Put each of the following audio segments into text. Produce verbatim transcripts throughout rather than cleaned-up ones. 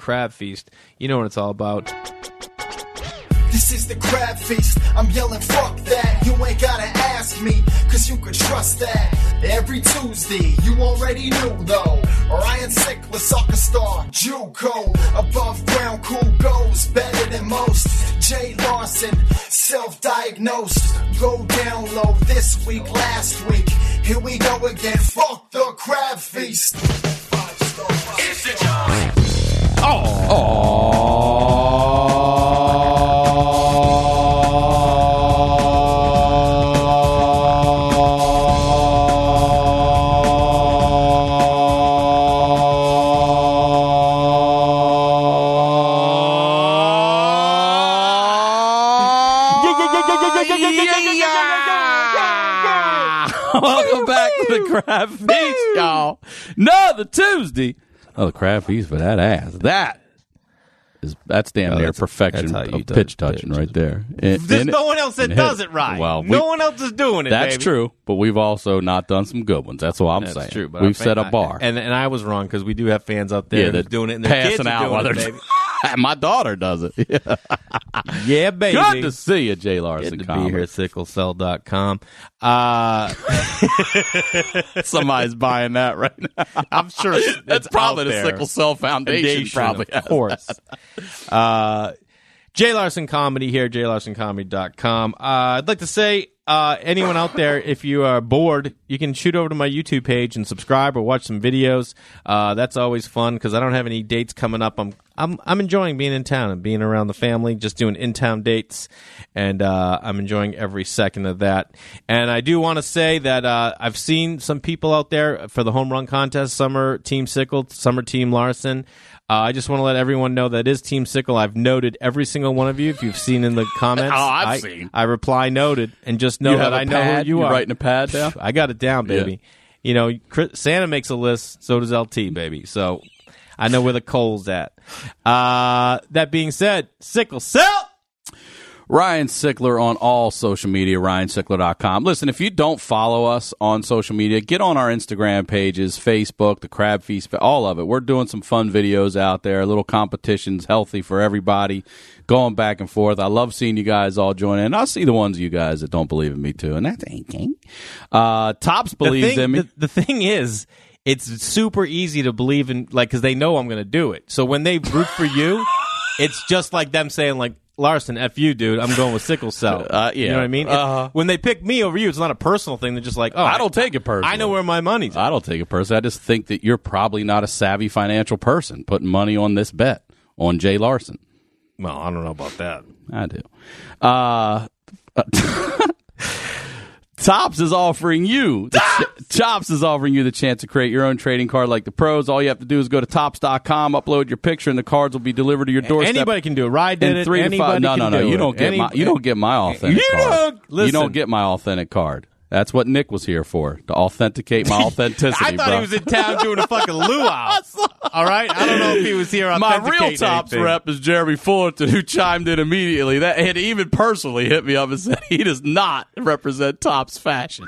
Crab Feast. You know what it's all about. This is the Crab Feast. I'm yelling, fuck that. You ain't gotta ask me, cause you could trust that. Every Tuesday, you already knew though. Ryan Sickler, soccer star, JUCO. Above ground, cool goes, better than most. Jay Larson, self-diagnosed. Go down low this week, last week. Here we go again, fuck the Crab Feast. It's the job. Oh. Oh. Welcome back to the Crab Feast, y'all. Another Tuesday. Oh, the Crab Feast for that ass. That is that's damn Oh, near that's- perfection that's how you of do pitch it. touching Pitch. right there. In- There's in it- no one else that and does hit it right. Well, we- no one else is doing it. That's baby. true, but we've also not done some good ones. That's what I'm That's saying. true. But We've our set fan- a bar. and and I was wrong because we do have fans out there yeah, who's that doing it. And their passing kids are out doing while it, they're. baby. My daughter does it. Yeah. Yeah, baby. Good to see you, Jay Larson. Good to Comedy. be here at sickle cell dot com. Uh, Somebody's buying that right now. I'm sure it's, That's it's probably out the there. Sickle Cell Foundation. Foundation, Probably, of course. uh, Jay Larson Comedy here, jay larson comedy dot com. Uh, I'd like to say, uh, anyone out there, if you are bored, you can shoot over to my YouTube page and subscribe or watch some videos. Uh, that's always fun because I don't have any dates coming up. I'm I'm I'm enjoying being in town and being around the family, just doing in town dates, and uh, I'm enjoying every second of that. And I do want to say that uh, I've seen some people out there for the home run contest. Summer Team Sickle, Summer Team Larson. Uh, I just want to let everyone know that is Team Sickle. I've noted every single one of you. If you've seen in the comments, Oh, I've I, seen. I reply noted, and just know You that have a I know pad? who you You are. writing a pad down? I got it down, baby. You know, Chris- Santa makes a list, so does L T, baby. So I know where the coal's at. Uh, that being said, Sickle Cell. Ryan Sickler on all social media, ryan sickler dot com. Listen, if you don't follow us on social media, get on our Instagram pages, Facebook, the Crab Feast, all of it. We're doing some fun videos out there, little competitions, healthy for everybody, going back and forth. I love seeing you guys all join in. I see the ones of you guys that don't believe in me, too, and that's anything. Uh, Tops believes the thing, in me. The, the thing is, it's super easy to believe in, like, because they know I'm going to do it. So when they root for you, it's just like them saying, like, Larson, F you, dude. I'm going with Sickle Cell. Uh, yeah. You know what I mean? It- Uh-huh. when they pick me over you, it's not a personal thing. They're just like, oh, I don't take it personally. I know where my money's at. I don't take it personally. I just think that you're probably not a savvy financial person putting money on this bet on Jay Larson. Well, I don't know about that. I do. Uh, Tops is offering you the ch- Chops is offering you the chance to create your own trading card like the pros. All you have to do is go to tops dot com, upload your picture, and the cards will be delivered to your doorstep. Anybody can do it. Ride did in it. three to Anybody five. No, can no, no. do You it. don't get Any- my. You don't get my authentic You card. don't- You listen. don't get my authentic card. That's what Nick was here for, to authenticate my authenticity. I thought bro. he was in town doing a fucking luau. All right? I don't know if he was here My authenticating real Tops anything. rep is Jeremy Fullerton, who chimed in immediately. That had even personally hit me up and said he does not represent Tops fashion.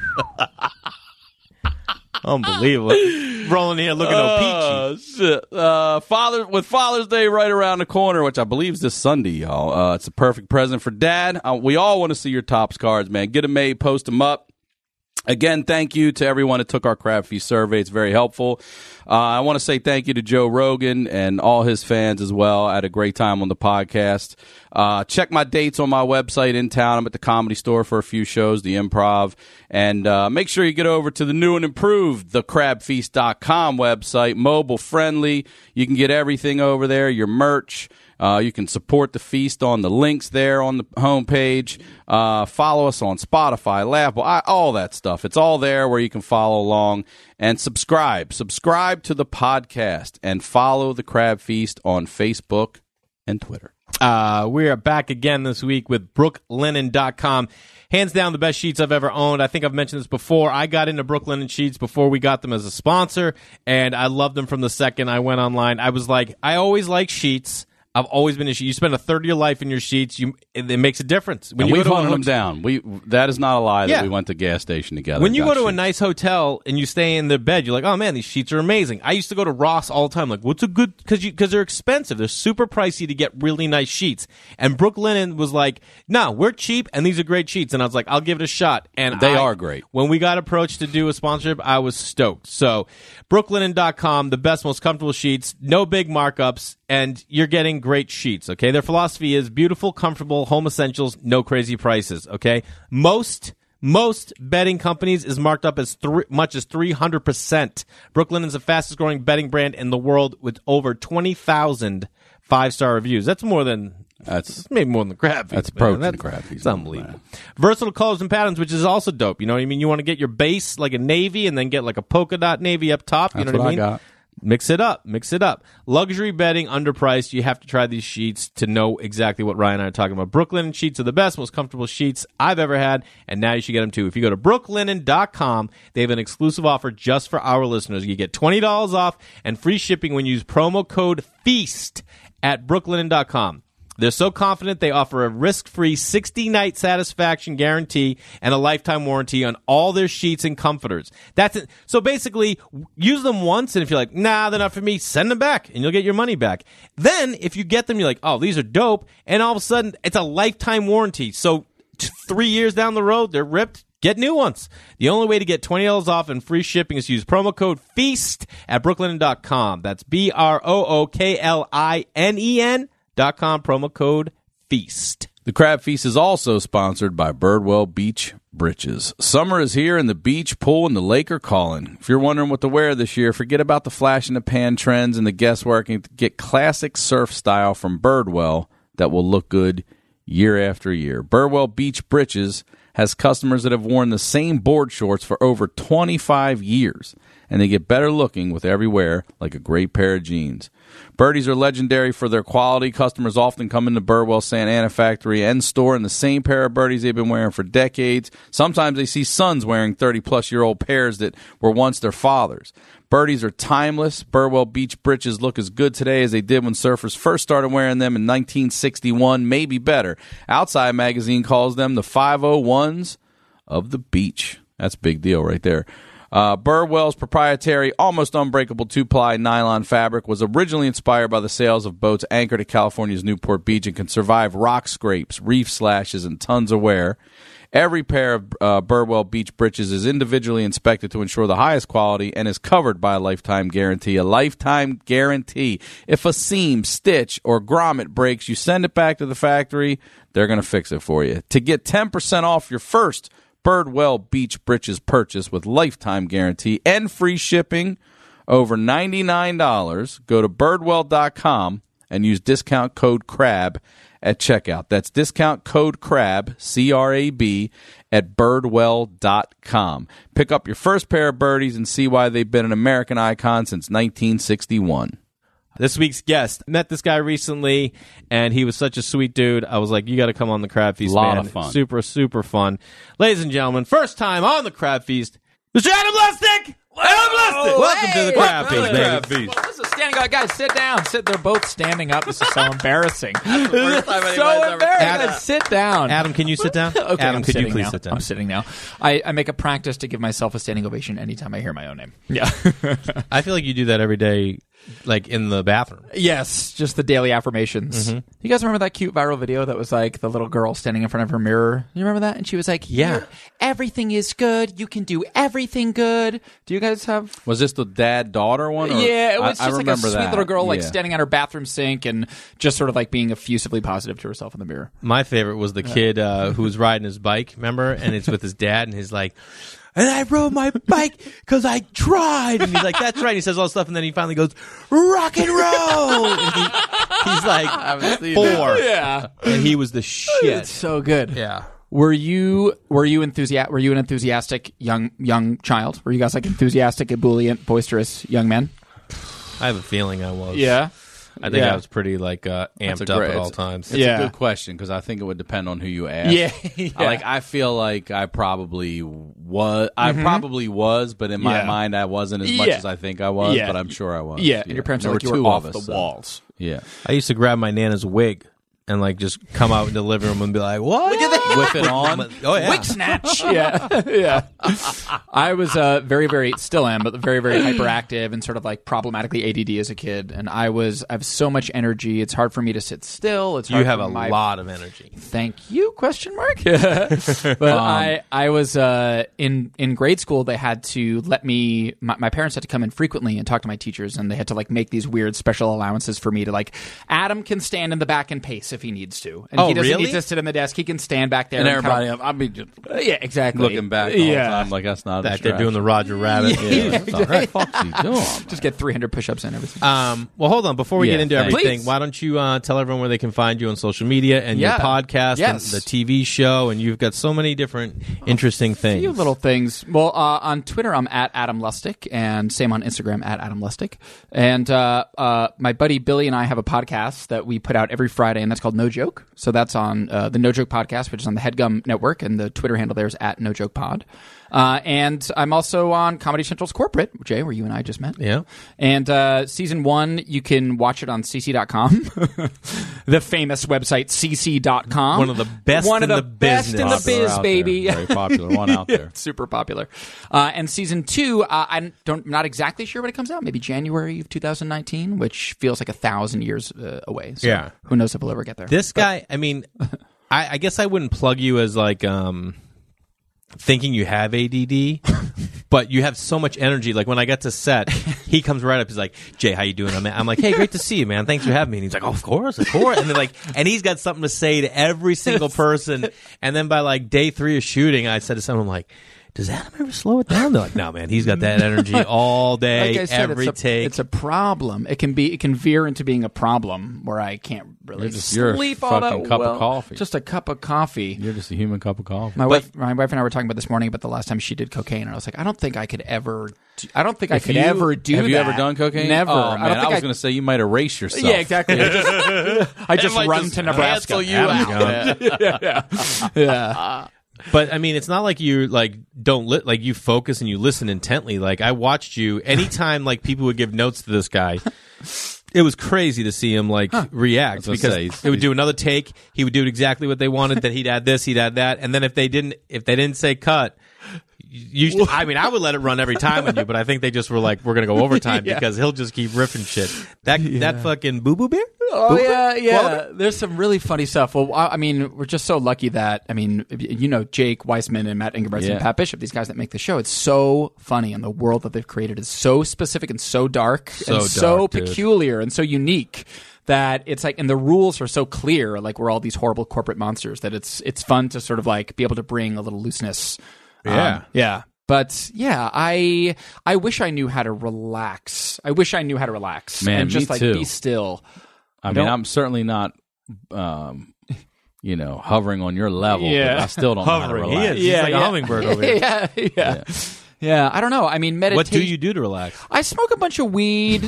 Unbelievable. Rolling here looking all peachy. Oh, shit. Uh, Father, with Father's Day right around the corner, which I believe is this Sunday, y'all. Uh, it's a perfect present for Dad. Uh, we all want to see your Tops cards, man. Get them made, post them up. Again, thank you to everyone that took our Crab Feast survey. It's very helpful. Uh, I want to say thank you to Joe Rogan and all his fans as well. I had a great time on the podcast. Uh, check my dates on my website in town. I'm at the Comedy Store for a few shows, the Improv. And uh, make sure you get over to the new and improved the crab feast dot com website, mobile friendly. You can get everything over there, your merch. Uh, you can support the feast on the links there on the homepage. Uh, follow us on Spotify, Laughable, I, all that stuff. It's all there where you can follow along and subscribe. Subscribe to the podcast and follow the Crab Feast on Facebook and Twitter. Uh, we are back again this week with brook linen dot com. Hands down the best sheets I've ever owned. I think I've mentioned this before. I got into Brooklinen Sheets before we got them as a sponsor, and I loved them from the second I went online. I was like, I always like sheets. I've always been a sheet. You spend a third of your life in your sheets. You it, it makes a difference. When And you we've go to a hunted them hotel- down. We that is not a lie that Yeah. we went to gas station together. When you Got go to a sheets. nice hotel and you stay in the bed, you're like, oh man, these sheets are amazing. I used to go to Ross all the time. Like, what's a good, because you because they're expensive. They're super pricey to get really nice sheets. And Brooklinen was like, no, we're cheap and these are great sheets. And I was like, I'll give it a shot. And They I- are great. When we got approached to do a sponsorship, I was stoked. So, brooklinen dot com, the best, most comfortable sheets, no big markups, and you're getting great sheets, okay? Their philosophy is beautiful, comfortable, home essentials, no crazy prices, okay? Most most bedding companies is marked up as three, much as three hundred percent. Brooklinen is the fastest growing bedding brand in the world with over twenty thousand five-star reviews. That's more than That's maybe more than the crab feast. That's man. approaching That's, the crab feast. It's unbelievable. Versatile colors and patterns, which is also dope. You know what I mean? You want to get your base like a navy and then get like a polka dot navy up top. You That's know what, what I mean? I got. Mix it up. Mix it up. Luxury bedding, underpriced. You have to try these sheets to know exactly what Ryan and I are talking about. Brooklinen sheets are the best, most comfortable sheets I've ever had, and now you should get them too. If you go to brooklinen dot com, they have an exclusive offer just for our listeners. You get twenty dollars off and free shipping when you use promo code FEAST at brooklinen dot com. They're so confident they offer a risk-free sixty-night satisfaction guarantee and a lifetime warranty on all their sheets and comforters. That's it. So basically, use them once, and if you're like, nah, they're not for me, send them back, and you'll get your money back. Then, if you get them, you're like, oh, these are dope, and all of a sudden, it's a lifetime warranty. So t- three years down the road, they're ripped. Get new ones. The only way to get twenty dollars off and free shipping is to use promo code FEAST at brooklinen dot com. That's B R O O K L I N E N dot com, promo code FEAST. The Crab Feast is also sponsored by Birdwell Beach Britches. Summer is here and the beach, pool, and the lake are calling. If you're wondering what to wear this year, forget about the flash in the pan trends and the guesswork and get classic surf style from Birdwell that will look good year after year. Birdwell Beach Britches has customers that have worn the same board shorts for over twenty-five years, and they get better looking with every wear, like a great pair of jeans. Birdies are legendary for their quality. Customers often come into Birdwell Santa Ana factory and store in the same pair of birdies they've been wearing for decades. Sometimes they see sons wearing thirty-plus-year-old pairs that were once their fathers. Birdies are timeless. Birdwell Beach Britches look as good today as they did when surfers first started wearing them in nineteen sixty-one, maybe better. Outside Magazine calls them the five oh ones of the beach. That's a big deal right there. Uh, Birdwell's proprietary, almost unbreakable two-ply nylon fabric was originally inspired by the sails of boats anchored at California's Newport Beach and can survive rock scrapes, reef slashes, and tons of wear. Every pair of uh, Birdwell Beach Britches is individually inspected to ensure the highest quality and is covered by a lifetime guarantee. A lifetime guarantee. If a seam, stitch, or grommet breaks, you send it back to the factory. They're going to fix it for you. To get ten percent off your first Birdwell Beach Britches purchase with lifetime guarantee and free shipping over ninety-nine dollars, go to birdwell dot com and use discount code CRAB at checkout. That's discount code CRAB, C R A B, at birdwell dot com. Pick up your first pair of birdies and see why they've been an American icon since nineteen sixty-one. This week's guest. Met this guy recently, and he was such a sweet dude. I was like, you got to come on the Crab Feast, Lot man. of fun. Super, super fun. Ladies and gentlemen, first time on the Crab Feast, Mister Adam Lestick! Adam Lestick! Welcome to the Crab Feast, Crab baby. Well, this is standing up. Guys, sit down. Sit. They're both standing up. This is so embarrassing. First time anybody's so ever- embarrassing. Adam- Guys, sit down. Adam, can you sit down? Okay, Adam, I'm could you sitting please now. sit down? I'm sitting now. I, I make a practice to give myself a standing ovation anytime I hear my own name. Yeah. I feel like you do that every day, like in the bathroom. Yes, just the daily affirmations. Mm-hmm. You guys remember that cute viral video that was like the little girl standing in front of her mirror? You remember that? And she was like, Yeah. "Here, everything is good. You can do everything good." Do you guys have... Was this the dad-daughter one? Or? Yeah, it was I, I just like a remember sweet that. little girl like Yeah. standing at her bathroom sink and just sort of like being effusively positive to herself in the mirror. My favorite was the kid uh, who was riding his bike, remember? And it's with his dad, and he's like, and I rode my bike because I tried. And he's like, that's right. And he says all this stuff, and then he finally goes, rock and roll. And he, he's like seen four. Yeah. And he was the shit. It's so good. Yeah. Were you were you enthusiastic? Were you an enthusiastic young young child? Were you guys like enthusiastic, ebullient, boisterous young men? I have a feeling I was. Yeah. I think Yeah. I was pretty like uh, That's amped a up great- at all it's- times. It's Yeah. a good question because I think it would depend on who you ask. Yeah. Yeah. I, like I feel like I probably was. I probably was, but in my Yeah. mind, I wasn't as much Yeah. as I think I was. Yeah. But I'm sure I was. Yeah, and your parents There are like, you two were off of the us, so- walls. Yeah. I used to grab my Nana's wig and like just come out in the living room and be like, "What? Look at that! Whip it on. Oh yeah, Wig snatch. yeah, yeah. I was uh, very, very, still am, but very, very hyperactive and sort of like problematically A D D as a kid. And I was, I have so much energy. It's hard for me to sit still. It's hard you have for a my, lot of energy. Thank you? Question mark. but Um, I, I was uh, in in grade school. They had to let me. My, my parents had to come in frequently and talk to my teachers, and they had to like make these weird special allowances for me to like. Adam can stand in the back and pace if he needs to, and Oh, he doesn't really? need to sit in the desk. He can stand back there And and everybody, kind I'll be just of, yeah, exactly. looking back the yeah. whole time like that's not a Back there doing the Roger Rabbit. Yeah, what the fuck's he doing? Just get three hundred push-ups and everything. Um, well, hold on. Before we Yeah, get into thanks. everything, Please. why don't you uh, tell everyone where they can find you on social media and Yeah. your podcast Yes. and the T V show, and you've got so many different interesting A things. few little things. Well, uh, on Twitter, I'm at Adam Lustig, and same on Instagram, at Adam Lustig. And uh, uh, my buddy Billy and I have a podcast that we put out every Friday, and that's called No Joke. So that's on uh, the No Joke Podcast, which is on the HeadGum Network, and the Twitter handle there is at No Joke Pod. Uh, and I'm also on Comedy Central's Corporate, Jay, where you and I just met. Yeah. And uh, season one, you can watch it on C C dot com, the famous website C C dot com. One of the best One in of the the best in the business. Popular biz, out baby. there. Very popular one out there. Super popular. Uh, and season two, uh, I'm don't not exactly sure when it comes out. Maybe January of two thousand nineteen, which feels like a thousand years uh, away. So Yeah. who knows if we'll ever get there? This guy, I mean, I, I guess I wouldn't plug you as like um, thinking you have A D D, but you have so much energy. Like when I get to set, he comes right up. He's like, "Jay, how you doing?" I'm, I'm like, "Hey, great to see you, man. Thanks for having me." And he's like, "Oh, of course, of course." And then like, and he's got something to say to every single person. And then by like day three of shooting, I said to someone, I'm like, "Does Adam ever slow it down?" They're like, "No, man. He's got that energy all day, Like I said, every it's a, take." it's a problem. It can be. It can veer into being a problem where I can't really You're just- you're a sleep all fucking that cup of well. coffee. Just a cup of coffee. You're just a human cup of coffee. My wife, my wife and I were talking about this morning about the last time she did cocaine, and I was like, I don't think I could ever. Do, I don't think I If could you- ever do Have that. you ever done cocaine? Never. Oh, I man, don't I, think was I. going to say you might erase yourself. Yeah, exactly. I just, I just might run just to Nebraska. cancel you Adam's out. gone. yeah, yeah, yeah. But I mean, it's not like you like don't li- like you focus and you listen intently. Like I watched you anytime like people would give notes to this guy. It was crazy to see him like react I was because gonna say, he's- it would do another take. He would do exactly what they wanted. Then he'd add this, he'd add that, and then if they didn't, if they didn't say cut, you. Should, I mean, I would let it run every time with you, but I think they just were like, we're gonna go overtime Yeah. because he'll just keep riffing shit. That that fucking boo boo bear. Oh Boo Boo yeah, Bear? yeah. Wallaby? There's some really funny stuff. Well, I I mean, we're just so lucky that I mean, you know, Jake Weissman and Matt Ingebrigtsen Yeah. and Pat Bishop, these guys that make the show. It's so funny, and the world that they've created is so specific and so dark So and so dark, dude. peculiar and so unique that it's like, and the rules are so clear. Like we're all these horrible corporate monsters that it's it's fun to sort of like be able to bring a little looseness. Yeah. Um, yeah. But yeah, I I wish I knew how to relax. I wish I knew how to relax Man, and just me like too. be still. I mean, don't- I'm certainly not, um, you know, hovering on your level. Yeah. But I still don't know how to Hovering. He relax. is. He's like a hummingbird over here. yeah, yeah, yeah. I don't know. I mean, meditation. What do you do to relax? I smoke a bunch of weed.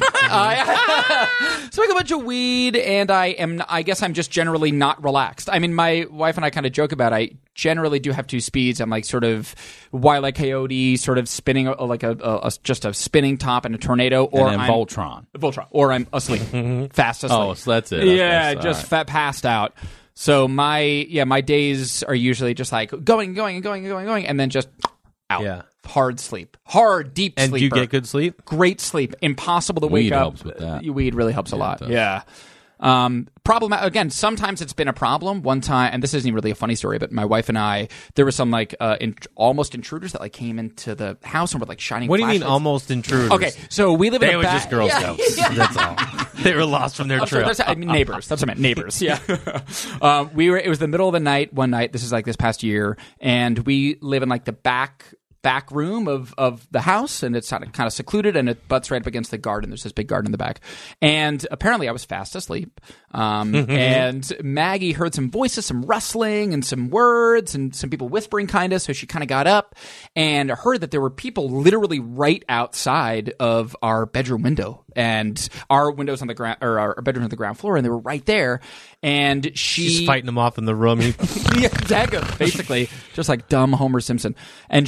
I smoke a bunch of weed, and I am. I guess I'm just generally not relaxed. I mean, my wife and I kind of joke about. I generally do have two speeds. I'm like sort of Wile E. Coyote, sort of spinning a, like a, a, a just a spinning top and a tornado, or and then I'm Voltron. Voltron, or I'm asleep, fast asleep. Oh, so that's it. Okay, Yeah, so, just all right. fat passed out. So my yeah, my days are usually just like going, going, and going, and going, and going, and then just out. Yeah. Hard sleep, hard deep And do sleeper. you get good sleep? Great sleep. Impossible to wake Weed up. helps with that. Uh, Weed really helps a Yeah, lot. it does. Yeah. Um, problem again. Sometimes it's been a problem. One time, and this isn't really a funny story, but my wife and I, there were some like uh, in, almost intruders that like came into the house and were like shining. What do you mean flashlights. almost intruders? Okay, so we live in They a were back- just Girl Yeah, Scouts. yeah. That's all. They were lost from their Oh, so trail. there's- I mean, neighbors. That's what I meant. Neighbors. Yeah. um, we were. It was the middle of the night one night. This is like this past year, and we live in like the back back room of of the house, and it's kind of kind of secluded, and it butts right up against the garden. There's this big garden in the back, and apparently I was fast asleep. Um, and Maggie heard some voices, some rustling, and some words, and some people whispering, kind of. So she kind of got up and heard that there were people literally right outside of our bedroom window, and our windows on the ground, or our bedroom on the ground floor, and they were right there. And she She's fighting them off in the room. He, yeah, exactly. Basically, just like dumb Homer Simpson. And she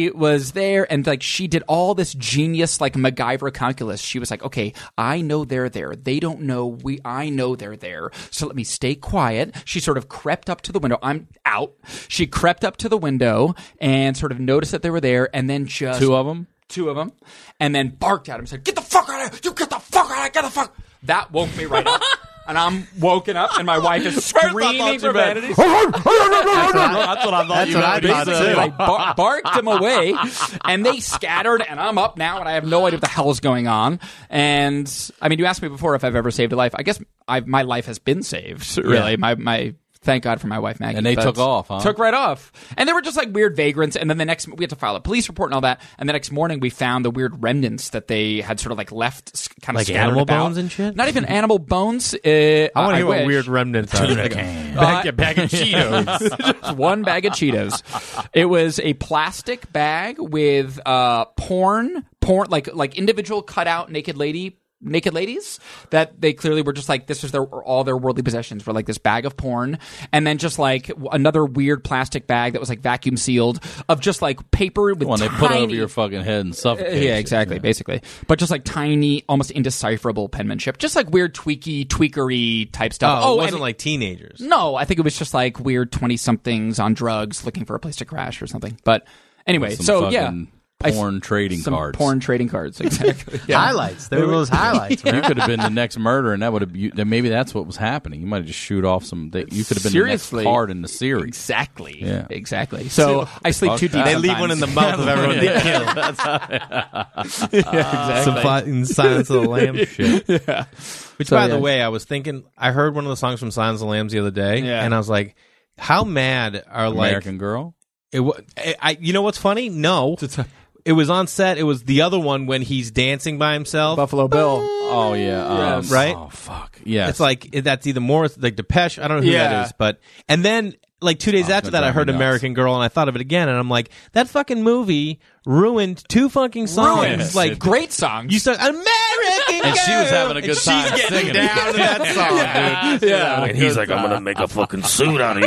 she was there, and like she did all this genius like MacGyver calculus. She was like, okay, I know they're there. They don't know we. I know they're there. So let me stay quiet. She sort of crept up to the window. I'm out. She crept up to the window and sort of noticed that they were there, and then just Two of them? two of them, and then barked at him. Said, "Get the fuck out of here! You get the fuck out of here! Get the fuck!" That woke me right up. And I'm woken up, and my wife is screaming profanities. That's what I thought That's you what I meant. thought, Basically, too. I bar- barked them away, and they scattered, and I'm up now, and I have no idea what the hell is going on. And, I mean, you asked me before if I've ever saved a life. I guess I've, my life has been saved, really. Yeah. My my Thank God for my wife, Maggie. And they But took off, huh? Took right off. And they were just like weird vagrants. And then the next, we had to file a police report and all that. And the next morning, we found the weird remnants that they had sort of like left, kind of Like scattered animal about. bones and shit? Not even animal bones. Uh, I want to hear what wish. weird remnants are. Like a bag, a bag of Cheetos. Just one bag of Cheetos. It was a plastic bag with uh, porn, porn like like individual cut out naked lady. Naked ladies that they clearly were just like, this was their all their worldly possessions were like this bag of porn, and then just like another weird plastic bag that was like vacuum sealed of just like paper with When they tiny, put over your fucking head and suffocate. yeah, exactly, basically, but just like tiny, almost indecipherable penmanship, just like weird tweaky, tweakery type stuff. Oh, it wasn't and- like teenagers. no, I think it was just like weird twenty somethings on drugs looking for a place to crash or something. But anyway, Some so yeah. fucking I s- porn trading some cards. porn trading cards, exactly. Yeah. Highlights. There were those highlights, man. You could have been the next murder, and that would have. You, then maybe that's what was happening. You might have just shoot off some. They, you could have been Seriously. the next card in the series. Exactly. Yeah. So- Exactly. So I sleep Fuck too deep. that. They leave one in the mouth of everyone they kill. exactly. Some fucking Silence of the Lambs shit. Yeah. Which, So, by yeah. the way, I was thinking, I heard one of the songs from Silence of the Lambs the other day, Yeah. and I was like, how mad are like American Girl. it? wa- I, I you know what's funny? No, it was on set. It was the other one when he's dancing by himself. Buffalo Bill. Oh yeah, um, Yes. Right? Oh fuck, yeah. It's like that's either Morris, like Depeche. I don't know who Yeah. that is, but and then like two days Oh, after it's gonna that, I drive heard me nuts. American Girl, and I thought of it again, and I'm like, that fucking movie ruined two fucking songs. Ruined. Like Great songs. you start American, And she was Girl, having a good and time She's getting singing it. down to that song, dude. yeah. And he's like, I'm gonna make a fucking suit out of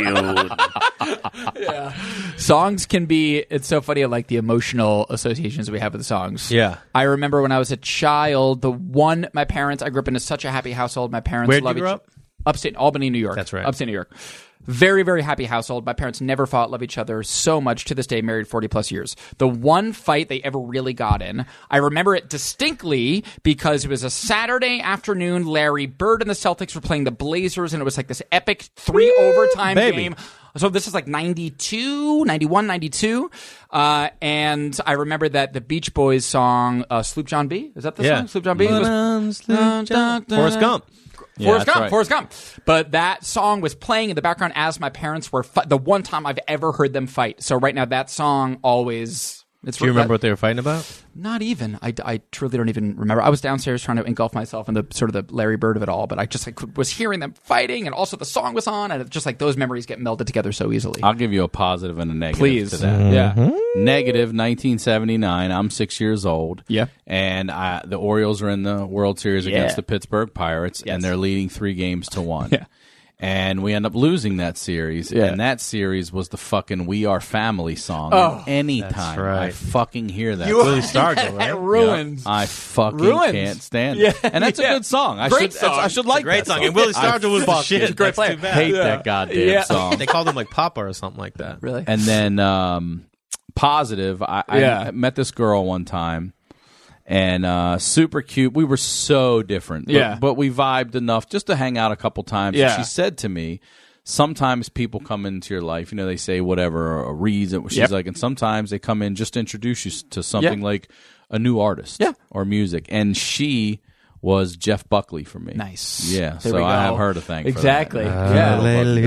you. Songs can be, it's so funny, like the emotional associations we have with the songs. Yeah. I remember when I was a child, the one, my parents, I grew up in a, such a happy household. My parents Where'd you love grow each- up? Upstate, Albany, New York. That's right. Upstate New York. Very, very happy household. My parents never fought, love each other so much. To this day, married forty plus years. The one fight they ever really got in, I remember it distinctly because it was a Saturday afternoon. Larry Bird and the Celtics were playing the Blazers, and it was like this epic three overtime baby. game. So this is like ninety-two, ninety-one, ninety-two. Uh, and I remember that the Beach Boys song, uh, Sloop John B. Is that the Yeah. song? Sloop John B? Was- Forrest Gump. Yeah, Forrest that's Gump, right. Forrest Gump. But that song was playing in the background as my parents were fi- the one time I've ever heard them fight. So right now that song always. It's Do you remember what they were fighting about? Not even. I, I truly don't even remember. I was downstairs trying to engulf myself in the sort of the Larry Bird of it all, but I just like was hearing them fighting, and also the song was on, and it's just like those memories get melded together so easily. I'll give you a positive and a negative Please, to that. yeah, Negative, nineteen seventy-nine. I'm six years old. Yeah. And I, the Orioles are in the World Series Yeah. against the Pittsburgh Pirates, Yes. and they're leading three games to one. Yeah. And we end up losing that series. Yeah. And that series was the fucking We Are Family song. Oh, and anytime right. I fucking hear that. Willie Stargell, right? ruined. I fucking Ruined. can't stand Yeah, it. And that's yeah. a good song. I Great should, song. I should like Great that song. And Willie I Stargell was the fucking shit. Great That's player. too bad. hate Yeah. that goddamn Yeah. song. They called him like Papa or something like that. Really? And then um, positive, I, I Yeah. met this girl one time, and uh, super cute. We were so different, but, Yeah. but we vibed enough just to hang out a couple times. Yeah. And she said to me, sometimes people come into your life, you know, they say whatever or reason. She's Yep. like, and sometimes they come in just to introduce you to something Yeah. like a new artist Yeah. or music. And she was Jeff Buckley for me. Nice. Yeah, There so we I go. have her to thank Exactly. for that. Yeah.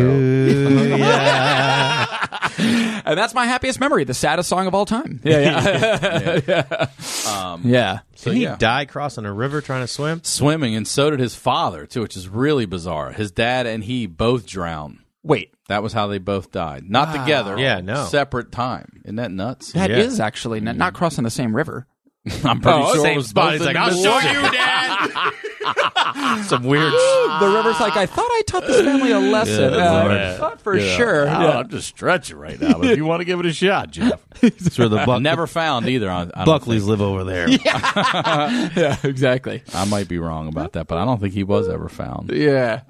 Hallelujah. And that's my happiest memory, the saddest song of all time. Yeah, yeah. Um, yeah. so Did he yeah. die crossing a river trying to swim? Swimming, and so did his father too, which is really bizarre. His dad and he both drowned. Wait, That was how they both died. Not together. Yeah, no. Separate time. Isn't that nuts? that Yeah. is actually not, not crossing the same river. I'm pretty Oh, sure same it was spot. both He's in like, the I'll show Mississippi. you, Dad. Some weird. The river's like, I thought I taught this family a lesson. Yeah, uh, Lord. thought for Yeah. sure. Oh, Yeah. I'm just stretching right now. But if you want to give it a shot, Jeff. It's where the Buck- Never found either. I, I don't Buckleys think. live over there. yeah, exactly. I might be wrong about that, but I don't think he was ever found. Yeah.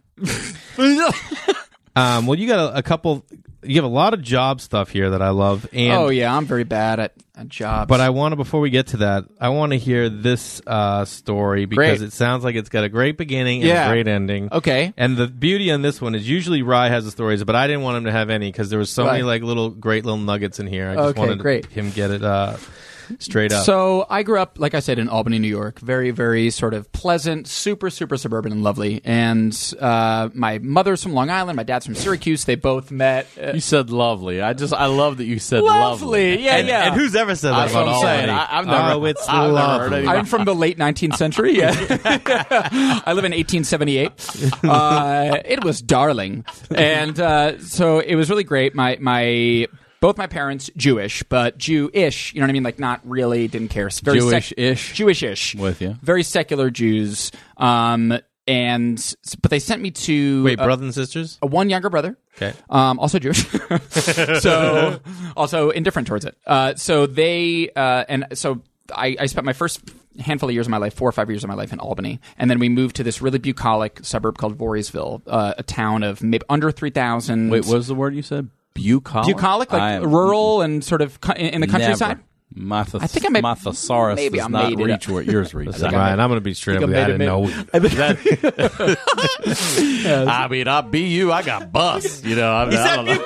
Um, well, you got a, a couple. You have a lot of job stuff here that I love. And Oh yeah, I'm very bad at, at jobs. But I want to, before we get to that, I want to hear this uh, story because Great. it sounds like it's got a great beginning and Yeah. a great ending. Okay. And the beauty on this one is usually Rye has the stories, but I didn't want him to have any because there was so many Right. like little great little nuggets in here. I just Okay, wanted great. him get it uh, straight up. So I grew up, like I said, in Albany, New York. Very, very sort of pleasant, super, super suburban and lovely. And uh, my mother's from Long Island. My dad's from Syracuse. They both met. Uh, You said lovely. I just I love that you said lovely. lovely. Yeah, and, yeah. and who's ever said that That's about what I'm Albany? saying. I- I've never- Oh, it's I've never heard lovely. anyone- I'm from the late nineteenth century. Yeah, I live in eighteen seventy-eight. Uh, it was darling, and uh, so it was really great. My my both my parents Jewish, but Jewish. You know what I mean? Like not really. Didn't care. Very sec- Jewish-ish? Jewish-ish. With you. Very secular Jews. Um, and but they sent me to Wait, uh, brothers and sisters? a one younger brother. Okay. Um, also Jewish. So also indifferent towards it. Uh, so they uh, and so I, I spent my first handful of years of my life, four or five years of my life in Albany, and then we moved to this really bucolic suburb called Voorheesville, uh, a town of maybe under three thousand. Wait, what was the word you said? Bucolic? bucolic, like I- rural and sort of cu- in in the countryside. Never. Mathos- I think I may- Mathosaurus maybe does I not made it reach up. what yours reaches. Listen, Ryan, I'm going to be straight I up with you. I made didn't it- know. I mean, I'll be you. I got bus. You know, I mean, I don't know.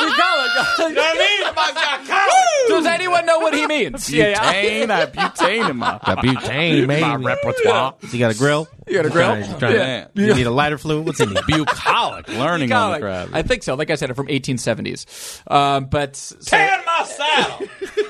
Does anyone know what he means? Butane, I have butane in my, Got butane, maybe. my repertoire. You got a grill? You got a grill? Trying- trying to- Yeah. You need a lighter fluid? What's in it? Bucolic. Learning on the Bucolic. crab. I think so. Like I said, I'm from eighteen seventies. Um, but so, my saddle.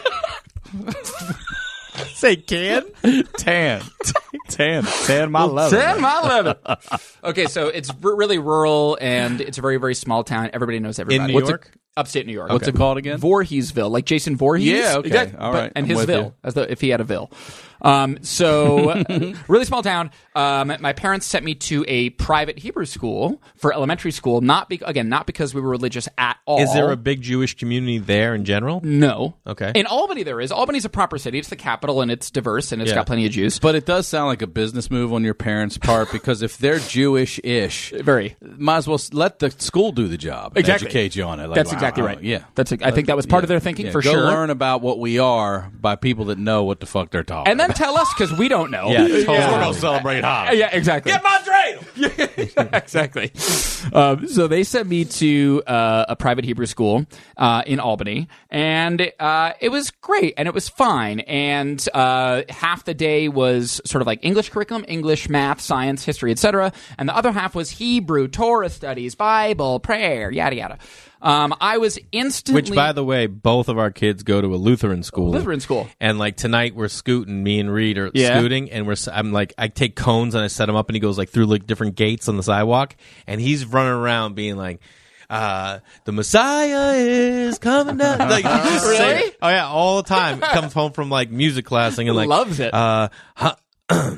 say can. Tan. Tan. Tan my leather. Ten mile eleven. Okay, so it's r- really rural and it's a very very small town. Everybody knows everybody. In New What's it- York? upstate New York. What's it called again? Voorheesville, like Jason Voorhees. Yeah, okay. Exactly. All But- right. and I'm his with ville, you. as though if he had a ville. Um, so really small town. Um, my parents sent me to a private Hebrew school for elementary school. Not be- again, not because we were religious at all. Is there a big Jewish community there in general? No. Okay. In Albany, there is. Albany's a proper city. It's the capital, and it's diverse, and it's Yeah. got plenty of Jews. But it does sound like a business move on your parents' part because if they're Jewish-ish, Very. might as well s- let the school do the job. and Exactly. Educate you on it. Like, That's wow, exactly wow, right. Yeah. That's. I think that was part of their thinking Yeah, for go sure. learn about what we are by people that know what the fuck they're talking And then about. tell us because we don't know. Yeah, totally. We're gonna celebrate Hanukkah. Yeah, exactly. Get my dreidel. Exactly. Um, so they sent me to uh, a private Hebrew school uh, in Albany, and uh, it was great, and it was fine. And uh, half the day was sort of like English curriculum, English, math, science, history, et cetera, and the other half was Hebrew, Torah studies, Bible, prayer, yada yada. Um, I was instantly Which, by the way, both of our kids go to a Lutheran school. Lutheran school. And like tonight, we're scooting. Me and Reed are Yeah. scooting, and we're. s- I'm like, I take cones and I set him up, and he goes like through like different gates on the sidewalk, and he's running around being like, uh, "The Messiah is coming down." Like, he just Really? say- oh yeah, all the time. Comes home from like music class and like Loves it. Uh, huh,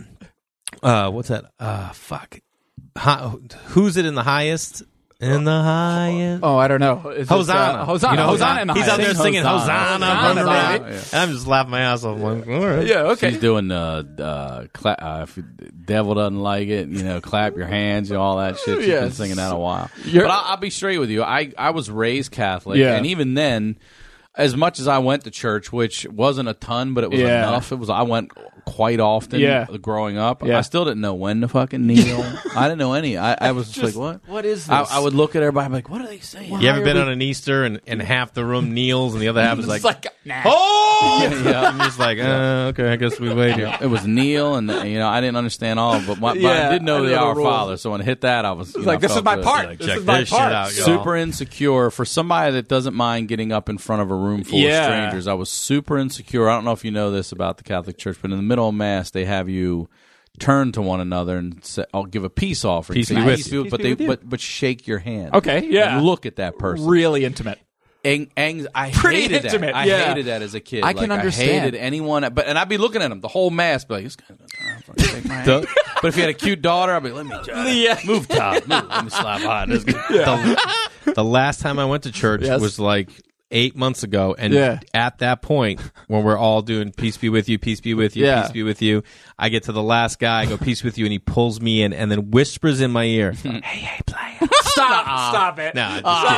uh, what's that? Uh, fuck. Hi, who's it in the highest? In the highest. Oh, I don't know. Is it, Hosanna. uh, Hosanna. You know, Hosanna in the He's out highest. there singing Hosanna, Hosanna. running Hosanna, around. baby. And I'm just laughing my ass off. I'm like, all right. Yeah, okay. She's doing uh, uh, cla- uh, if the devil doesn't like it, you know, clap your hands and all that shit. She's been Yes. singing that a while. You're- but I'll, I'll be straight with you. I, I was raised Catholic, Yeah. and even then, as much as I went to church, which wasn't a ton, but it was Yeah. enough. It was I went quite often. Yeah. Growing up, Yeah. I still didn't know when to fucking kneel. I didn't know any. I, I was just, like, what? What is I, this? I would look at everybody and be like, what are they saying? You ever are been we- on an Easter and, and half the room kneels and the other half is like, It's like, nah. oh! Yeah, I'm just like, uh, okay, I guess we wait here. It was kneel, and you know I didn't understand all, of it, but, my, but Yeah, I did know I the know the Our rules. Father. So when it hit that, I was you It's know, like, this felt is my good. part. Like, this check is my this shit part. out, y'all. Super insecure for somebody that doesn't mind getting up in front of a room full Yeah. of strangers. I was super insecure. I don't know if you know this about the Catholic Church, but in the middle of Mass, they have you turn to one another and say, "I'll give a peace offering." Peace So be you with peace you. be- but Peace they be with you. but but shake your hand. Okay, yeah. And look at that person. Really intimate. Ang- ang- I Pretty hated intimate, that. I yeah. hated that as a kid. I can Like, understand. I hated anyone, but and I'd be looking at him the whole Mass, be like, "This guy's gonna turn motherfucker. Take my hand. But if you had a cute daughter, I'd be, let me try. Yeah. Move, Todd. Move. Let me slap behind this guy. the, the last time I went to church Yes. was like eight months ago, and Yeah. at that point, when we're all doing "Peace be with you, peace be with you, Yeah. peace be with you," I get to the last guy, I go "Peace with you," and he pulls me in, and then whispers in my ear, "Hey, hey, player." Stop! Stop it! No,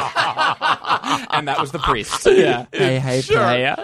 just kidding. And that was the priest. Yeah. Hey, hey, player.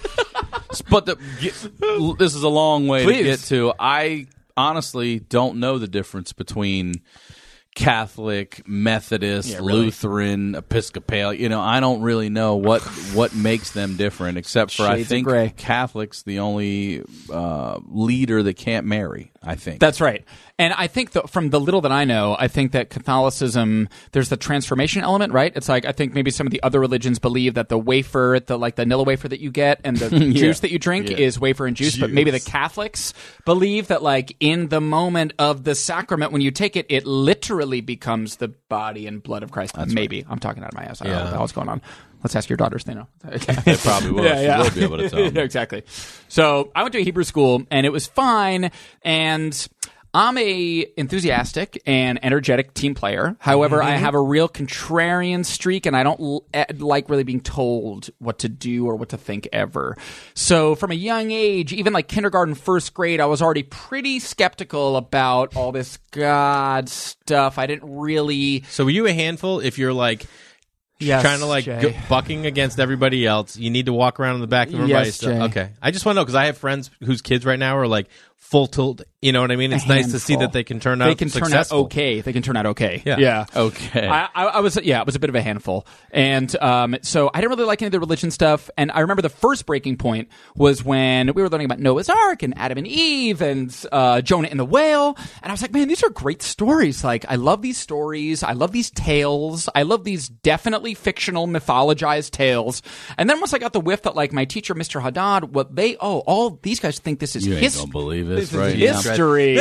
But the, get, this is a long way Please. to get to. I honestly don't know the difference between Catholic, Methodist, Yeah, really. Lutheran, Episcopal. You know, I don't really know what what makes them different, except for I Shades of think gray. Catholic's the only uh, leader that can't marry. I think That's right. And I think that from the little that I know, I think that Catholicism, there's the transformation element, right? It's like, I think maybe some of the other religions believe that the wafer, the like the Nilla wafer that you get and the juice that you drink Yeah. is wafer and juice, but maybe the Catholics believe that like in the moment of the sacrament, when you take it, it literally becomes the body and blood of Christ. maybe. I'm talking out of my ass. I don't know what the hell's going on. Let's ask your daughters. They know. they probably will. Yeah, yeah. She will be able to tell. Yeah, exactly. So I went to a Hebrew school, and it was fine. And I'm a enthusiastic and energetic team player. However, I have a real contrarian streak, and I don't l- eh, like really being told what to do or what to think ever. So from a young age, even like kindergarten, first grade, I was already pretty skeptical about all this God stuff. I didn't really... So were you a handful? If you're like Yes, trying to like Jay. go, bucking against everybody else, you need to walk around in the back of everybody's Yes, stuff. Jay. Okay, I just want to know because I have friends whose kids right now are like full tilt. You know what I mean? It's nice to see handful. that they can turn out They can turn out successful. okay. They can turn out okay. Yeah. Yeah. Okay. I, I, I was yeah, it was a bit of a handful, and um, so I didn't really like any of the religion stuff. And I remember the first breaking point was when we were learning about Noah's Ark and Adam and Eve and uh, Jonah and the whale, and I was like, man, these are great stories. Like, I love these stories. I love these tales. I love these definitely fictional, mythologized tales. And then once I got the whiff that like my teacher, Mister Haddad, what they oh, all these guys think this is you ain't his- gonna believe this, this right? is history.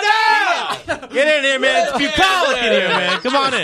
Get in here, man. It's bucolic in here, man. Come on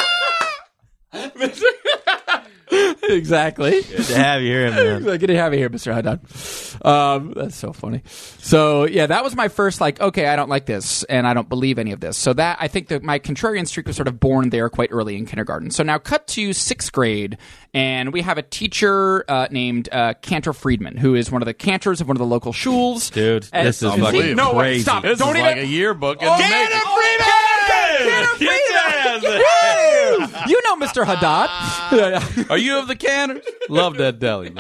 in. Exactly. Good to have you here, man. Good to have you here, Mister Haddad. Um, that's so funny. So yeah, that was my first like, okay, I don't like this, and I don't believe any of this. So that I think that my contrarian streak was sort of born there quite early in kindergarten. So now cut to sixth grade, and we have a teacher uh, named uh, Cantor Friedman, who is one of the cantors of one of the local shuls. Dude, And- this is Oh, fucking see? No, wait, crazy. stop. This Don't is even. like a yearbook. Oh, in the Cantor making. Cantor Friedman! Woo! You know Mister Haddad. Are you of the canners? Love that deli.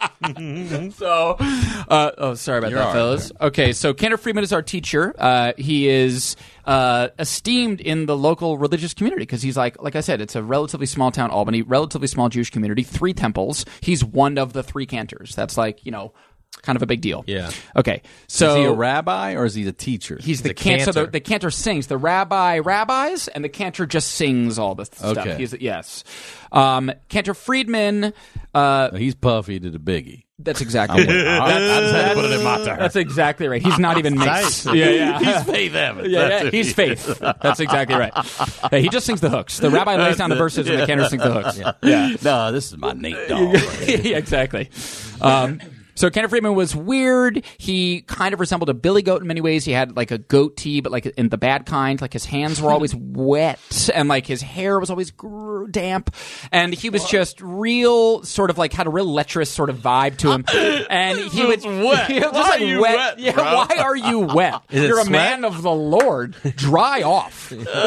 So, uh, oh, sorry about You're that, all right. fellas. Okay, so Cantor Friedman is our teacher. Uh, he is uh, esteemed in the local religious community because he's like, like I said, it's a relatively small town, Albany, relatively small Jewish community, three temples. He's one of the three cantors. That's like, you know, kind of a big deal. Yeah. Okay, so Is he a rabbi or is he a teacher? He's the, a cantor. So cantor. the, the cantor sings. The rabbi rabbis, and the cantor just sings all the stuff. Okay. He's, yes. Um, Cantor Friedman. Uh, He's Puffy to the Biggie. that's exactly right. I, I just had to put it in my turn. That's exactly right. He's not even mixed. Yeah, yeah. He's Faith Evans. Yeah, That's yeah, who he's he Faith. That's exactly right. Yeah, he just sings the hooks. The rabbi lays down the verses, and the cantor sings the hooks. Yeah, is. No, this is my Nate Dogg. yeah, exactly. Um, so Cantor Friedman was weird. He kind of resembled a billy goat in many ways. He had like a goatee, but like in the bad kind. Like his hands were always wet, and like his hair was always gr- damp. And he was just real, sort of like had a real lecherous sort of vibe to him. And he would wet. he was just Why like are you wet. wet, Yeah, bro? why are you wet? Is it You're a sweat? man of the Lord. Dry off.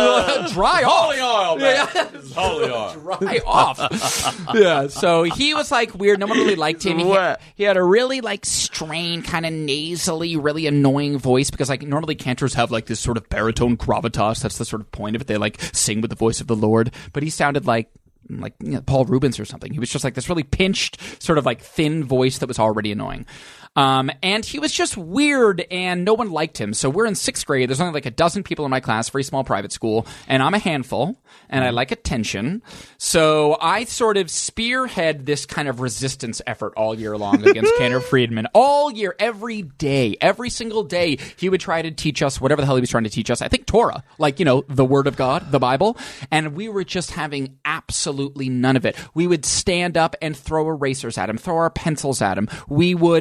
Dry off. Holy oil, man. Holy oil. Dry off. Yeah, so he was like weird. No one really liked him. He, Wet. he had a really like strained, kind of nasally, really annoying voice because like normally cantors have like this sort of baritone gravitas. That's the sort of point of it. They like sing with the voice of the Lord, but he sounded like like you know, Paul Rubens or something. He was just like this really pinched, sort of like thin voice that was already annoying. Um, and he was just weird, and no one liked him. So we're in sixth grade. There's only like a dozen people in my class, very small private school, and I'm a handful, and I like attention. So I sort of spearhead this kind of resistance effort all year long against Cantor Friedman. All year, every day, every single day, he would try to teach us whatever the hell he was trying to teach us. I think Torah, like, you know, the Word of God, the Bible. And we were just having absolutely none of it. We would stand up and throw erasers at him, throw our pencils at him. We would, he would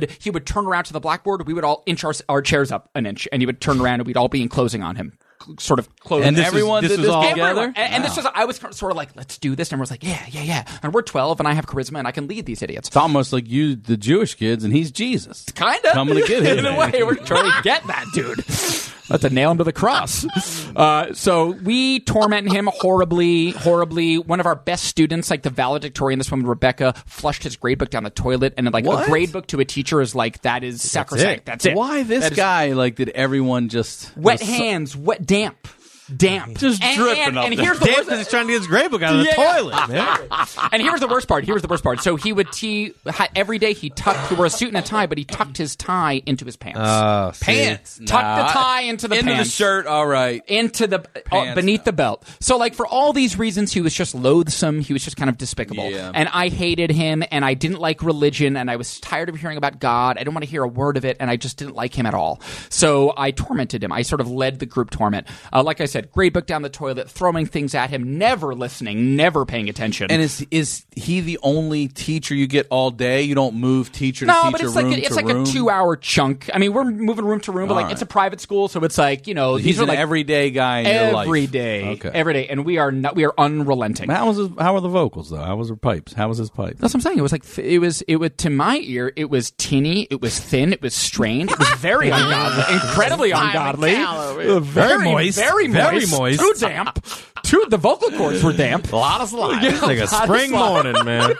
would turn around to the blackboard. We would all inch our, our chairs up an inch, and he would turn around, and we'd all be enclosing on him. Sort of close. And this everyone was, this did was this all together? Everyone. And, and this was, I was sort of like, let's do this. And everyone's like, yeah, yeah, yeah. And we're twelve, and I have charisma, and I can lead these idiots. It's almost like you, the Jewish kids, and he's Jesus. Kind of. Coming to get him. In a way, we're trying to get that dude. That's a nail him to the cross. Uh, so we torment him horribly, horribly. One of our best students, like the valedictorian, this woman, Rebecca, flushed his gradebook down the toilet. And like What? a gradebook to a teacher is like, that is sacrosanct. That's it. Why this That is- guy? Like, did everyone just Wet was so- hands, wet, damp. Damp. Just and, dripping and, up and there. here's the Damn, worst, because he's trying to get his grade book out of the Yeah. toilet, man. and here's the worst part. Here's the worst part. So he would he every day he tucked. He wore a suit and a tie, but he tucked his tie into his pants. Uh, pants? Tuck Nah, the tie into the into pants. the shirt. All right. Into the uh, Pants beneath now. the belt. So like for all these reasons, he was just loathsome. He was just kind of despicable. Yeah. And I hated him. And I didn't like religion. And I was tired of hearing about God. I didn't want to hear a word of it. And I just didn't like him at all. So I tormented him. I sort of led the group torment. Uh, like I said, gradebook down the toilet, throwing things at him, never listening, never paying attention. And is is he the only teacher you get all day? You don't move teacher to No, teacher, but it's room like a, it's to like room? a two-hour chunk. I mean, we're moving room to room, but All like right. it's a private school, so it's like you know He's these are an like everyday guy in your life. every day, Okay. every day, and we are not we are unrelenting. How was his, how were the vocals though? How was her pipes? How was his pipe? That's what I'm saying. It was like it was it was to my ear. It was tinny. It was thin. It was strained. It was very ungodly, incredibly ungodly. Uh, Very moist. Very moist. Very moist. Too damp. Too. The vocal cords were damp. A lot of slime. It's like a spring morning, man.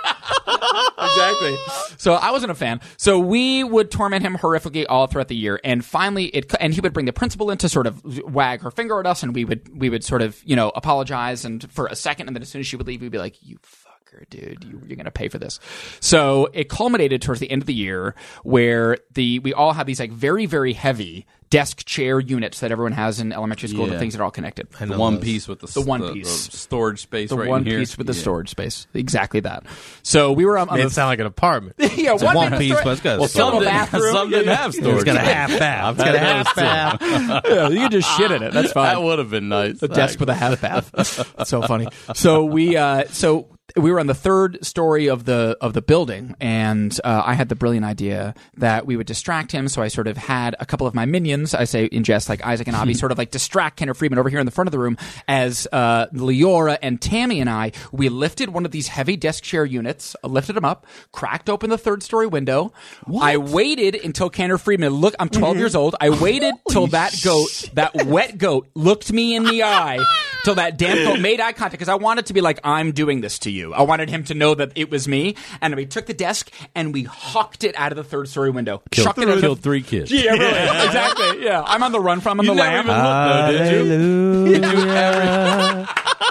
Exactly. So I wasn't a fan. So we would torment him horrifically all throughout the year, and finally it. And he would bring the principal in to sort of wag her finger at us, and we would we would sort of you know apologize, and for a second, and then as soon as she would leave, we'd be like, "You fucker, dude, you, you're gonna pay for this." So it culminated towards the end of the year, where the we all had these like very very heavy desk chair units that everyone has in elementary school. Yeah. The things that are all connected. The one piece with the The one the- piece. the storage space The right one in here. piece with the Yeah. storage space. Exactly that. So we were on, on It the sound like an apartment. yeah, It's a one, one big piece, storage- but it's got a Well, storage. some didn't, bathroom. some didn't Yeah. have storage. It's got a half bath. It's got a half bath. yeah, you can just shit in it. That's fine. That would have been nice. A desk with a half bath. That's so funny. So we, uh, so we were on the third story of the of the building, and uh, I had the brilliant idea that we would distract him. So I sort of had a couple of my minions, I say in jest, like Isaac and Avi, sort of like distract Kenner Freeman over here in the front of the room as uh, Leora and Tammy and I, we lifted one of these heavy desk chair units, lifted them up, cracked open the third story window. I waited until Kenner Freeman, look, I'm twelve years old. I waited till that goat, that wet goat, looked me in the eye, till that damn goat made eye contact, because I wanted to be like, I'm doing this to you. I wanted him to know that it was me. And we took the desk and we hawked it out of the third story window. Killed, Chucked it in the- killed three kids. Yeah, really. Exactly. Yeah. I'm on the run from, I'm on the never lam. even looked, though, did you? Did you ever?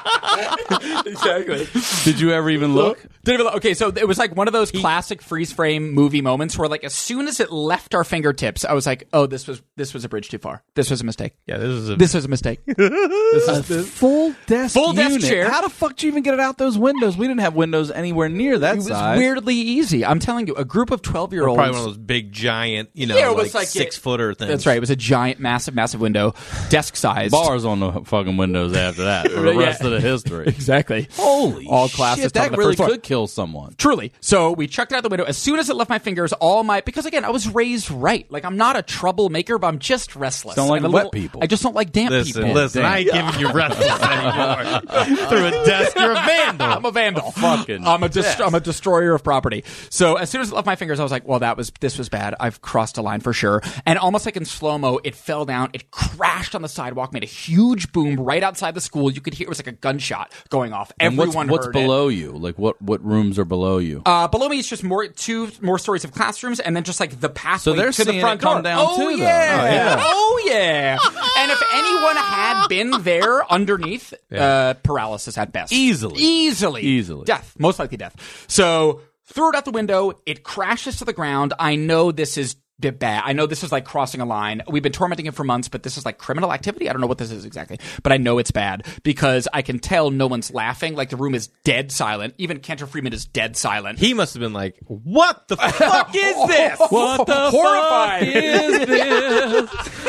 Exactly. Did you ever even look? Didn't even- Okay, so it was like one of those classic freeze frame movie moments where, like, as soon as it left our fingertips, I was like, "Oh, this was this was a bridge too far. This was a mistake. Yeah, this is a This was a mistake." This is this, Full desk Full desk unit. chair. How the fuck did you even get it out those windows? We didn't have windows anywhere near that it was size. weirdly easy. I'm telling you, a group of twelve year olds. probably one of those big giant, you know, Yeah, it was like, like- six footer things. That's right. It was a giant, massive, massive window, desk size. Bars on the fucking windows after that for the Yeah. rest of the history. Exactly. Holy All classes shit, taught on that the really first floor. could kill someone. Truly. So we chucked it out the window. As soon as it left my fingers, all my... Because, again, I was raised right. Like, I'm not a troublemaker, but I'm just restless. Don't like And a wet little- people. I just don't like damp Listen, people. listen, Damn. I ain't giving you restless anymore. Through a desk, you're a vandal. I'm a vandal. Fucking I'm a dest- yes. I'm a destroyer of property. So as soon as it left my fingers, I was like, well, that was this was bad. I've crossed a line for sure. And almost like in slow mo, it fell down. It crashed on the sidewalk, made a huge boom right outside the school. You could hear it was like a gunshot going off. And what's, Everyone what's heard it. below you? Like what, what rooms are below you? Uh, below me is just more two more stories of classrries, and then just like the pathway So they're to the seeing front it come door. down oh, too, though. yeah. Oh, oh yeah, and if anyone had been there underneath, uh, paralysis at best, Easily. easily, Easily. death, most likely death. So threw it out the window. It crashes to the ground. I know this is bad. I know this is like crossing a line. We've been tormenting him for months, but this is like criminal activity. I don't know what this is exactly, but I know it's bad because I can tell no one's laughing. Like the room is dead silent. Even Cantor Freeman is dead silent. He must have been like, what the fuck is this? What the horrified is this?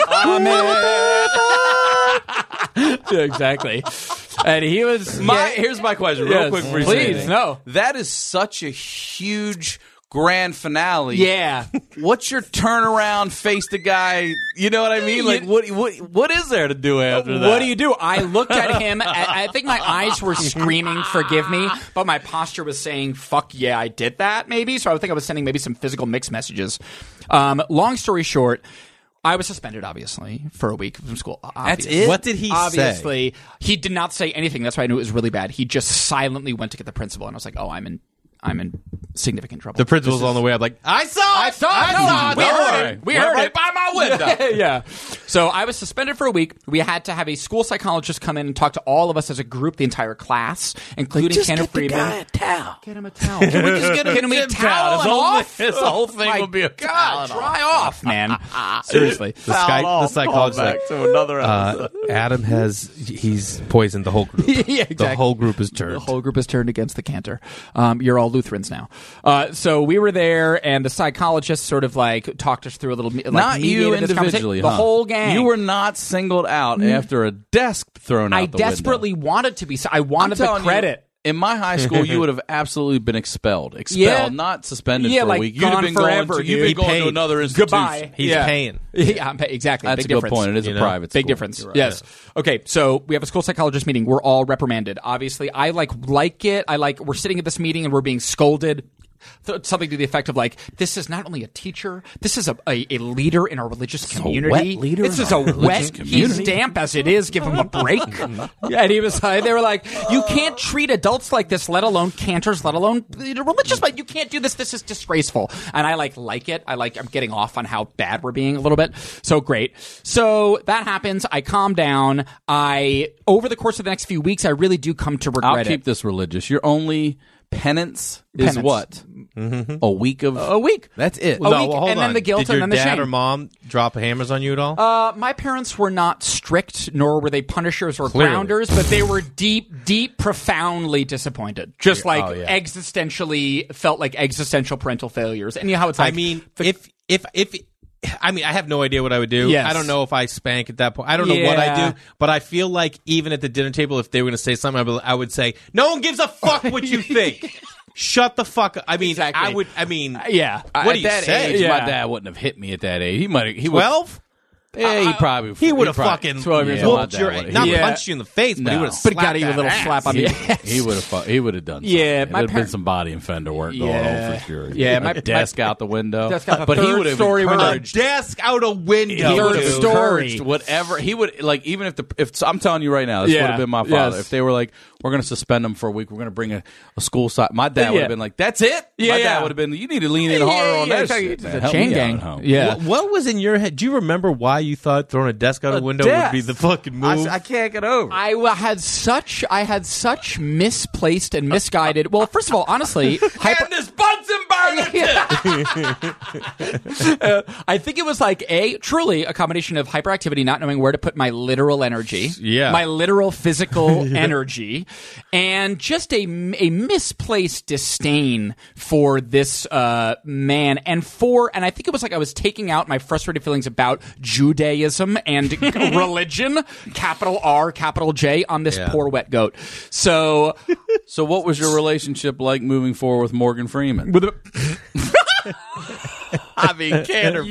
Yeah, exactly. And he was My, yeah, here's my question, real Yes, quick. before you say please, anything. no. That is such a huge grand finale. Yeah. What's your turnaround, face the guy? You know what I mean? Like, what what what is there to do after that? What do you do? I looked at him. I, I think my eyes were screaming, "Forgive me," but my posture was saying, "Fuck yeah, I did that." Maybe so. I think I was sending maybe some physical mixed messages. Um, long story short, I was suspended, obviously, for a week from school. That's Obviously. it? What did he say? Obviously, he did not say anything. That's why I knew it was really bad. He just silently went to get the principal, and I was like, "Oh, I'm in, I'm in significant trouble." The principal's on the way up, like, I saw it! I saw it. I No, saw it! we Don't heard worry. it. We We're heard right it. by my window. Yeah. So I was suspended for a week. We had to have a school psychologist come in and talk to all of us as a group, the entire class, including Tanner Friedman. a towel. Get him a towel. Can we just get him? Can we Tim towel towel. him This whole off? thing- this whole thing My will be a God, towel dry off, man. Seriously. The, sky, the psychologist back like, to another uh, Adam has, he's poisoned the whole group. Yeah, exactly. The whole group is turned. The whole group is turned against the cantor. Um, you're all Lutherans now. Uh, so we were there, and the psychologist sort of like talked us through a little. Like, Not you mediated this individually, conversation. huh? The whole gang. You were not singled out after a desk thrown out I the desperately window. wanted to be. I wanted I'm the telling credit. You, in my high school, you would have absolutely been expelled. Expelled, Yeah. not suspended Yeah, for like a week. You'd gone have been forever, going to, you'd dude. been going Paid. to another institution. Goodbye. He's Yeah. paying. Yeah, I'm pay- exactly. That's Big a good difference. point. It is You a know? private school. Big difference. You're right. Yes. Okay. So we have a school psychologist meeting. We're all reprimanded. Obviously, I like like it. I like. We're sitting at this meeting and we're being scolded. Th- Something to the effect of like, this is not only a teacher, this is a, a, a leader in our religious community. wet leader this in is our a religious wet. He's community. damp as it is. Give him a break. Yeah, and he was like, they were like, you can't treat adults like this, let alone cantors, let alone religious. Like, you can't do this. This is disgraceful. And I like like it. I like. I'm getting off on how bad we're being a little bit. So great. So that happens. I calm down. I over the course of the next few weeks, I really do come to regret I'll it. keep this religious. Your only penance is Penance. what? A week of a week. That's it. A no, week, well, hold and then on. the guilt, Did your and then the dad shame. or mom drop hammers on you at all? Uh, my parents were not strict, nor were they punishers or Clearly. grounders, but they were deep, deep, profoundly disappointed. Just like Oh, yeah. existentially felt like existential parental failures. And you know how it's like. I mean, if if if I mean, I have no idea what I would do. Yes. I don't know if I spank at that point. I don't know what I Yeah. do, but I feel like even at the dinner table, if they were going to say something, I would, I would say, "No one gives a fuck what you think. Shut the fuck up." I mean, Exactly. I would. I mean, yeah. What at do you that say? age, Yeah. my dad wouldn't have hit me at that age. He might. He would. twelve. Yeah, he probably. He would have probably- fucking twelve years whooped old. My dad your, would've- not he- Yeah. punched you in the face, but he No. would have But got you a little ass. slap on He, the ass. he would have. He would have done. Yeah, something. my There'd par- been some body and fender work going Yeah. on for sure. Yeah, A my- desk out the window. Desk out the but he third would have story window. A encouraged. desk out a window. He would Third have dude. story. encouraged whatever he would like. Even if the if I'm telling you right now, this Yeah. would have been my father. Yes. If they were like, "We're going to suspend him for a week. We're going to bring a, a school side." My dad would Yeah. have been like, "That's it." Yeah, my yeah. dad would have been. You need to lean in harder on yeah, that exactly. shit. It's man. a Help chain me out gang. at home. Yeah. What, what was in your head? Do you remember why you thought throwing a desk out a, A window desk. would be the fucking move? I, I can't get over. it. I w- had such I had such misplaced and misguided. Well, first of all, honestly, hyper- And this Bunsen burner. Uh, I think it was like a truly a combination of hyperactivity, not knowing where to put my literal energy, Yeah. my literal physical energy, and just a, a misplaced disdain for this uh, man, and for and I think it was like I was taking out my frustrated feelings about Judaism and religion, capital R, capital J, on this Yeah. poor wet goat. So. So, what was your relationship like moving forward with Morgan Freeman? With a- I mean, Canter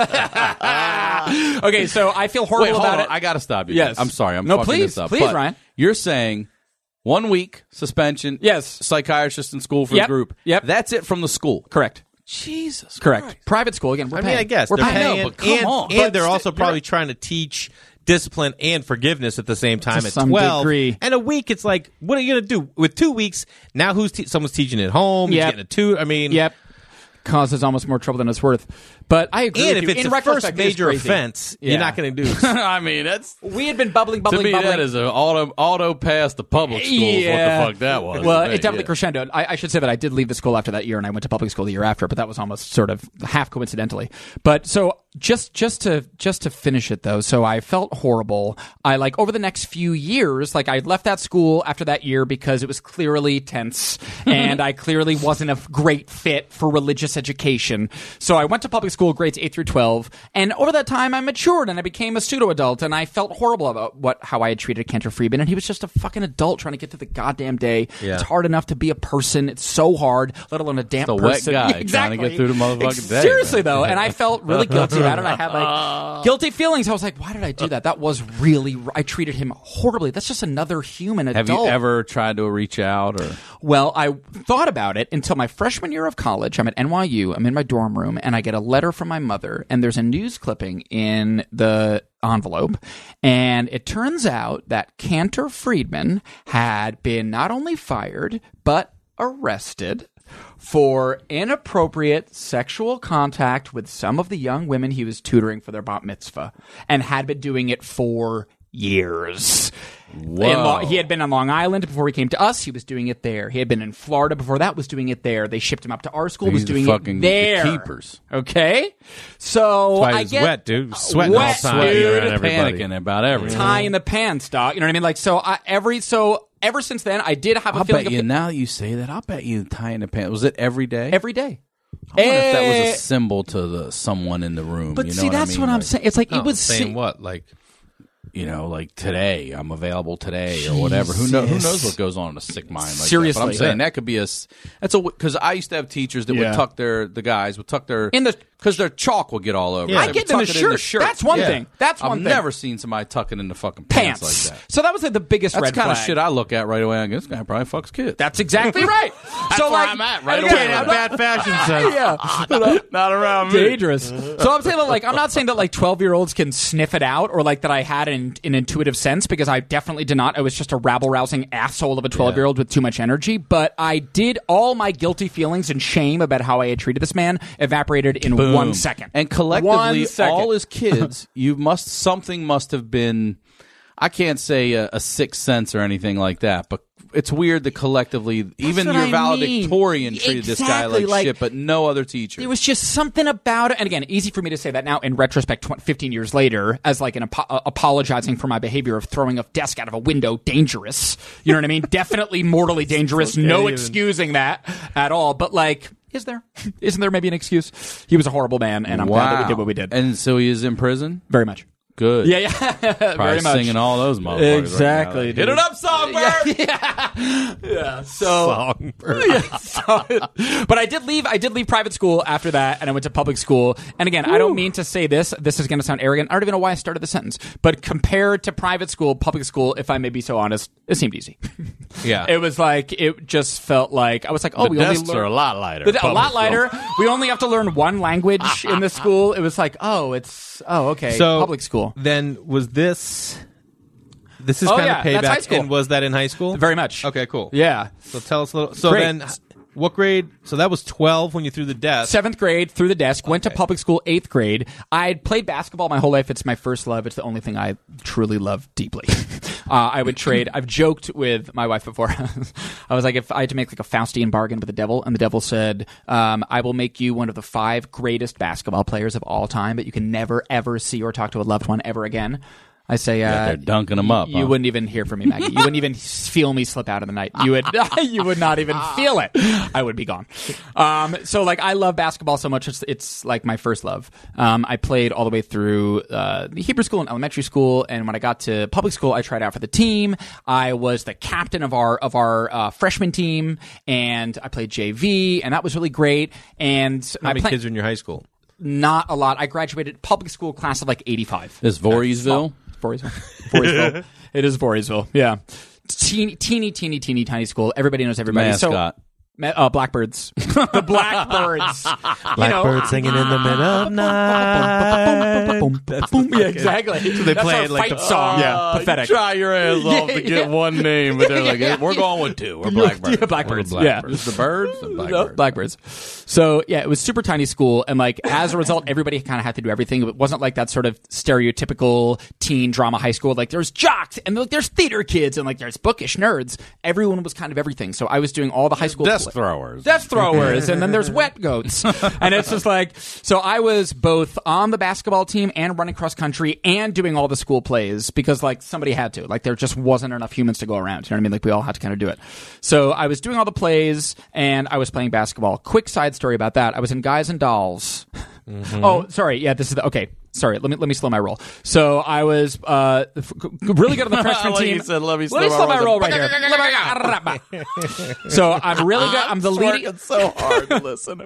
okay, so I feel horrible Wait, hold about on. it. I got to stop you. Yes. I'm sorry. I'm No, fucking please, this up. please, But Ryan. You're saying one week suspension. Yes. Psychiatrist in school for Yep, the group. yep. That's it from the school. Correct. Jesus. Correct. Christ. Private school again. We're I mean, paying. I guess we're they're paying. paying, but come and, on. and But they're sti- also you're probably right. trying to teach discipline and forgiveness at the same time To at some twelve. degree. And a week, it's like, what are you going to do with two weeks? Now, who's te- someone's teaching at home? He's Yep. getting a two. I mean, Yep. Causes almost more trouble than it's worth. But I agree. And with if you. it's In a first retrospect, it is major crazy. offense, Yeah. you're not going to do. I mean, that's We had been bubbling, to bubbling, me bubbling. that is an auto auto pass to public schools. Yeah. What the fuck that was? Well, to me, it definitely yeah. crescendoed. I, I should say that I did leave the school after that year, and I went to public school the year after, but that was almost sort of half coincidentally. But so just just to just to finish it though, so I felt horrible. I like over the next few years, like I left that school after that year because it was clearly tense and I clearly wasn't a great fit for religious education. So I went to public school grades eight through twelve, and over that time I matured and I became a pseudo adult, and I felt horrible about what how I had treated Cantor Friedman, and he was just a fucking adult trying to get through the goddamn day. Yeah. It's hard enough to be a person. It's so hard, let alone a damn The wet person. guy exactly. trying to get through the motherfucking day. Seriously though, and I felt really guilty about it. I had like guilty feelings. I was like, why did I do that? That was really, I treated him horribly. That's just another human adult. Have you ever tried to reach out or? Well, I thought about it until my freshman year of college. I'm at N Y U. I'm in my dorm room, and I get a letter from my mother, and there's a news clipping in the envelope, and it turns out that Cantor Friedman had been not only fired, but arrested for inappropriate sexual contact with some of the young women he was tutoring for their bat mitzvah, and had been doing it for years. Whoa. In Lo- he had been on Long Island before he came to us. He was doing it there. He had been in Florida before that, was doing it there. They shipped him up to our school, was These are doing fucking it there. the keepers. Okay? So That's why I he was get wet, dude. Sweating all wet, the time. dude. around everybody. Panicking about everything. tie in the pants, dog. You know what I mean? Like, so I, every, so ever since then, I did have a I'll feeling bet of you, now that you say that, I'll bet you tying the pants. Was it every day? every day. I wonder if that was Eh, a symbol to the someone in the room. But you know see, what I that's mean? what I'm Like, saying. It's like, Oh, it was saying si- what? Like, You know, like today, I'm available today or whatever. Who knows? Who knows what goes on in a sick mind? Like Seriously. that. But I'm saying that could be a. s- That's a because I used to have teachers that Yeah. would tuck their the guys would tuck their In the- because their chalk would get all over. Yeah. it. I They get would in the tuck it shirt. shirt. That's one Yeah. thing. That's one I've thing. never seen somebody tuck it in the fucking pants, pants. like that. So that was like the biggest That's red the kind flag. of shit I look at right away. I go, this guy probably fucks kids. That's exactly right. so where like, I'm at right again, away. I'm have not- bad fashion sense. yeah. not around me. Dangerous. So I'm saying that, like, I'm not saying that like twelve year olds can sniff it out, or like that I had an, an intuitive sense, because I definitely did not. I was just a rabble rousing asshole of a twelve year old with too much energy. But I did, all my guilty feelings and shame about how I had treated this man evaporated in Boom. one second. And collectively, One second. all his kids, you must something must have been. I can't say a, a sixth sense or anything like that, but it's weird that collectively, even what your I valedictorian mean. treated this guy Exactly, like, like- shit, but no other teacher. There was just something about it. And again, easy for me to say that now in retrospect, tw- fifteen years later, as like an apo- uh, apologizing for my behavior of throwing a desk out of a window. Dangerous. You know what I mean? Definitely mortally dangerous. No even- excusing that at all. But like, is there? Isn't there maybe an excuse? He was a horrible man, and I'm glad that we did what we did. And so he is in prison. Very much. Good. Yeah, yeah. Probably Very much. singing all those motherfuckers. Exactly, Right now. dude. Hit it up, Songbird. Yeah. yeah. So. Songbird. Yeah, so- but I did leave. I did leave private school after that, and I went to public school. And again, I don't mean to say this. This is going to sound arrogant. I don't even know why I started the sentence. But compared to private school, public school, if I may be so honest, it seemed easy. Yeah. It was like it just felt like I was like, oh, The we only desks learn are a lot lighter. a Public lot school. lighter. We only have to learn one language in this school. It was like, oh, it's oh, okay, So public school. Then was this? This is Oh, kind yeah, of that's high payback. school. And was that in high school? Very much. Okay, cool. Yeah. So tell us a little. So Great. then, what grade? So that was twelve when you threw the desk. Seventh grade, through the desk, went to Okay. public school, eighth grade. I had played basketball my whole life. It's my first love. It's the only thing I truly love deeply. uh, I would trade. I've joked with my wife before. I was like, if I had to make like a Faustian bargain with the devil, and the devil said, um, I will make you one of the five greatest basketball players of all time, but you can never, ever see or talk to a loved one ever again. I say, uh, they're dunking 'em up, You huh? wouldn't even hear from me, Maggie. You wouldn't even feel me slip out in the night. You would, you would not even feel it. I would be gone. Um, so like, I love basketball so much. It's, it's like my first love. Um, I played all the way through, uh, the Hebrew school and elementary school. And when I got to public school, I tried out for the team. I was the captain of our, of our, uh, freshman team, and I played J V, and that was really great. And How I many play- kids are in your high school? not a lot. I graduated public school class of like eighty-five. Is Voorheesville? Voorheesville. Voorheesville. It is Voorheesville. Yeah. Teeny, teeny, teeny, teeny, tiny school. Everybody knows everybody. Mascot. So, ma- uh, Blackbirds. The Blackbirds. Blackbird singing in the middle of night. Yeah, exactly. So they That's play our it like fight the- song. Yeah, Uh, pathetic. You try your ass off to Yeah, get yeah. one name, but they're like, Yeah. we're going with two. We're Blackbirds. Yeah, Blackbirds. We're Yeah. Blackbirds. The birds? The No, Blackbirds. Blackbirds. So yeah, it was super tiny school, and like as a result, everybody kind of had to do everything. It wasn't like that sort of stereotypical teen drama high school. Like there's jocks and like there's theater kids and like there's bookish nerds. Everyone was kind of everything. So I was doing all the high school. Desk throwers. Death throwers, and then there's wet goats. And it's just like, so I was both on the basketball team and running cross country and doing all the school plays because, like, somebody had to. Like, there just wasn't enough humans to go around. You know what I mean? Like, we all had to kind of do it. So I was doing all the plays, and I was playing basketball. Quick side story about that. I was in Guys and Dolls. Mm-hmm. Oh, sorry. Yeah, this is the, okay. Sorry, let me let me slow my roll. So I was uh, f- really good on the freshman like team. you said, let me slow, let me slow my roll right here. So I'm really good. I'm the leading. It's so hard to listen.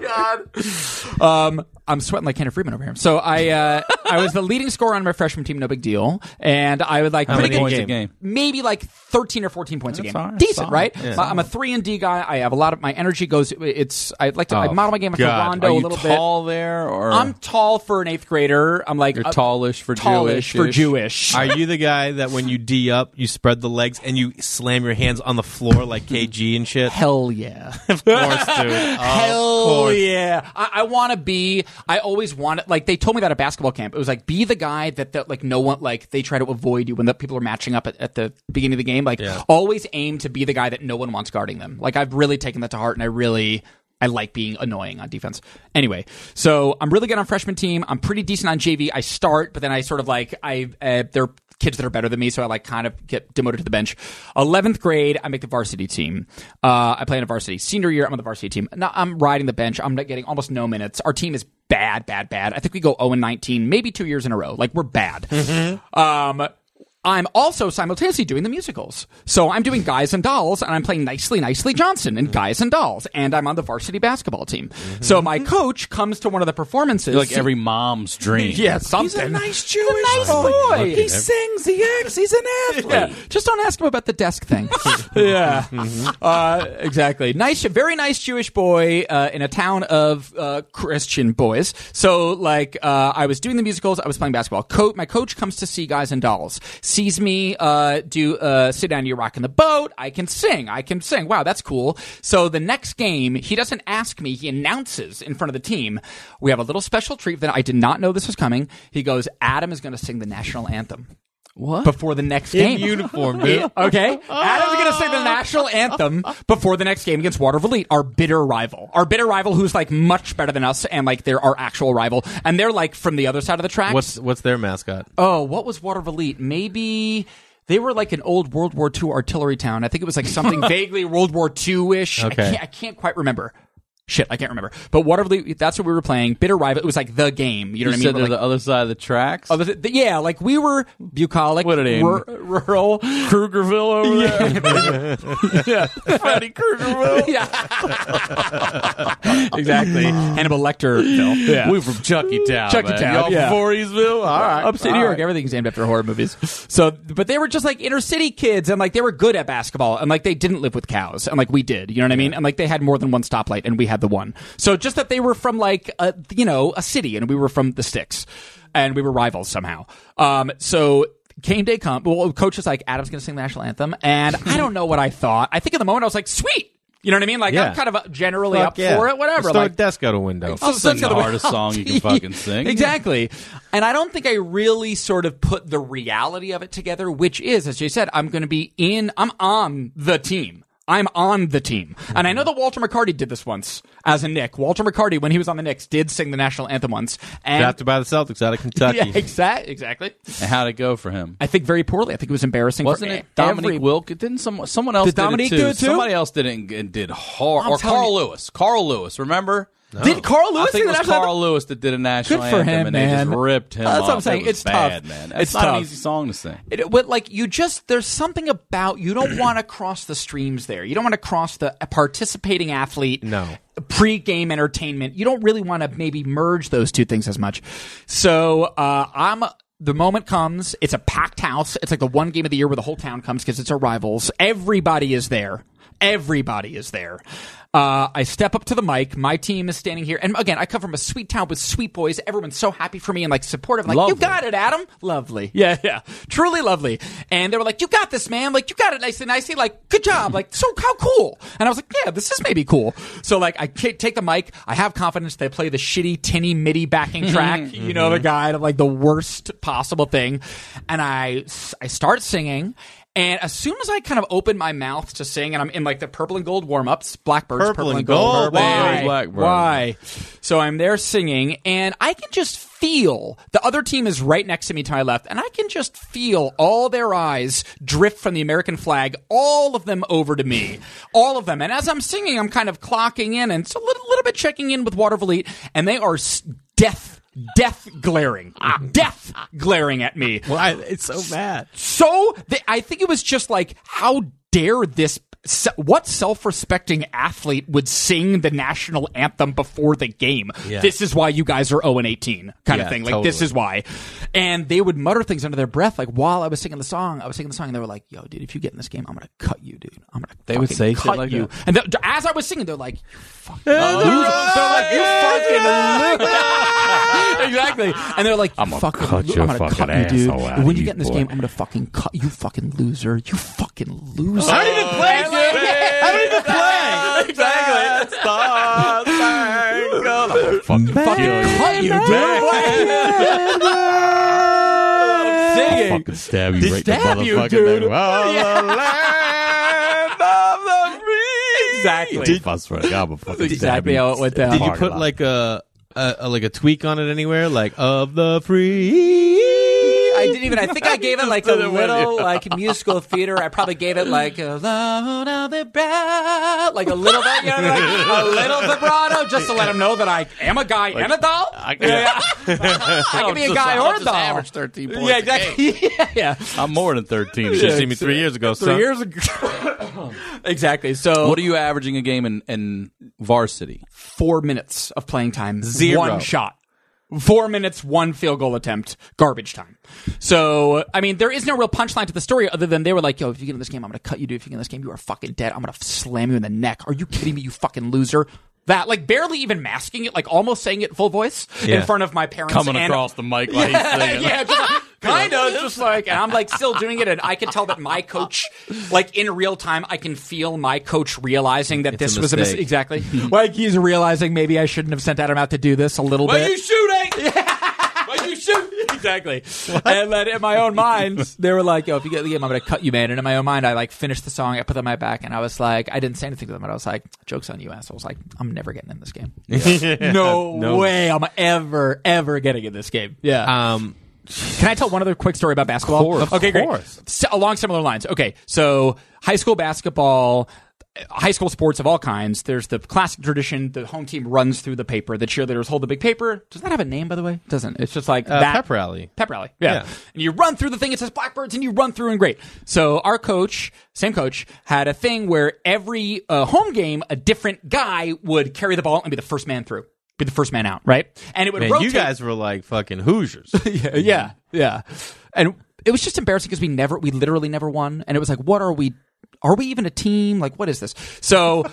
God. Um, I'm sweating like Kenny Freeman over here. So I uh, I was the leading scorer on my freshman team. No big deal. And I would like How pretty many good points a game? Maybe like thirteen or fourteen points That's a game. all right. Decent, Solid. right? Yeah. I'm a three and D guy. I have a lot of my energy goes. It's I like to I Oh, model my game after God. Rondo Are a you little tall there, or bit. I'm tall for an eighth grader. I'm like you're uh, tallish for tallish Jewish? for Jewish. Are you the guy that when you D up, you spread the legs and you slam your hands on the floor like K G and shit? Hell yeah. Of course, dude. Hell course. yeah. I, I want to be, I always wanted, like, they told me that at basketball camp. It was like, be the guy that, that like, no one, like, they try to avoid you when the people are matching up at, at the beginning of the game. Like, Yeah. always aim to be the guy that no one wants guarding them. Like, I've really taken that to heart, and I really, I like being annoying on defense. Anyway, so I'm really good on freshman team. I'm pretty decent on J V. I start, but then I sort of like, I, uh, they're kids that are better than me, so I like kind of get demoted to the bench. eleventh grade, I make the varsity team. Uh, I play in a varsity. Senior year, I'm on the varsity team. Now I'm riding the bench. I'm not getting almost no minutes. Our team is bad, bad, bad. I think we go oh and nineteen, maybe two years in a row. Like, we're bad. Mm-hmm. Um, I'm also simultaneously doing the musicals. So I'm doing Guys and Dolls, and I'm playing Nicely, Nicely Johnson in Guys and Dolls, and I'm on the varsity basketball team. Mm-hmm. So my coach comes to one of the performances. You're like every mom's dream. Yeah, something. He's a nice Jewish He's a nice boy. boy. He sings, he acts, he's an athlete. Yeah. Just don't ask him about the desk thing. yeah, uh, exactly. Nice, very nice Jewish boy uh, in a town of uh, Christian boys. So, like, uh, I was doing the musicals, I was playing basketball. Co- my coach comes to see Guys and Dolls, sees me uh, do uh, sit down, you're rocking the boat. I can sing. I can sing. Wow, that's cool. So the next game, he doesn't ask me. He announces in front of the team, we have a little special treat that I did not know this was coming. He goes, Adam is going to sing the national anthem. What? Before the next In game. uniform, dude. Okay? Adam's going to sing the national anthem before the next game against Waterville Elite, our bitter rival. Our bitter rival who's, like, much better than us, and, like, they're our actual rival. And they're, like, from the other side of the tracks. What's what's their mascot? Oh, what was Waterville Elite? Maybe... They were like an old World War Two artillery town. I think it was like something vaguely World War Two-ish. Okay. I can't, I can't quite remember. Shit, I can't remember. But Waterville, that's what we were playing. Bitter rival. It was like the game. You know You what I said mean? they're Like, the other side of the tracks. oh, the, the, yeah, like we were bucolic, What are they in? rur- rural. Krugerville over there. Yeah. Freddy Krugerville. Yeah. Exactly. Hannibal Lecterville. Yeah. We from Chuckytown. Chuckytown, man. Y'all yeah. from Voorheesville? All right. Upstate New All York, right. everything's named after horror movies. So, but they were just like inner city kids, and like they were good at basketball, and like they didn't live with cows, and like we did. You know what I mean? And like they had more than one stoplight, and we had the one. So just that they were from like a you know a city, and we were from the sticks, and we were rivals somehow. Um, so. Game day come. Well, coach was like, Adam's going to sing the national anthem, and I don't know what I thought. I think in the moment I was like, sweet. You know what I mean? Like Yeah. I'm kind of generally Fuck up yeah. for it. Whatever. Just throw like a desk out a window. I'll So sing that's the way- hardest song you can fucking sing. Exactly. And I don't think I really sort of put the reality of it together, which is, as Jay said, I'm going to be in, I'm on the team. I'm on the team. And I know that Walter McCarty did this once as a Knick. Walter McCarty, when he was on the Knicks, did sing the national anthem once. And Drafted by the Celtics out of Kentucky. yeah, exa- exactly. And how'd it go for him? I think very poorly. I think it was embarrassing Wasn't for it every- Dominique Wilkins? Didn't someone someone else Did did Dominique it too? do it too? Somebody else did it and, and did hard. I'm Or telling Carl you. Lewis. Carl Lewis. Remember? Did Carl Lewis I think sing it the was national Carl anthem? Lewis that did a national Good for anthem, him, and man. they just ripped him That's what off. I'm saying. It was It's bad, tough. man. It's It's not tough. an easy song to sing. It, but like you just there's something about you don't want to cross the streams there. You don't want to cross the a participating athlete. No. Pre-game entertainment. You don't really want to maybe merge those two things as much. So uh, I'm. The moment comes. It's a packed house. It's like the one game of the year where the whole town comes because it's our rivals. Everybody is there. Everybody is there. Uh, I step up to the mic. My team is standing here. And again, I come from a sweet town with sweet boys. Everyone's so happy for me and like supportive. Like, Lovely. you got it, Adam. Lovely. Yeah, yeah. Truly lovely. And they were like, you got this, man. Like, you got it nicely, nicely. Like, good job. Like, so how cool. And I was like, yeah, this is maybe cool. So like, I t- take the mic. I have confidence. They play the shitty tinny MIDI backing track. You know, the guide of like the worst possible thing. And I, I start singing. And as soon as I kind of open my mouth to sing, and I'm in like the purple and gold warm-ups, Blackbirds, Purple purple, and and gold. gold, Why? baby. Blackbird. Why? So I'm there singing, and I can just feel the other team is right next to me to my left, and I can just feel all their eyes drift from the American flag, all of them over to me, all of them. And as I'm singing, I'm kind of clocking in and it's a little, little bit checking in with Waterville Elite, and they are s- death. Death glaring, death glaring at me. Why? It's so bad. So they, I think it was just like, how dare this? What self-respecting athlete would sing the national anthem before the game? Yeah. This is why you guys are oh and eighteen, kind Yeah, of thing. Like, totally. this is why. And they would mutter things under their breath. Like, while I was singing the song, I was singing the song, and they were like, yo, dude, if you get in this game, I'm going to cut you, dude. I'm going to They would fucking say shit cut like you. that? And the, as I was singing, they're like, you fucking loser. They're like, you fucking loser. Exactly. And they're like, I'm gonna fucking cut lo- your I'm gonna fucking cut you, dude. asshole out When of you you, get in this boy. game, I'm going to fucking cut you, fucking loser. You fucking loser. I don't even play, dude. I don't even play. Exactly. Stop. Fucking Fucking cut you, dude. Singing. fucking stab you right Stab the you, motherfucking dude. neck. Well, Yeah. the land of the free. Exactly. Did, I swear to God, I'm gonna fucking stab Exactly you. how it went down. Did you Parking put lot. like a, a, a like a tweak on it anywhere, like of the free? I didn't even. I think I gave it like a little like musical theater. I probably gave it like a loud of the breath, like a little bit, you know, like a little vibrato, just to let them know that I am a guy and a doll. I, Yeah, I can be a guy or a doll. Average thirteen points. Yeah, exactly. Yeah, yeah. I'm more than thirteen. You should have seen me three years ago, Three son. years ago. Exactly. So, What are you averaging a game in, in varsity? four minutes of playing time, Zero. one shot. Four minutes, one field goal attempt, garbage time. So, I mean, there is no real punchline to the story other than they were like, yo, if you get in this game, I'm going to cut you, dude. If you get in this game, you are fucking dead. I'm going to slam you in the neck. Are you kidding me, you fucking loser? That, like, barely even masking it, like almost saying it full voice Yeah. in front of my parents. Coming and- across the mic while he's singing. yeah, just, kind of, just like, and I'm like still doing it, and I can tell that my coach, like in real time, I can feel my coach realizing that It's a this was a mistake. mistake. Exactly. Like he's realizing maybe I shouldn't have sent Adam out to do this a little bit. shooting? Why you shooting? Exactly. And then in my own mind, they were like, yo, if you get the game, I'm going to cut you, man. And in my own mind, I like finished the song, I put them on my back, and I was like, I didn't say anything to them, but I was like, joke's on you, assholes. Like, I'm never getting in this game. No, No. way I'm ever, ever getting in this game. Yeah. Um, Can I tell one other quick story about basketball? Of course, okay, of great. course. S- along similar lines. Okay, so high school basketball, high school sports of all kinds. There's the classic tradition: the home team runs through the paper. The cheerleaders hold the big paper. Does that have a name, by the way? It doesn't. It's just like uh, that. pep rally. Pep rally. Yeah. Yeah. And you run through the thing. It says Blackbirds, and you run through and great. So our coach, same coach, had a thing where every uh, home game, a different guy would carry the ball and be the first man through. Be the first man out, right? And it would Man, rotate. you guys were like fucking Hoosiers. yeah, yeah, yeah. And it was just embarrassing because we never, we literally never won. And it was like, what are we? Are we even a team? Like, what is this? So,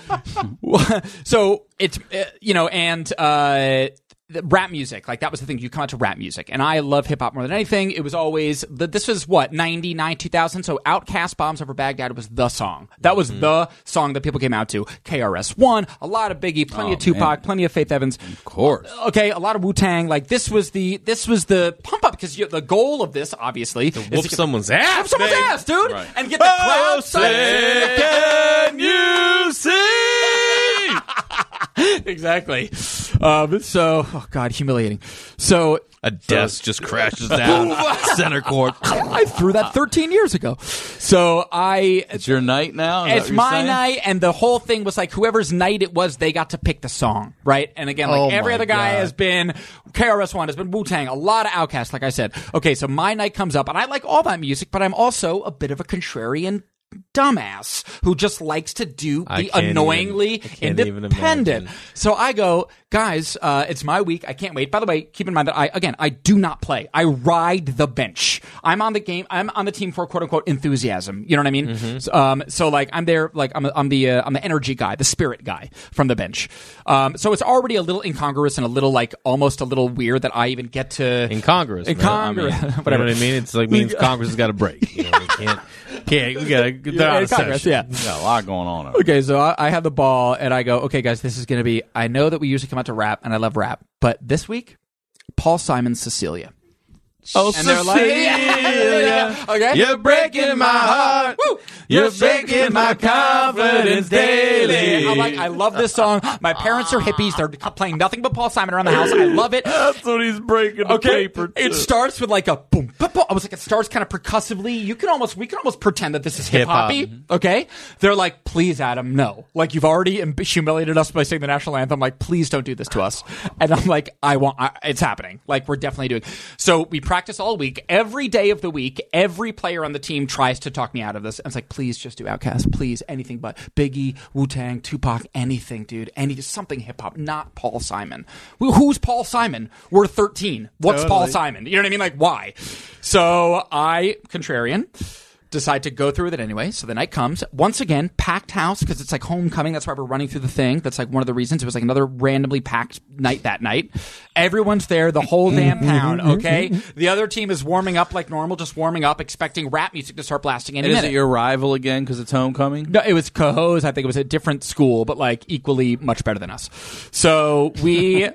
so it's uh, you know, and uh, the rap music, like that was the thing. You come out to rap music, and I love hip hop more than anything. It was always the, this was what ninety-nine, two thousand. So, Outkast, Bombs Over Baghdad was the song. That was Mm-hmm. the song that people came out to. K R S One, a lot of Biggie, plenty Oh, of Tupac, man. plenty of Faith Evans. Of course. Okay, a lot of Wu Tang. Like this was the this was the pump up because the goal of this obviously is Whoop to get someone's ass. whoop someone's babe. ass, dude, Right. and get the crowd say, can you see? exactly. Um, so, oh god, humiliating. So A desk just crashes down center court. I threw that thirteen years ago. So I. It's your night now? Is that It's what you're my saying? night, and the whole thing was like whoever's night it was, they got to pick the song, right? And again, like Oh every my other guy God. has been K R S One, has been Wu Tang, a lot of Outkast, like I said. Okay, so my night comes up, and I like all that music, but I'm also a bit of a contrarian dumbass who just likes to do I the can't even- annoyingly I can't even independent. imagine. So I go, guys, uh, it's my week. I can't wait. By the way, keep in mind that I, again, I do not play. I ride the bench. I'm on the game. I'm on the team for quote unquote enthusiasm. You know what I mean? Mm-hmm. So, um, so like I'm there, like I'm, I'm the, uh, I'm the energy guy, the spirit guy from the bench. Um, so it's already a little incongruous and a little like almost a little weird that I even get to Incongruous. In man. Congress, I mean, whatever. You know what I mean? It's like means Congress has got to break. You know, we can't, can't, we gotta, they're Yeah, out of Congress, session. yeah. You got a lot going on. Over. Okay, so I, I have the ball, and I go, okay, guys, this is going to be, I know that we usually come out to rap, and I love rap, but this week, Paul Simon's Cecilia. Oh, And they're like, yeah. Cecilia. Okay. You're breaking my heart. Woo. You're shaking my confidence daily. I'm like, I love this song. My parents are hippies. They're playing nothing but Paul Simon around the house. I love it. That's what he's breaking the Okay, paper. it starts with like a boom, boom, boom. I was like, it starts kind of percussively. You can almost, we can almost pretend that this is hip Hip-hop. hoppy. Okay, they're like, please, Adam, no. Like you've already em- humiliated us by singing the national anthem. Like, please don't do this to us. And I'm like, I want, I, it's happening. Like we're definitely doing. So we practice all week. Every day of the week, every player on the team tries to talk me out of this. And it's like, please just do Outkast, please, anything but Biggie, Wu-Tang, Tupac, anything, dude, any something hip hop, not Paul Simon. Who- Who's Paul Simon? We're thirteen. What's Totally. Paul Simon? You know what I mean? Like, why? So I, contrarian, decide to go through with it anyway. So the night comes. Once again, packed house, because it's like homecoming. That's why we're running through the thing. That's like one of the reasons. It was like another randomly packed night that night. Everyone's there, the whole damn pound, okay? The other team is warming up like normal, just warming up, expecting rap music to start blasting any And is minute. it your rival again because it's homecoming? No, it was Cohoes. I think it was a different school, but like equally much better than us. So we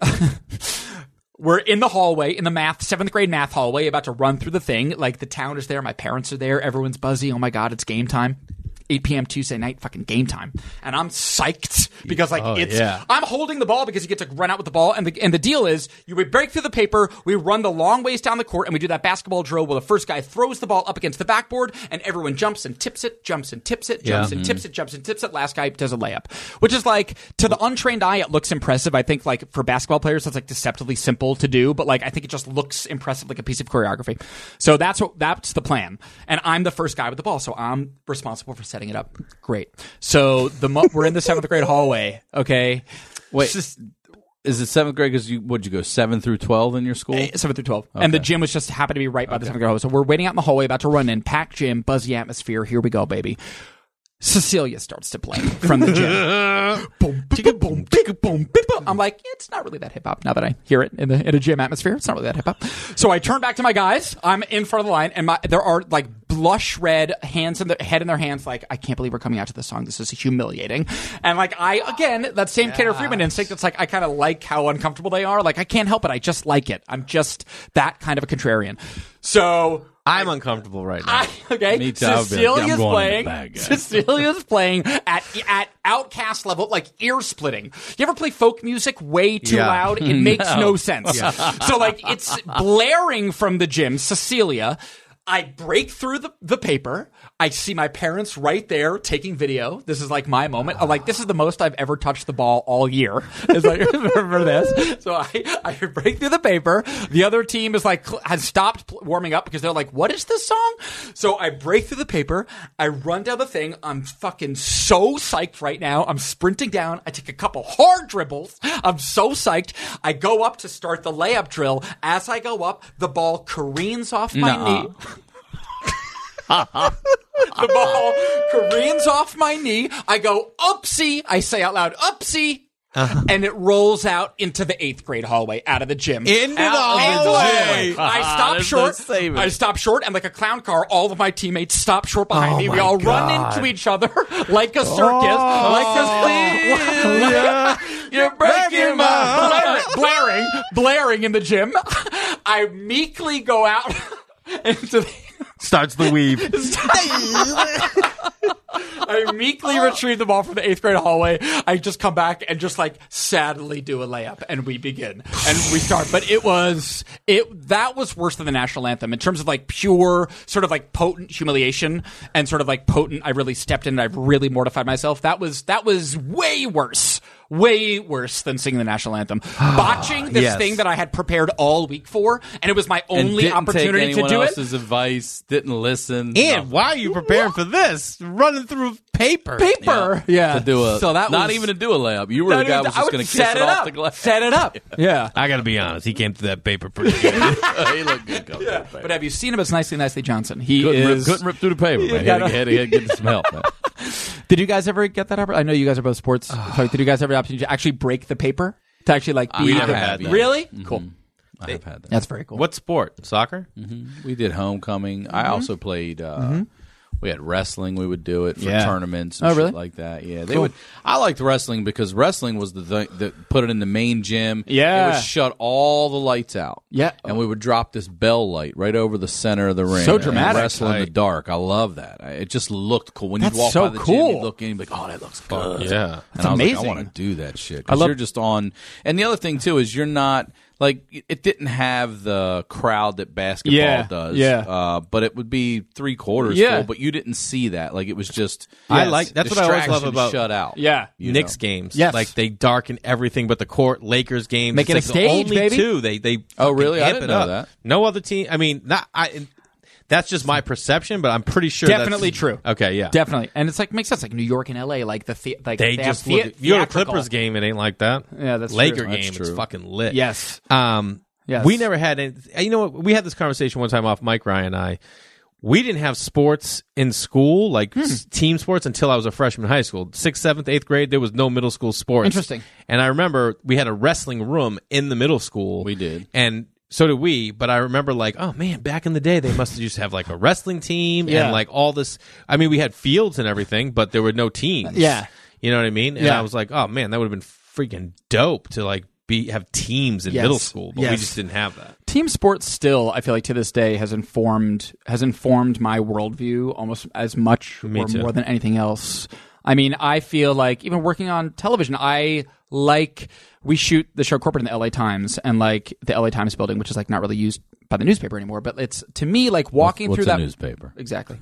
we're in the hallway, in the math, seventh grade math hallway, about to run through the thing. Like the town is there, my parents are there, everyone's buzzy. Oh my God, it's game time. eight p.m. Tuesday night, fucking game time. And I'm psyched because like Oh, it's, yeah. I'm holding the ball because you get to run out with the ball. And the, and the deal is you would break through the paper, we run the long ways down the court, and we do that basketball drill where the first guy throws the ball up against the backboard and everyone jumps and tips it, jumps and tips it, jumps Yeah. and tips it, jumps and tips it. Last guy does a layup, which is like, to the untrained eye, it looks impressive. I think like for basketball players, it's like deceptively simple to do, but like I think it just looks impressive, like a piece of choreography. So that's what, that's the plan. And I'm the first guy with the ball, so I'm responsible for setting it up. Great. So the mo- we're in the seventh grade hallway. Okay. Wait, It's just- is it seventh grade because you, what'd you go, seven through twelve in your school? Eh, seven through twelve, and the gym was just happened to be right by the seventh grade hallway. So we're waiting out in the hallway, about to run in, packed gym, buzzy atmosphere. Here we go, baby. Cecilia starts to play from the gym. Boom, boom, boom, boom, boom, boom. I'm like, it's not really that hip hop. Now that I hear it in the in a gym atmosphere, it's not really that hip hop. So I turn back to my guys. I'm in front of the line, and my, there are like blush red hands in their head in their hands. Like, I can't believe we're coming out to this song. This is humiliating. And like, I again that same Taylor Freeman instinct. It's like I kind of like how uncomfortable they are. Like, I can't help it. I just like it. I'm just that kind of a contrarian. So. I'm uncomfortable right now. I, okay, Me too. I would be like, Cecilia's I'm going playing. to the bad guy. Cecilia's playing at at Outcast level, like ear splitting. You ever play folk music way too Yeah. loud? It makes no sense. So like it's blaring from the gym. Cecilia. I break through the, the paper. I see my parents right there taking video. This is like my moment. I'm like, this is the most I've ever touched the ball all year. It's like, remember this? So I, I break through the paper. The other team is like, has stopped pl- warming up because they're like, what is this song? So I break through the paper. I run down the thing. I'm fucking so psyched right now. I'm sprinting down. I take a couple hard dribbles. I'm so psyched. I go up to start the layup drill. As I go up, the ball careens off my Nuh-uh. knee. The ball careens off my knee. I go, oopsie. I say out loud, oopsie. Uh-huh. And it rolls out into the eighth grade hallway out of the gym. Into the Out of hallway. gym. I stop There's short. no saving. I stop short, and like a clown car, all of my teammates stop short behind Oh me. We my all God. run into each other like a circus. like a You're breaking my heart. blaring, blaring in the gym. I meekly go out into the. Starts the weave. I meekly retrieve the ball from the eighth grade hallway. I just come back and just like sadly do a layup, and we begin and we start. But it was it that was worse than the national anthem in terms of like pure sort of like potent humiliation and sort of like potent. I really stepped in and I've really mortified myself. That was that was way worse. Way worse than singing the national anthem. Botching this Yes. thing that I had prepared all week for, and it was my And only didn't opportunity take to anyone do it. else's advice, didn't listen. And why are you preparing for this? Running through paper. Paper, yeah. to do a so that not was, even to do a layup. You were the guy who was I just would going to kiss set it, it off up. the glass. Set it up. Yeah. I gotta be honest. He came to that paper pretty good. He looked good. Going yeah. But have you seen him as Nicely Nicely Johnson? He Couldn't, is. rip, couldn't rip through the paper, man. He had, gotta- to, he had to- he had to get some help, man. Did you guys ever get that opportunity? I know you guys are both sports. Sorry, did you guys ever have the opportunity to actually break the paper? To actually like be We the- never had that. Really? Cool. I have had that. That's very cool. What sport? Soccer? We did homecoming. I also played. Uh, We had wrestling. We would do it for Yeah. tournaments and Oh, really? shit like that. Yeah, they would. I liked wrestling because wrestling was the thing that put it in the main gym. Yeah. It would shut all the lights out. Yeah. And we would drop this bell light right over the center of the ring. So and dramatic. wrestle in the Tight. dark. I love that. I- It just looked cool. When you That's walk so by the gym, cool. you look in, you'd be like, oh, that looks good. Yeah. And I was amazing. like, I want to do that shit. I Because love- you're just on. And the other thing, too, is you're not. Like, it didn't have the crowd that basketball Yeah, does. yeah. Uh, but it would be three quarters Yeah. full, but you didn't see that. Like, it was just. I Yes. like that's what I always love distraction about shut out. Yeah. you Knicks know? games. Yes. Like they darken everything but the court. Lakers games. Make it it's a like the stage, only baby. two. They they Oh, fucking really? I amp didn't it know up. that. No other team. I mean, not I. That's just my perception, but I'm pretty sure Definitely that's, true. Okay, yeah. Definitely, and it's like makes sense. Like New York and L A, like the, the like They, they just have look. the- At, you go to a theatrical- Clippers game, it ain't like that. Yeah, that's Laker true. game, That's it's true. fucking lit. Yes. Um, Yes. we never had any. You know what? We had this conversation one time off Mike Ryan and I. We didn't have sports in school, like Hmm. s- team sports, until I was a freshman in high school. Sixth, seventh, eighth grade, there was no middle school sports. Interesting. And I remember we had a wrestling room in the middle school. We did. And so did we. But I remember, like, oh man, back in the day, they must have just have like a wrestling team Yeah. and like all this. I mean, we had fields and everything, but there were no teams. Yeah. You know what I mean? And Yeah. I was like, oh man, that would have been freaking dope to like be have teams in Yes. middle school, but we Yes. just didn't have that. Team sports still, I feel like to this day has informed has informed my worldview almost as much Me or too. more than anything else. I mean, I feel like even working on television, I like we shoot the show corporate in the L A Times and like the L A Times building, which is like not really used by the newspaper anymore. But it's to me like walking What's through a that newspaper? Exactly.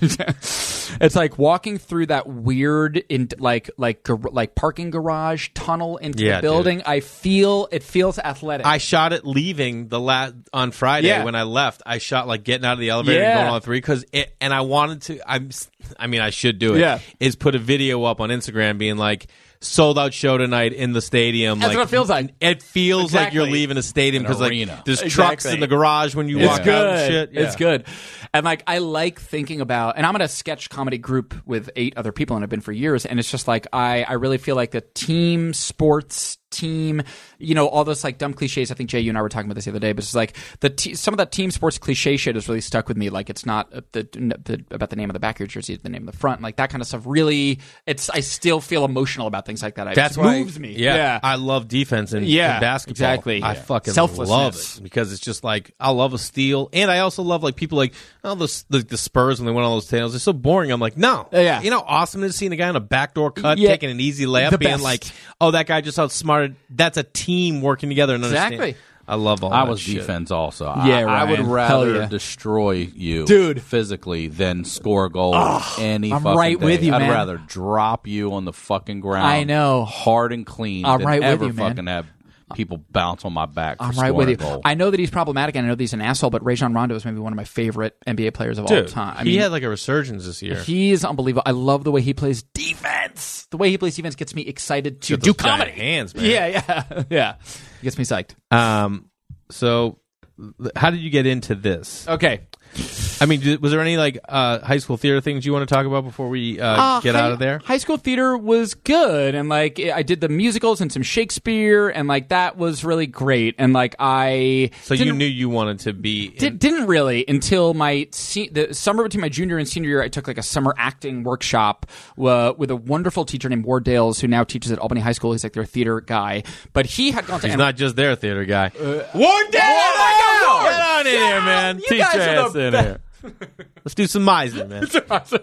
It's like walking through that weird, in like like gar- like parking garage tunnel into Yeah, the building. I feel it feels athletic. I shot it leaving the la- on Friday Yeah. when I left. I shot like getting out of the elevator Yeah. and going on three because it, and I wanted to. I'm. I mean, I should do it. Yeah. Is put a video up on Instagram being like sold out show tonight in the stadium. That's like, what it feels like. It feels like you're Exactly. leaving a stadium An because like arena. there's Exactly. trucks in the garage when you It's walk good. out and shit. Yeah. It's good. And like I like thinking about, and I'm in a sketch comedy group with eight other people, and I've been for years. And it's just like I, I really feel like the team sports team, you know, all those like dumb cliches. I think Jay, you and I were talking about this the other day, but it's like the t- some of that team sports cliche shit has really stuck with me. Like it's not uh, the, the about the name of the back of your jersey, it's the name of the front, like that kind of stuff. Really, it's I still feel emotional about things like that. It That's just why, moves me. Yeah, yeah. I love defense in, Yeah, in basketball. exactly. I Yeah. fucking Selflessness. love it because it's just like I love a steal, and I also love like people like oh the the, the Spurs when they win all those titles. They're so boring. I'm like no, Yeah. You know, how awesome it is seeing a guy on a backdoor cut Yeah. taking an easy layup, The being best. like oh that guy just outsmarted. That's a team working together and understand. Exactly. I love all. I that was shit. defense also. Yeah, I, I would Ryan. Hell rather yeah. destroy you, Dude. physically than score a goal any I'm fucking right day. with you, I'd man. rather drop you on the fucking ground. I know. hard and clean. I'm than right with ever you, man. fucking have people bounce on my back. For I'm right with scoring you. a goal. I know that he's problematic, and I know that he's an asshole. But Rajon Rondo is maybe one of my favorite N B A players of all Dude, time. I he mean, had like a resurgence this year. He's unbelievable. I love the way he plays defense. The way he plays defense gets me excited to Got do those giant comedy. hands, man. Yeah, yeah, yeah. He gets me psyched. Um. So, how did you get into this? Okay. I mean, did, was there any like uh, high school theater things you want to talk about before we uh, Uh, get high, out of there? High school theater was good, and like I did the musicals and some Shakespeare, and like that was really great. And like I So you didn't- knew you wanted to be. In, Did, didn't really until my se- the summer between my junior and senior year. I took like a summer acting workshop uh, with a wonderful teacher named Ward Dales, who now teaches at Albany High School. He's like their theater guy, but he had gone to He's M- not just their theater guy. Uh, Ward Dale! Oh my God, Ward! Get on in here, man. You Teach guys your are ass the in best. here. Let's do some Meisner, man.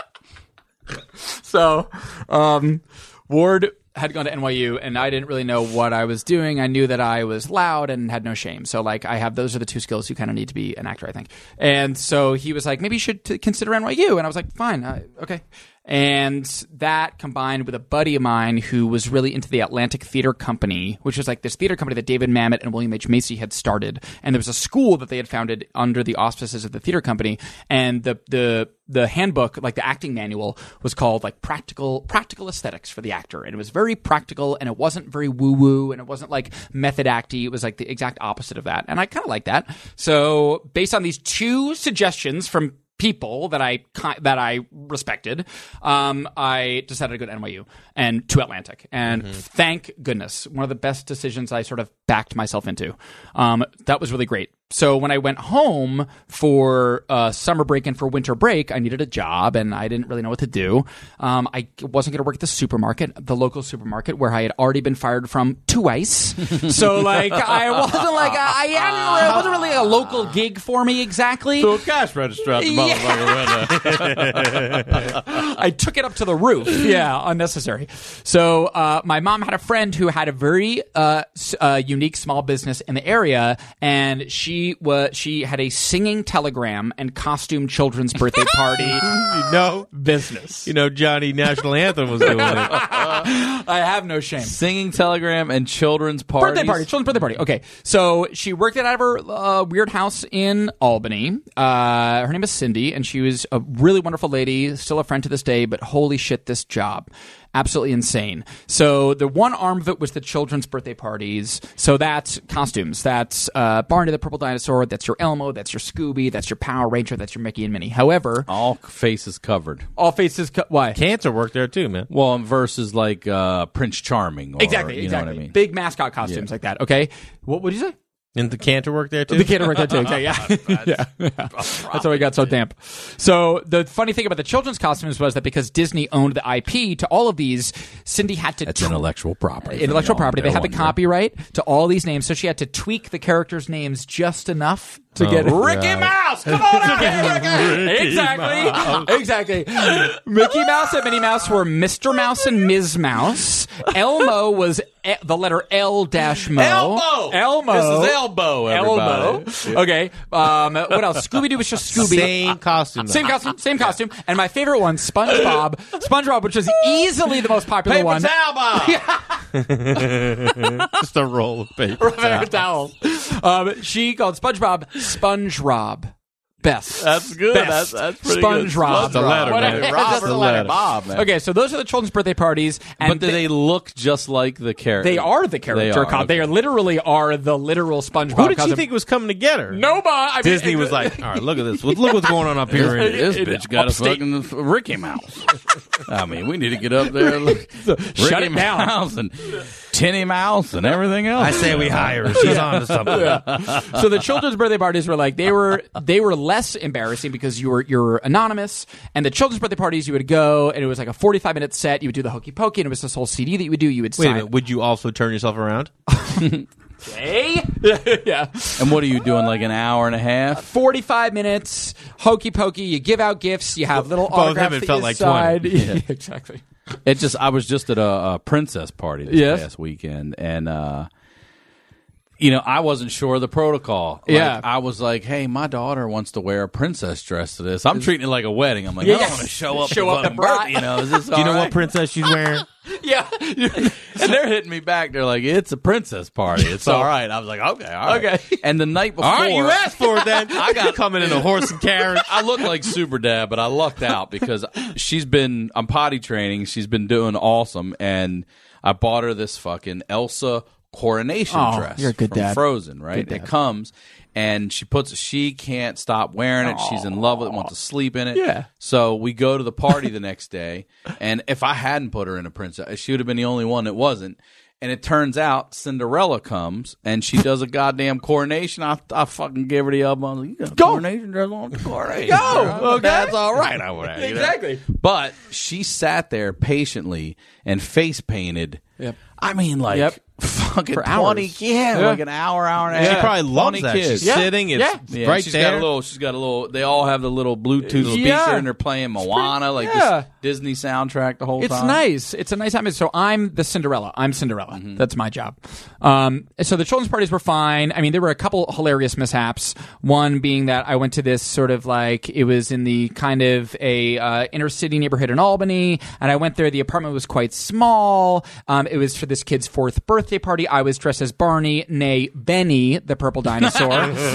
So, um, Ward had gone to N Y U, and I didn't really know what I was doing. I knew that I was loud and had no shame. So, like, I have those are the two skills you kind of need to be an actor, I think. And so he was like, maybe you should t- consider N Y U. And I was like, fine, uh, okay. And that combined with a buddy of mine who was really into the Atlantic Theater Company, which was like this theater company that David Mamet and William H. Macy had started. And there was a school that they had founded under the auspices of the theater company. And the the the handbook, like the acting manual, was called like practical practical aesthetics for the actor. And it was very practical, and it wasn't very woo-woo, and it wasn't like method acty. It was like the exact opposite of that. And I kind of like that. So based on these two suggestions from people that I that I respected, um, I decided to go to N Y U and to Atlantic. And Mm-hmm. thank goodness, one of the best decisions I sort of backed myself into. Um, that was really great. so when I went home for uh, summer break and for winter break, I needed a job and I didn't really know what to do. Um, I wasn't going to work at the supermarket, the local supermarket where I had already been fired from twice. So like I wasn't like I, I hadn't, it wasn't really a local gig for me exactly. So a cash register out the motherfucker window. I took it up to the roof. Yeah, unnecessary. So uh, my mom had a friend who had a very uh, s- uh, unique small business in the area, and she was she had a singing telegram and costume children's birthday party You know, business. you know, Johnny National Anthem was doing it. I have no shame. Singing telegram and children's parties. Birthday party, children's birthday party. Okay, so she worked it out of her uh, weird house in Albany. Uh, her name is Cindy, and she was a really wonderful lady, still a friend to this day, but holy shit, this job. Absolutely insane. So the one arm of it was the children's birthday parties. So that's costumes. That's uh, Barney the Purple Dinosaur. That's your Elmo. That's your Scooby. That's your Power Ranger. That's your Mickey and Minnie. However, All faces covered. all faces... Co- why? Cancer worked there too, man. Well, versus like uh, Prince Charming. Or, Exactly, you exactly. know what I mean? Big mascot costumes like that, okay? What would you say? And the Cantor worked there too. The kid worked there too. Okay, yeah. yeah. yeah. That's why we got so damp. So the funny thing about the children's costumes was that because Disney owned the I P to all of these, Cindy had to... That's tw- intellectual property. intellectual for y'all property. They there had the wondering. copyright to all these names, so she had to tweak the characters' names just enough to get it. Ricky Mouse! Come on out here, Ricky! Exactly. Exactly. Mickey Mouse and Minnie Mouse were Mister Mouse and Miz Mouse. Elmo was e- the letter L dash Mo. Elmo! Elmo. This is Elbow, everybody. Elmo. Okay. Um, what else? Scooby-Doo was just Scooby. Same costume. though. Same costume, same costume. And my favorite one, SpongeBob. SpongeBob, which was easily the most popular Paper one. towel bob! Just a roll of paper. Paper towel. Um, she called SpongeBob Sponge Rob. Best. That's good. Best. That's, that's pretty Sponge good. Rob. The letter, Whatever. man. That's Rob's the the letter. letter. Bob, man. Okay, so those are the children's birthday parties. And But do they look just like the character? They are the character. They co- are, They okay. are literally are the literal SpongeBob. Who did costume. you think was coming to get her? Nobody. I mean, Disney it- was like, all right, look at this. Look what's going on up here. This It- bitch got a upstate. fucking Ricky Mouse. I mean, we need to get up there. Look, Shut Ricky it down. Mouse and Tinny Mouse and everything else. I say we hire her. She's on to something. So the children's birthday parties were like they were they were less embarrassing because you were you're anonymous, and the children's birthday parties you would go and it was like a forty-five minute set. You would do the hokey pokey, and it was this whole C D that you would do. You would Wait a sign. minute. Would you also turn yourself around? Hey, yeah, And what are you doing? Like an hour and a half? forty-five minutes hokey pokey. You give out gifts. You have little Both of autographs it that felt you like sign. twenty. Yeah, exactly. It just. I was just at a, a princess party this Yes. past weekend, and uh, you know, I wasn't sure of the protocol. Like, Yeah. I was like, "Hey, my daughter wants to wear a princess dress to this. I'm treating it like a wedding. I'm like, Yeah, I don't yeah. want to show up, Show to up the fucking bride. birthday, You know, is this Do you know all what right? princess she's wearing? Yeah. And they're hitting me back. They're like, "It's a princess party. It's all right." I was like, "Okay, all right." Okay. And the night before, All right, you asked for it then. I got coming in a horse and carriage. I look like Super Dad, but I lucked out because she's been, I'm potty training. She's been doing awesome. And I bought her this fucking Elsa coronation Oh, dress you're a good from dad. Frozen, right? Good It dad. comes and she puts, she can't stop wearing it. She's in love with it, wants to sleep in it. Yeah. So we go to the party the next day. And if I hadn't put her in a princess, she would have been the only one that wasn't. And it turns out Cinderella comes and she does a goddamn coronation. I, I fucking give her the elbow. I'm like, "You got a Go. coronation dress on? Coronation. Go. dress. Okay. That's all right over there." you know? Exactly. But she sat there patiently and face painted. Yep. I mean, like Yep. fucking For twenty, hours. yeah, Yeah. like an hour, hour and a She half. probably loves twenty that. kids. She's Yeah. sitting. It's Yeah. Yeah, right she's there. got a little. She's got a little. They all have the little Bluetooth speaker, Yeah. and they're playing Moana, like Yeah. this Disney soundtrack the whole It's time. nice. It's a nice time. So I'm the Cinderella. I'm Cinderella. Mm-hmm. That's my job. Um, so the children's parties were fine. I mean, there were a couple hilarious mishaps. One being that I went to this sort of like it was in the kind of a uh, inner city neighborhood in Albany, and I went there. The apartment was quite small. Um, it was for this kid's fourth birthday party. I was dressed as Barney, nay Benny, the purple dinosaur.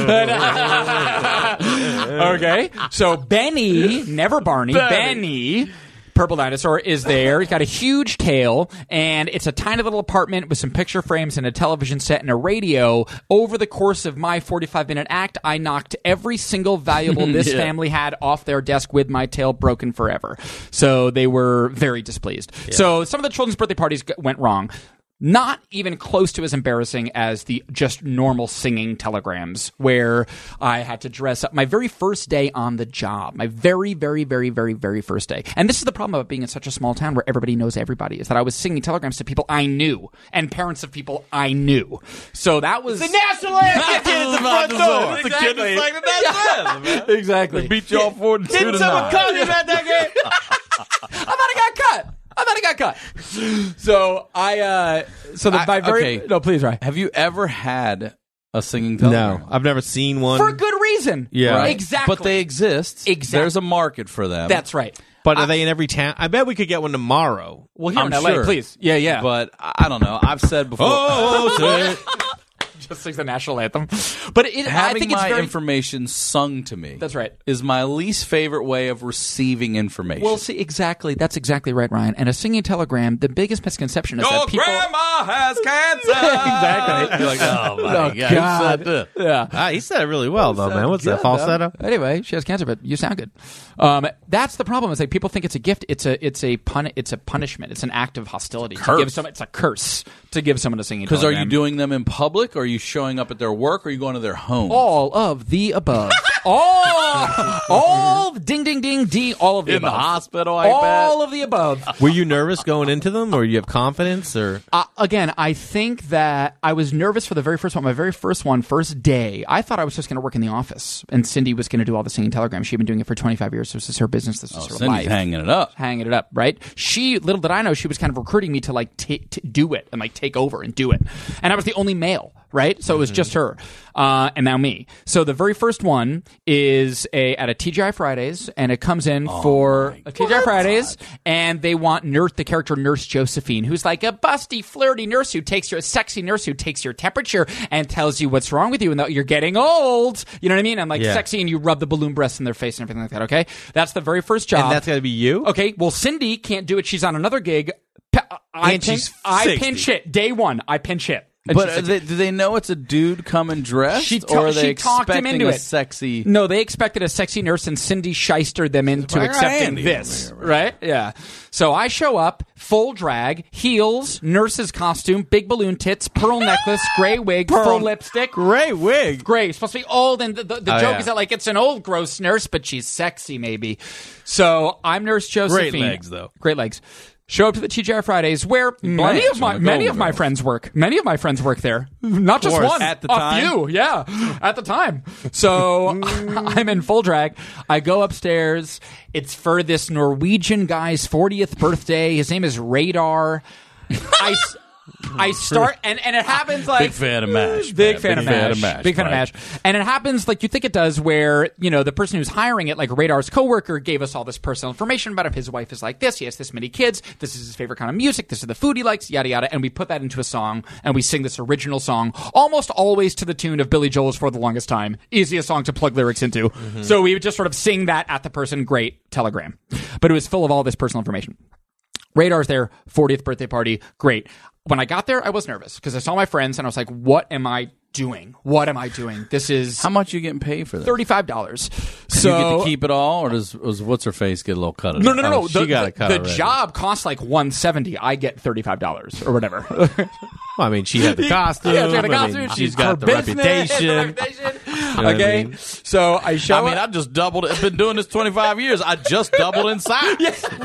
Okay, so Benny, never Barney, Benny. Purple dinosaur is there. He's got a huge tail, and it's a tiny little apartment with some picture frames and a television set and a radio. Over the course of my forty-five minute act, I knocked every single valuable this Yeah. family had off their desk with my tail broken forever. So they were very displeased. So some of the children's birthday parties g- went wrong. Not even close to as embarrassing as the just normal singing telegrams where I had to dress up. My very first day on the job, my very, very, very, very, very first day. And this is the problem about being in such a small town where everybody knows everybody, is that I was singing telegrams to people I knew and parents of people I knew. So that was... The national anthem at the front door. The kid is like, that's it, man. Exactly. They beat you all forty-two Didn't to someone nine. cut him at that game? I thought I got cut. I thought I got cut. So I, uh, so the, I- my very, okay. no, please, Ryan. Have you ever had a singing telegram? No, I've never seen one. For good reason. Yeah. Right. Exactly. But they exist. Exactly. There's a market for them. That's right. But are they in every town? I bet we could get one tomorrow. Well, here I'm in L A, sure. please. Yeah, yeah. But I don't know. I've said before. Oh, say it. Just sings the national anthem. But it, I Having think it's my very... information sung to me. That's right. Is my least favorite way of receiving information. Well, see, exactly. That's exactly right, Ryan. And a singing telegram, the biggest misconception is Your that people... grandma has cancer. Exactly. You're like, oh my Oh, god. God. Who said that? Yeah. Ah, he said it really well, though, man. What's that, falsetto? Anyway, she has cancer, but you sound good. Um, that's the problem. Is like people think it's a gift. It's a it's a pun. It's a punishment. It's an act of hostility. Curse. To give someone, it's a curse to give someone a singing. Because are you telegram. doing them in public, or are you showing up at their work, or are you going to their home? all of the above? all, all ding ding ding d. All of the In the above. hospital, I all bet. of the above. Were you nervous going into them, or you have confidence, or Uh, again, I think that I was nervous for the very first one. My very first one, first day, I thought I was just going to work in the office, and Cindy was going to do all the singing telegrams. She'd been doing it for twenty-five years. So this is her business. This is Oh, her Cindy's life. hanging it up. Hanging it up, right? She, little did I know, she was kind of recruiting me to like t- to do it and like take over and do it. And I was the only male, right? So it was just her, uh, and now me. So the very first one is a at a T G I Fridays, and it comes in for a T G I Fridays, and they want nurse the character Nurse Josephine, who's like a busty, flirty nurse who takes your a sexy nurse who takes your temperature and tells you what's wrong with you and that you're getting old. You know what I mean? I'm like Yeah. sexy, and you rub the balloon breasts in their face and everything like that. Okay, that's the very first job. and that's got to be you? Okay, well, Cindy can't do it. She's on another gig. P- I And pin- she's I sixty. pinch it. Day one, I pinch it. And But she's are sixty. they, do they know it's a dude coming dressed, She or are ta- they she talked him expecting into a it. sexy? No, they expected a sexy nurse, and Cindy shystered them into Right, accepting Andy this. over here, Right? Yeah. So I show up, full drag, heels, nurse's costume, big balloon tits, pearl necklace, gray wig, full lipstick. Great wig. Gray. It's supposed to be old, and the, the, the Oh, joke yeah. is that like it's an old gross nurse, but she's sexy maybe. So I'm Nurse Josephine. legs, though. Great legs. Show up to the T G I Fridays, where many Blanche of my on the many Golden of my Girls. friends work. Many of my friends work there, not just course. one. At the a time? few, yeah, at the time. So I'm in full drag. I go upstairs. It's for this Norwegian guy's fortieth birthday. His name is Radar. I. s- I start and, and it happens like Big fan of MASH. Big man. fan, of, mash. MASH. Big fan of Mike. mash. And it happens like you think it does, where you know the person who's hiring it, like Radar's coworker, gave us all this personal information about him. His wife is like this. He has this many kids. This is his favorite kind of music. This is the food he likes. Yada yada. And we put that into a song, and we sing this original song, almost always to the tune of Billy Joel's "For the Longest Time." Easiest song to plug lyrics into. Mm-hmm. So we would just sort of sing that at the person. Great telegram, but it was full of all this personal information. Radar's there, fortieth birthday party, great. When I got there, I was nervous because I saw my friends and I was like, what am I doing? What am I doing? This is How much are you getting paid for that? thirty-five dollars. Do So you get to keep it all, or does, does what's her face get a little cut of no, it? no, no, no. Oh, she the got the, a cut the already. job costs like one seventy. I get thirty-five dollars or whatever. Well, I mean, she had the costume. Yeah, she had a I mean, costume. she's She's got her the business, reputation. the reputation. what I Okay, mean? so I show I mean, up. I just doubled. I've been doing this twenty-five years. I just doubled in size.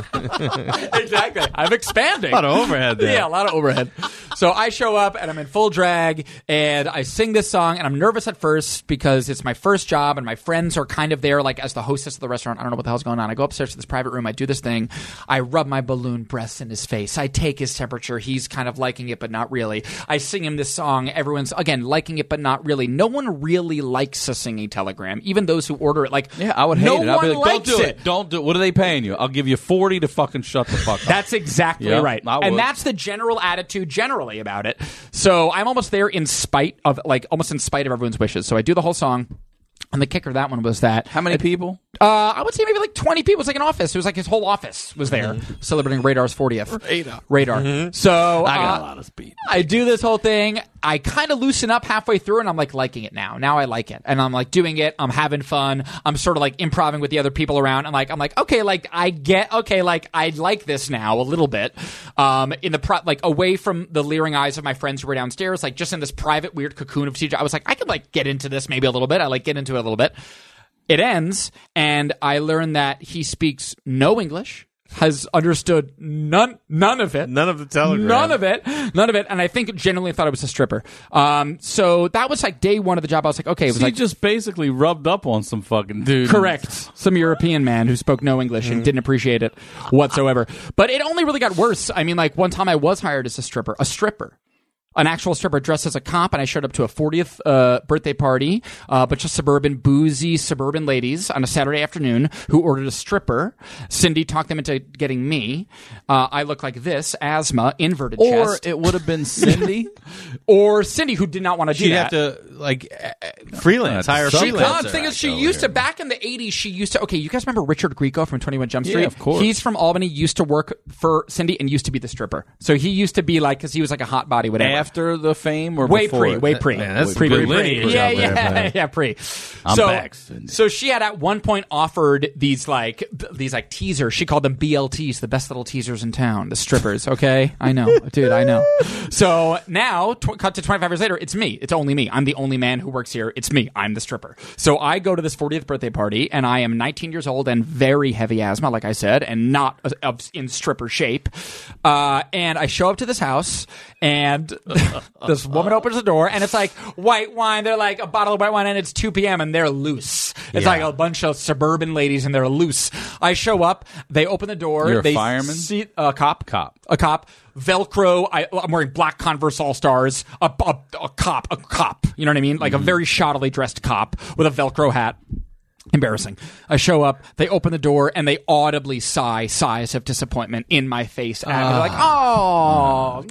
Exactly. I'm expanding. A lot of overhead there. Yeah, a lot of overhead. So I show up and I'm in full drag and I sing this song, and I'm nervous at first because it's my first job and my friends are kind of there like as the hostess of the restaurant. I don't know what the hell's going on. I go upstairs to this private room. I do this thing. I rub my balloon breasts in his face. I take his temperature. He's kind of liking it, but not really. I sing him this song. Everyone's, again, liking it, but not really. No one really likes a singing telegram, even those who order it. Like, Yeah, I would hate no it. I'd be one like, don't likes do it. Don't do it. What are they paying you? I'll give you forty to fucking shut the fuck up. That's exactly Yeah, right. I And would. that's the general attitude generally about it. So I'm almost there in spite of, like, almost in spite of everyone's wishes. So I do the whole song. And the kicker of that one was that How many people? Uh, I would say maybe like twenty people. It was like an office. It was like his whole office was there celebrating Radar's fortieth. Radar. Radar. So I got uh, a lot of speed. I do this whole thing. I kind of loosen up halfway through, and I'm like liking it now. Now I like it, and I'm like doing it. I'm having fun. I'm sort of like improvising with the other people around, and like I'm like okay, like I get okay, like I like this now a little bit. Um, in the pro- like away from the leering eyes of my friends who were downstairs, like just in this private weird cocoon of T J. I was like I could like get into this maybe a little bit. I like get into it a little bit. It ends, and I learn that he speaks no English. Has understood none none of it. None of the telegram. None of it. None of it. And I think genuinely thought it was a stripper. Um, so that was like day one of the job. I was like, okay. It was So like you just basically rubbed up on some fucking dude. correct. Some European man who spoke no English and didn't appreciate it whatsoever. But it only really got worse. I mean, like one time I was hired as a stripper. A stripper. An actual stripper dressed as a cop, and I showed up to a fortieth uh, birthday party, uh, a bunch of suburban, boozy suburban ladies on a Saturday afternoon who ordered a stripper. Cindy talked them into getting me. Uh, I look like this, asthma, inverted Or chest. it would have been Cindy. Or Cindy, who did not want to do She'd that. have to like uh, freelance, hire a She She, freelancer. no, the thing is, she used to, back in the eighties, she used to, okay, you guys remember Richard Grieco from twenty-one Jump Street? Yeah, of course. He's from Albany, used to work for Cindy and used to be the stripper. So he used to be like, because he was like a hot body, whatever. After the fame or Way before pre, it? way pre. Man, that's pre, good pre, lineage pre. Yeah, out there, yeah, man. yeah, pre. I'm so, back, Cindy. so she had at one point offered these like th- these like teasers. She called them B L Ts, the best little teasers in town, the strippers. Okay, I know, dude, I know. So now, tw- cut to twenty-five years later, it's me. It's only me. I'm the only man who works here. It's me. I'm the stripper. So I go to this fortieth birthday party, and I am nineteen years old and very heavy asthma, like I said, and not uh, uh, in stripper shape. Uh, and I show up to this house, and this woman opens the door, and it's like white wine. They're like a bottle of white wine, and it's two p.m. and they're loose. It's Yeah. like a bunch of suburban ladies, and they're loose. I show up. They open the door. You're a they fireman? See, a cop. Cop. A cop. Velcro. I, I'm wearing black Converse All Stars. A, a, a cop. A cop. You know what I mean? Like Mm-hmm. a very shoddily dressed cop with a Velcro hat. Embarrassing. I show up, they open the door, and they audibly sigh sighs of disappointment in my face. And they're like, oh,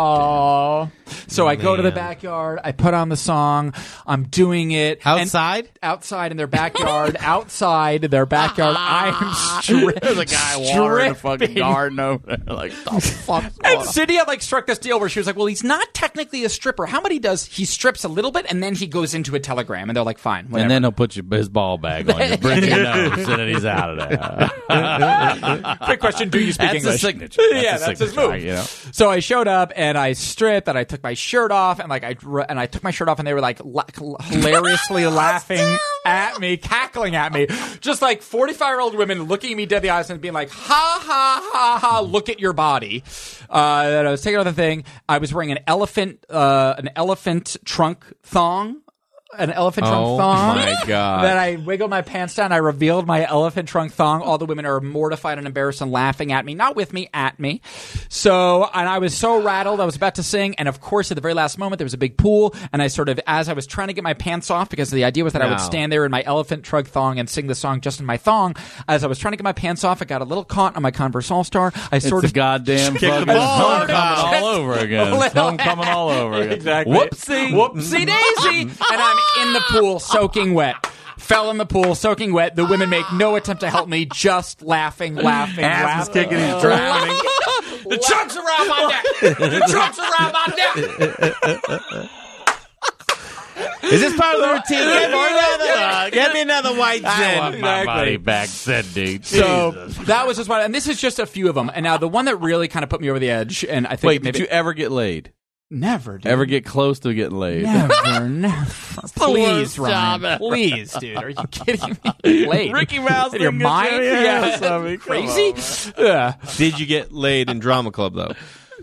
oh. So I go to the backyard, I put on the song, I'm doing it. and- Outside? outside in their backyard, outside in their backyard. I am stri- There's a guy watering the fucking stripping. garden over there. Like, the fuck? And Cindy had like struck this deal where she was like, well, he's not technically a stripper. How about he does, he strips a little bit and then he goes into a telegram. And they're like, fine, whatever. And then he'll put your, his ball bag on you, break your nose, and then he's out of there. Quick question, do you speak That's English? his signature. That's yeah, his that's his signature, move. you know? So I showed up and I stripped and I took my shirt off and like I and I took my shirt off and they were like la- hilariously laughing at me, cackling at me, just like forty-five year old women looking at me dead in the eyes and being like, ha ha ha ha, look at your body. Uh, and I was taking another thing. I was wearing an elephant, uh, an elephant trunk thong. An elephant trunk Oh, thong. my God. Then I wiggled my pants down. I revealed my elephant trunk thong. All the women are mortified and embarrassed and laughing at me. Not with me, at me. So, and I was so rattled. I was about to sing. And of course, at the very last moment, there was a big pool. And I sort of, as I was trying to get my pants off, because the idea was that I would No. stand there in my elephant trunk thong and sing the song just in my thong. As I was trying to get my pants off, I got a little caught on my Converse All-Star. I It's sort the of goddamn fucking ball homecoming out. all over again. It's homecoming all over again. Exactly. Whoopsie. Whoopsie daisy. And I'm in the pool, soaking wet. Fell in the pool, soaking wet. The women make no attempt to help me, just laughing, laughing, Ass is laughing. kicking, he's drowning. The trunk's around my neck. The trunk's around my neck. Is this part of the routine? Get me another, get me another white I want gin. my money back, Cindy. So that was just one, and this is just a few of them. And now the one that really kind of put me over the edge, and I think Wait, maybe did you ever get laid? never, dude. Ever get close to getting laid? Never, never. Please, worst Ryan. job ever. Please, dude. Are you kidding me? Late. Ricky Mouse In your didn't get mind? you any Yeah. ass, I mean, come Crazy? Yeah. Did you get laid in drama club though?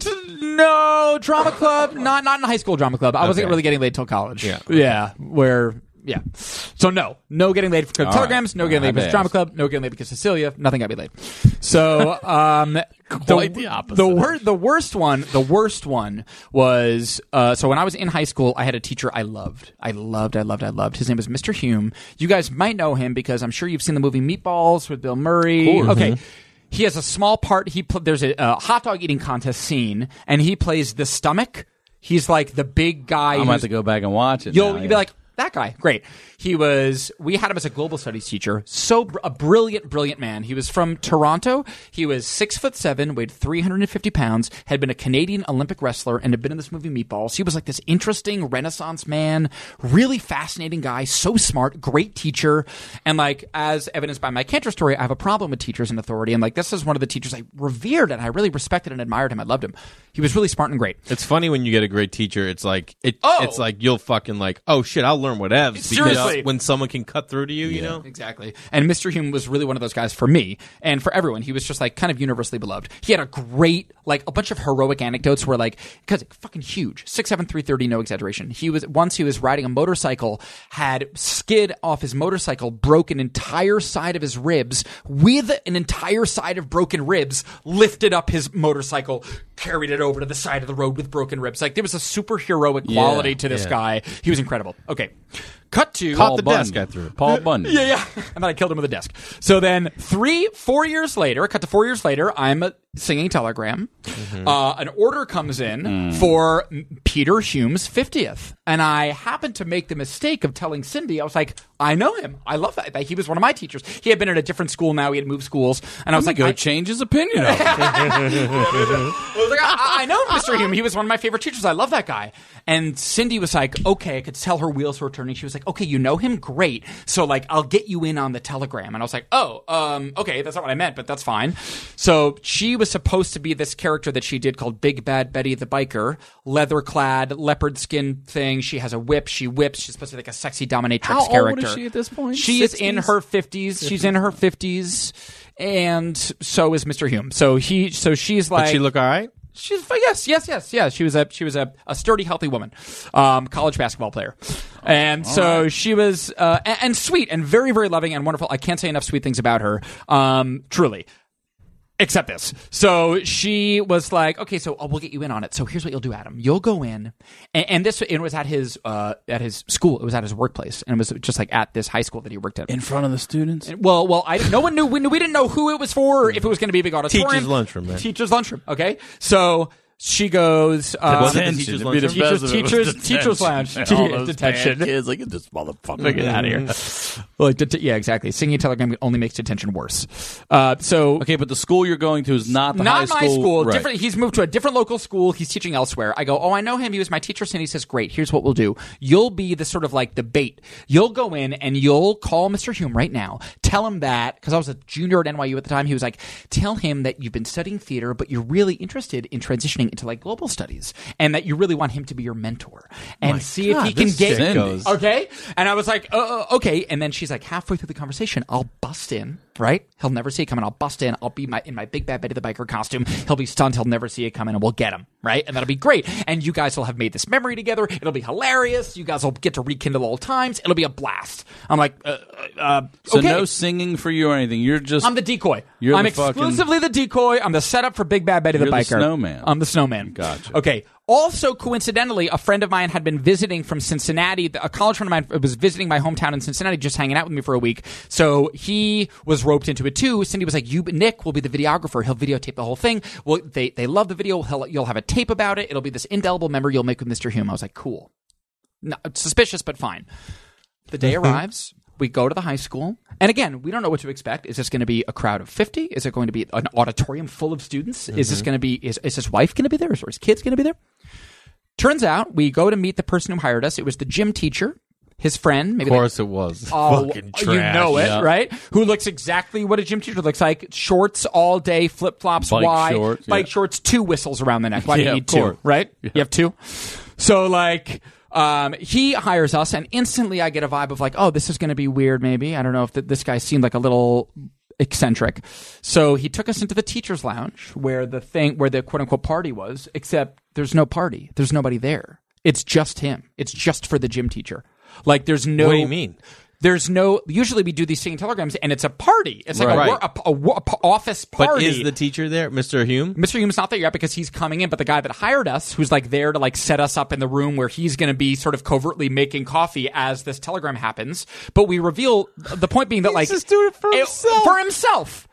No, drama club. Not not in high school drama club. I wasn't Okay. really getting laid till college. Yeah. Yeah. Where yeah. So no. No getting laid for All telegrams, right. no getting laid I because bet. drama club, no getting laid because Cecilia, nothing got me laid. So um Quite the opposite. The, wor- the worst one, the worst one was uh, so when I was in high school, I had a teacher I loved. I loved, I loved, I loved. His name was Mister Hume. You guys might know him because I'm sure you've seen the movie Meatballs with Bill Murray. Okay. He has a small part. He pl- there's a uh, hot dog eating contest scene, and he plays the stomach. He's like the big guy. I'm who's- about to go back and watch it. You'll, now, you'll yeah. be like, that guy, great. He was, we had him as a global studies teacher. So br- a brilliant, brilliant man. He was from Toronto. He was six foot seven, weighed three hundred fifty pounds, had been a Canadian Olympic wrestler, and had been in this movie Meatballs. He was like this interesting Renaissance man, really fascinating guy, so smart, great teacher. And like, as evidenced by my Cantor story, I have a problem with teachers in authority. And like, this is one of the teachers I revered and I really respected and admired him. I loved him. He was really smart and great. It's funny when you get a great teacher. It's like it. Oh. It's like you'll fucking like. Oh shit! I'll learn whatevs. Because Seriously. when someone can cut through to you, you know. Exactly. And Mister Hume was really one of those guys for me and for everyone. He was just like kind of universally beloved. He had a great, like a bunch of heroic anecdotes where like, because fucking huge, six seven, three thirty, no exaggeration. He was, once he was riding a motorcycle, had skid off his motorcycle, broke an entire side of his ribs with an entire side of broken ribs, lifted up his motorcycle, carried it over to the side of the road with broken ribs. Like there was a super heroic quality Yeah, to this yeah. guy. He was incredible. Okay. Cut to Caught Paul the Bunyan. desk I threw. Paul Bunyan. yeah, yeah. And then I killed him with a desk. So then three, four years later, cut to four years later, I'm uh, singing Telegram. Mm-hmm. Uh, an order comes in Mm. for Peter Hume's fiftieth. And I happened to make the mistake of telling Cindy, I was like, I know him. I love that. He was one of my teachers. He had been at a different school now. He had moved schools. And I was like, Go I, change his opinion of it. I was like, I, I know Mister Hume. He was one of my favorite teachers. I love that guy. And Cindy was like, okay, I could tell her wheels were turning. She was like, okay, you know him? Great. So, like, I'll get you in on the Telegram. And I was like, oh, um, okay, that's not what I meant, but that's fine. So she was supposed to be this character that she did called Big Bad Betty the Biker, leather-clad, leopard skin thing. She has a whip. She whips. She's supposed to be like a sexy dominatrix How old character. is she at this point? She is in her fifties. She's in her fifties. And so is Mister Hume. So he, so she's like, Did she look all right? she's yes, yes, yes, yes. She was a she was a, a sturdy, healthy woman, um, college basketball player, and so she was uh, and, and sweet and very, very loving and wonderful. I can't say enough sweet things about her. Um, truly. Except this. So she was like, okay, so oh, we'll get you in on it. So here's what you'll do, Adam. You'll go in, and, and this it was at his uh, at his school. It was at his workplace, and it was just like at this high school that he worked at. In front of the students? Well, well, I no one knew. We, we didn't know who it was for, or if it was going to be a big auditorium. Teacher's lunchroom, man. Teacher's lunchroom. Okay, so she goes. Uh, Was it the Detention. teacher's It'd be the lunchroom? best if it was Teachers- detention. teachers' lounge. All those Detention. bad kids, like, get this motherfucker, get out of here. Well, det- yeah, exactly. Singing a Telegram only makes detention worse. Uh, so Okay, but the school you're going to is not the not high my school. Right. Different. He's moved to a different local school. He's teaching elsewhere. I go, oh, I know him. He was my teacher. Cindy says, great. Here's what we'll do. You'll be the sort of like debate. You'll go in and you'll call Mister Hume right now. Tell him that, because I was a junior at N Y U at the time. He was like, tell him that you've been studying theater, but you're really interested in transitioning into like global studies, and that you really want him to be your mentor, and see God, if he can this get chick goes- okay. And I was like, uh, uh, okay. And then she's like, halfway through the conversation, I'll bust in. Right? He'll never see it coming. I'll bust in. I'll be my in my Big Bad Betty the Biker costume. He'll be stunned. He'll never see it coming, and we'll get him. Right? And that'll be great. And you guys will have made this memory together. It'll be hilarious. You guys will get to rekindle old times. It'll be a blast. I'm like, uh, uh, So okay. no singing for you or anything. You're just I'm the decoy. You're I'm the fucking- exclusively the decoy. I'm the setup for Big Bad Betty the You're the Biker. snowman. I'm the snowman. Gotcha. Okay. Also, coincidentally, a friend of mine had been visiting from Cincinnati. A college friend of mine was visiting my hometown in Cincinnati, just hanging out with me for a week. So he was roped into it too. Cindy was like, "You, Nick, will be the videographer. He'll videotape the whole thing. Well, they they love the video. He'll, you'll have a tape about it. It'll be this indelible memory you'll make with Mister Hume." I was like, "Cool." No, suspicious, but fine. The day arrives. We go to the high school. And again, we don't know what to expect. Is this going to be a crowd of fifty? Is it going to be an auditorium full of students? Mm-hmm. Is this going to be, is, is his wife going to be there? Or his kids going to be there? Turns out we go to meet the person who hired us. It was the gym teacher, his friend. Maybe Of course it was. Oh, Fucking you trash. know it, Yeah. right? Who looks exactly what a gym teacher looks like. Shorts all day, flip-flops Bike wide. shorts, Bike yeah. shorts, two whistles around the neck. Why do Yeah, you of need two, course. right? You have two? So, like... Um, he hires us, and instantly I get a vibe of like, oh, this is going to be weird. Maybe I don't know if th- this guy seemed like a little eccentric. So he took us into the teachers' lounge where the thing, where the quote unquote party was. Except there's no party. There's nobody there. It's just him. It's just for the gym teacher. Like there's no. What do you mean? There's no. Usually we do these singing telegrams, and it's a party. It's like Right. a, wor- a, a, wor- a p- office party. But is the teacher there, Mister Hume? Mister Hume's not there yet because he's coming in, but the guy that hired us, who's like there to like set us up in the room where he's going to be sort of covertly making coffee as this telegram happens. But we reveal the point being that like just doing it for himself. For himself.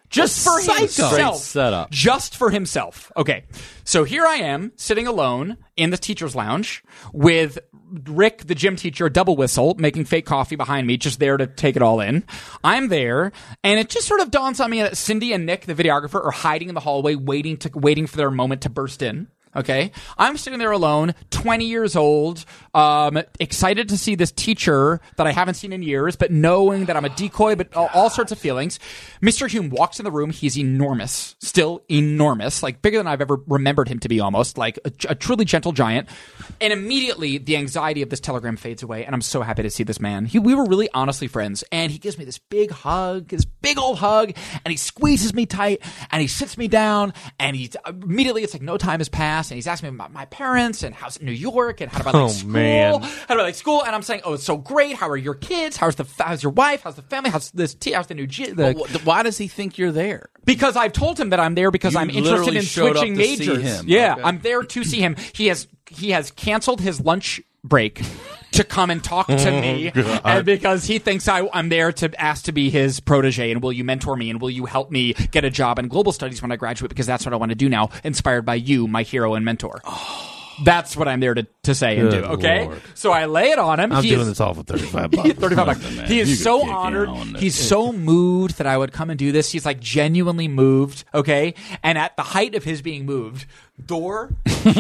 Just for Psycho. himself. Great setup. Just for himself. Okay. So here I am, sitting alone in the teacher's lounge with Rick, the gym teacher, double whistle, making fake coffee behind me, just there to take it all in. I'm there, and it just sort of dawns on me that Cindy and Nick, the videographer, are hiding in the hallway, waiting to waiting for their moment to burst in. Okay, I'm sitting there alone, twenty years old, um, excited to see this teacher that I haven't seen in years, but knowing that I'm a decoy, but all, all sorts of feelings. Mister Hume walks in the room. He's enormous, still enormous, like bigger than I've ever remembered him to be almost, like a, a truly gentle giant. And immediately the anxiety of this telegram fades away, and I'm so happy to see this man. He, we were really honestly friends, and he gives me this big hug, this big old hug, and he squeezes me tight, and he sits me down, and he immediately, it's like no time has passed. And he's asking me about my parents and how's New York and how about like Oh, school, man. how about like school, and I'm saying, oh, it's so great. How are your kids? How's the how's your wife? How's the family? How's this? T- how's the new? G- the, Wh- Why does he think you're there? because I've told him that I'm there because You I'm interested literally in showed up switching to see majors. him. Yeah, Okay. I'm there to see him. He has he has canceled his lunch break to come and talk to me, and because he thinks I, I'm there to ask to be his protege, and will you mentor me, and will you help me get a job in global studies when I graduate, because that's what I want to do now, inspired by you, my hero and mentor. That's what I'm there to, to say and do, Good okay? Lord. So I lay it on him. I'm He doing is- this all for thirty-five bucks. thirty-five bucks. Man, He you is could so kick in honored. on this. He's so moved that I would come and do this. He's like genuinely moved, okay? And at the height of his being moved, door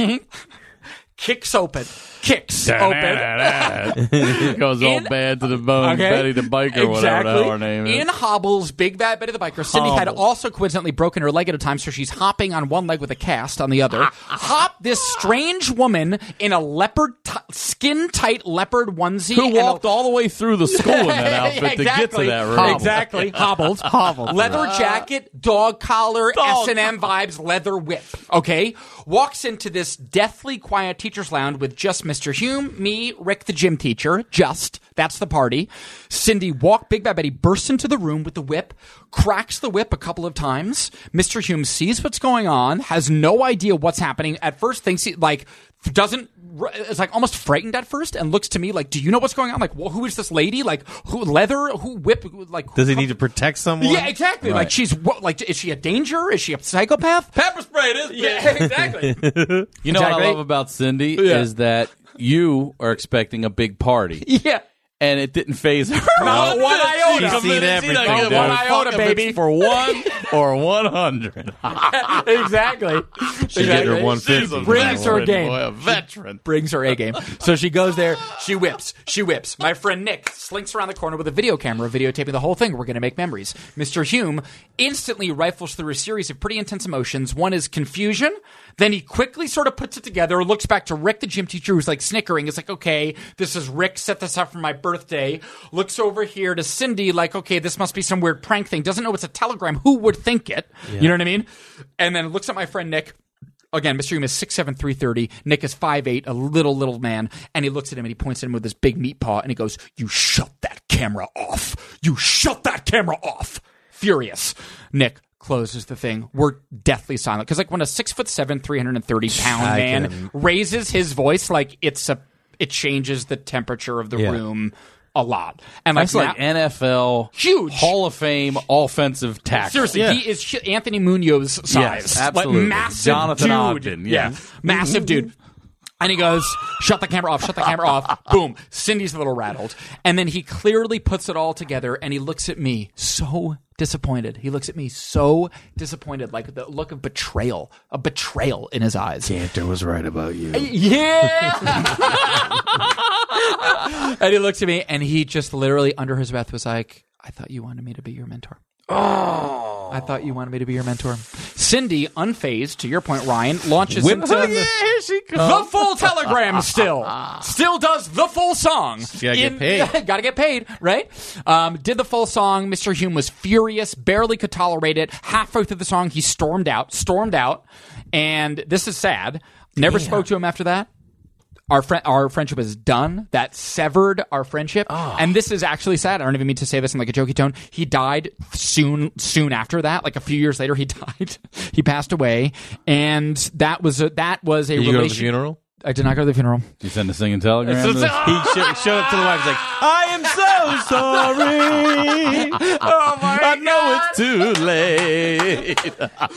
kicks open. Kicks open. Goes all In- bad to the bone. Okay. Betty the biker, whatever the Exactly. hell her name is. In hobbles Big Bad Betty the biker. Cindy had Hobbles. also coincidentally broken her leg at a time, so she's hopping on one leg with a cast on the other. Hop this strange woman in a leopard, t- skin tight leopard onesie, Who and a- walked all the way through the school in that outfit to get to that room. Exactly. Hobbled. Hobbled. Leather jacket, dog collar, Dog S and M vibes, leather whip. Okay? Walks into this deathly quiet teacher's lounge with just Mister Hume, me, Rick the gym teacher, just. That's the party. Cindy walk, Big Bad Betty bursts into the room with the whip, cracks the whip a couple of times. Mister Hume sees what's going on, has no idea what's happening. At first thinks he, like, doesn't, is like almost frightened at first and looks to me like, do you know what's going on? Like, well, who is this lady? Like, who, leather? Who whip? Like, Does he who- need to protect someone? Yeah, exactly. Like, she's, what, like, is she a danger? Is she a psychopath? Pepper spray it is. Yeah, exactly. You know what Exactly. I love about Cindy Yeah. is that you are expecting a big party, yeah. and it didn't phase her. Not one iota. She's seen everything, She dude. one One iota, baby. for one or one hundred. exactly. She get her one fifty. Brings her game. Boy, a veteran. Brings her A game. So she goes there. She whips. She whips. My friend Nick slinks around the corner with a video camera, videotaping the whole thing. We're going to make memories. Mister Hume instantly rifles through a series of pretty intense emotions. One is confusion. Then he quickly sort of puts it together, looks back to Rick, the gym teacher, who's like snickering. It's like, okay, this is Rick, set this up for my birthday. Looks over here to Cindy like, okay, this must be some weird prank thing. Doesn't know it's a telegram. Who would think it? You know what I mean? And then looks at my friend Nick. Again, Mister Hume is six seven, three thirty. Nick is five eight, a little, little man. And he looks at him and he points at him with his big meat paw and he goes, you shut that camera off. You shut that camera off. Furious. Nick closes the thing. We're deathly silent. Because like when a six foot seven, three hundred thirty pound I man can- raises his voice, like it's a, it changes the temperature of the Yeah. room a lot. And like, That's like now- N F L Huge. Hall of Fame offensive tackle. Seriously, Yeah. he is sh- Anthony Munoz size. Yes, absolutely. Like, massive Jonathan dude. Ogden, yeah. Massive dude. And he goes, shut the camera off, shut the camera off. Boom. Cindy's a little rattled. And then he clearly puts it all together and he looks at me so disappointed. He looks at me so disappointed, like the look of betrayal, a betrayal in his eyes. Cantor was right about you. Yeah. And he looks at me and he just literally under his breath was like, I thought you wanted me to be your mentor. Oh. I thought you wanted me to be your mentor. Cindy, unfazed, to your point, Ryan, launches Whip into to the, here she the full telegram still. Still does the full song. gotta get paid. Gotta get paid, right? Um, did the full song. Mister Hume was furious, barely could tolerate it. Halfway through the song, he stormed out, stormed out. And this is sad. Never spoke to him after that. Our friend, our friendship is done. That severed our friendship, and this is actually sad. I don't even mean to say this in like a jokey tone. He died soon, soon after that. Like a few years later, he died. He passed away, and that was a, that was a Did you go to the relation. funeral? I did not go to the funeral. Did you send a singing telegram? He showed, showed up to the wife. He's like, I am so sorry. Oh my I know it's too late.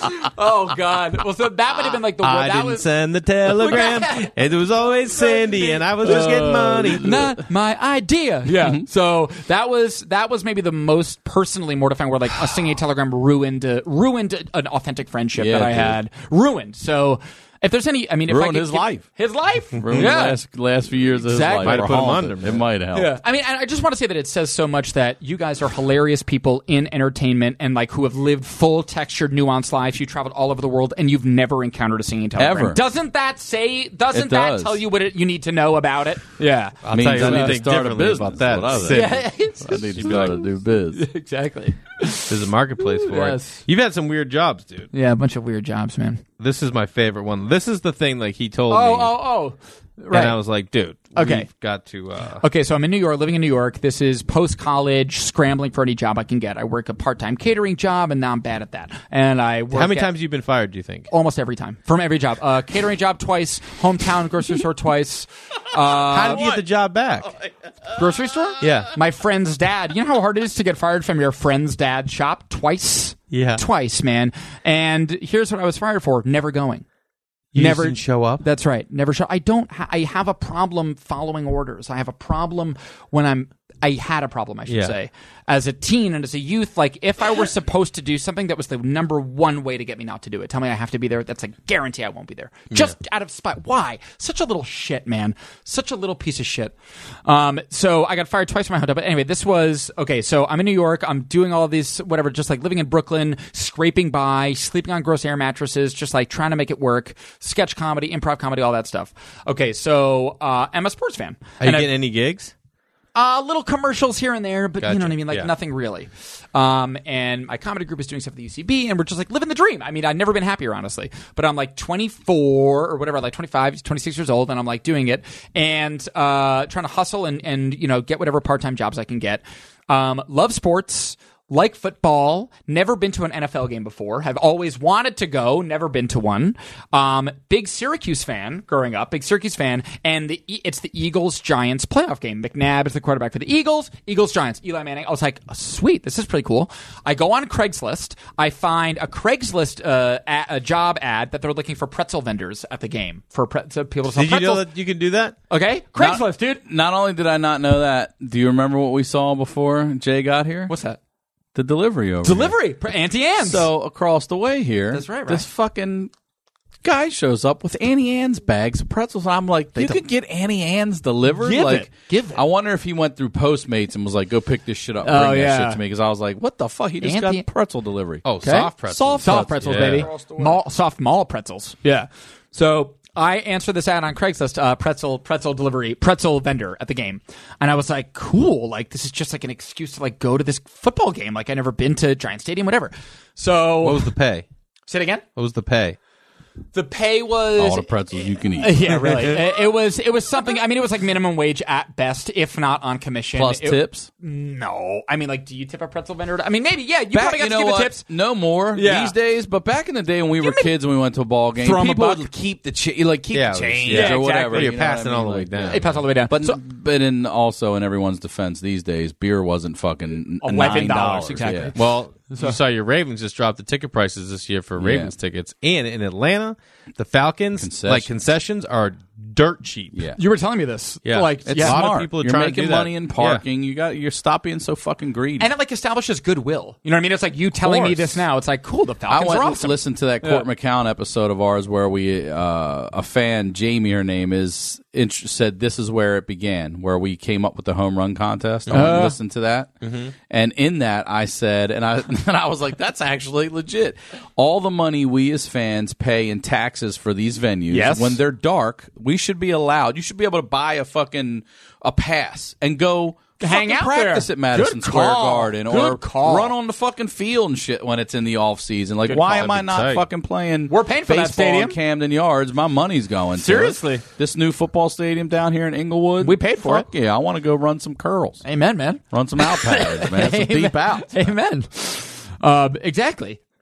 Oh God! Well, so that would have been like the. I that didn't was send the telegram. It was always Cindy, and I was just getting money. not my idea. Yeah. So that was that was maybe the most personally mortifying. Where like a singing telegram ruined uh, ruined an authentic friendship Yeah, that I dude. had. Ruined. So. If there's any, I mean, if Ruined I could, his if- life. his life, Ruined yeah. the last, last few years of Exactly. his life. Might have Or put him haunted. under, It man. might help. Yeah. I mean, and I just want to say that it says so much that you guys are hilarious people in entertainment and like who have lived full textured, nuanced lives. You traveled all over the world and you've never encountered a singing telegram. Ever. Doesn't that say? Doesn't It that does. tell you what it, you need to know about it? Yeah. I'll Means tell you I need to anything start a differently business. about that. That's what I Cindy. Yeah. it's- I need to start a new biz. exactly. There's a marketplace for Yes. it. You've had some weird jobs, dude. Yeah, a bunch of weird jobs, man. This is my favorite one. This is the thing like he told Oh, me. oh, oh. Right. And I was like, dude, Okay. we've got to... Uh, Okay, so I'm in New York, living in New York. This is post-college, scrambling for any job I can get. I work a part-time catering job, and now I'm bad at that. And I work how many at- times have you been fired, do you think? Almost every time. From every job. Uh, catering job twice, hometown grocery store twice. Uh, How did you get the job back? grocery store? Yeah. My friend's dad. You know how hard it is to get fired from your friend's dad's shop? Twice? Yeah. Twice, man. And here's what I was fired for. Never going. You Never just didn't show up? That's right. Never show. I don't. Ha- I have a problem following orders. I have a problem when I'm. I had a problem, I should Yeah. say, as a teen and as a youth. Like if I were supposed to do something, that was the number one way to get me not to do it. Tell me I have to be there. That's a guarantee I won't be there. Just out of spite. Why? Such a little shit, man. Such a little piece of shit. Um. So I got fired twice from my hotel. But anyway, this was okay. So I'm in New York. I'm doing all of these whatever, just like living in Brooklyn, scraping by, sleeping on gross air mattresses, just like trying to make it work. Sketch comedy, improv comedy, all that stuff. Okay, so uh, I'm a sports fan. Are you And I- getting any gigs? uh, little commercials here and there, but you know Gotcha. what I mean? Like Yeah. nothing really. Um, and my comedy group is doing stuff at the U C B, and we're just like living the dream. I mean, I've never been happier, honestly. But I'm like twenty-four or whatever, like twenty-five, twenty-six years old, and I'm like doing it and uh, trying to hustle and, and, you know, get whatever part-time jobs I can get. Um, love sports. Like football, never been to an N F L game before. Have always wanted to go, never been to one. Um, big Syracuse fan growing up, big Syracuse fan, and the, it's the Eagles Giants playoff game. McNabb is the quarterback for the Eagles. Eagles Giants. Eli Manning. I was like, oh, sweet, this is pretty cool. I go on Craigslist. I find a Craigslist uh, a, a job ad that they're looking for pretzel vendors at the game for pre- so people to sell Did you pretzels. know that you can do that? Okay, Craigslist, dude. Not only did I not know that, do you remember what we saw before Jay got here? What's that? The delivery over Delivery. Auntie here. Anne's. So across the way here, That's right, right. this fucking guy shows up with Annie Ann's bags of pretzels. And I'm like, you could get Annie Ann's delivered? Give like, it. Give it. I wonder if he went through Postmates and was like, go pick this shit up, Oh, bring yeah. that shit to me. Because I was like, what the fuck? He just Auntie- got pretzel delivery. Oh, Okay. soft pretzels. Soft Soft pretzels, Yeah. baby. Across the way. Mall, soft mall pretzels. Yeah. So I answered this ad on Craigslist, uh, pretzel, pretzel delivery, pretzel vendor at the game. And I was like, cool. Like, this is just like an excuse to like go to this football game. Like, I never been to Giant Stadium, whatever. So, What was the pay? say it again. What was the pay? The pay was. All the pretzels you can eat. yeah, really. it, it was, it was something, I mean, it was like minimum wage at best, if not on commission. Plus It- tips. No. I mean, like, do you tip a pretzel vendor? I mean, maybe, yeah. You Back, probably got you to know give the what? tips. No more Yeah. these days, but back in the day when we were kids and we went to a ball game, Throw 'em a people buck. would keep the cha- like keep Yeah, the it was- change yeah, or whatever. exactly. You're you know what passing I all mean? the way Like, down. yeah. They pass all the way down. But So- but in also in everyone's defense these days, beer wasn't fucking eleven nine dollars, dollars. exactly. Yeah. Well, you saw your Ravens just dropped the ticket prices this year for Ravens tickets. And in Atlanta, the Falcons, Concessions. like concessions, are dirt cheap. Yeah. You were telling me this. Yeah. Like, It's yeah. a lot of Smart. people are You're trying to making do that. money in parking. You got you're stop being so fucking greedy. And it like establishes goodwill. You know what I mean? It's like you telling me course. this now. It's like, cool, the I Falcons went are and awesome. listened to that Court McCown episode of ours where we uh, a fan, Jamie, her name is, int- said this is where it began, where we came up with the home run contest. I went and listened to that, and in that I said, and I and I was like, that's actually legit. All the money we as fans pay in taxes for these venues, Yes. when they're dark, we should be allowed. You should be able to buy a fucking a pass and go. Hang fucking out practice there. at Madison Good Square call. Garden or Good call. run on the fucking field and shit when it's in the off season. Like, Good why call. am I That'd be not tight. fucking playing? We're paying for that baseball stadium. in Camden Yards. My money's going. to it. Seriously. This new football stadium down here in Inglewood. We paid for Fuck yeah, I want to go run some curls, Amen, man. run some out patterns, man, some deep outs. Amen. Uh, exactly.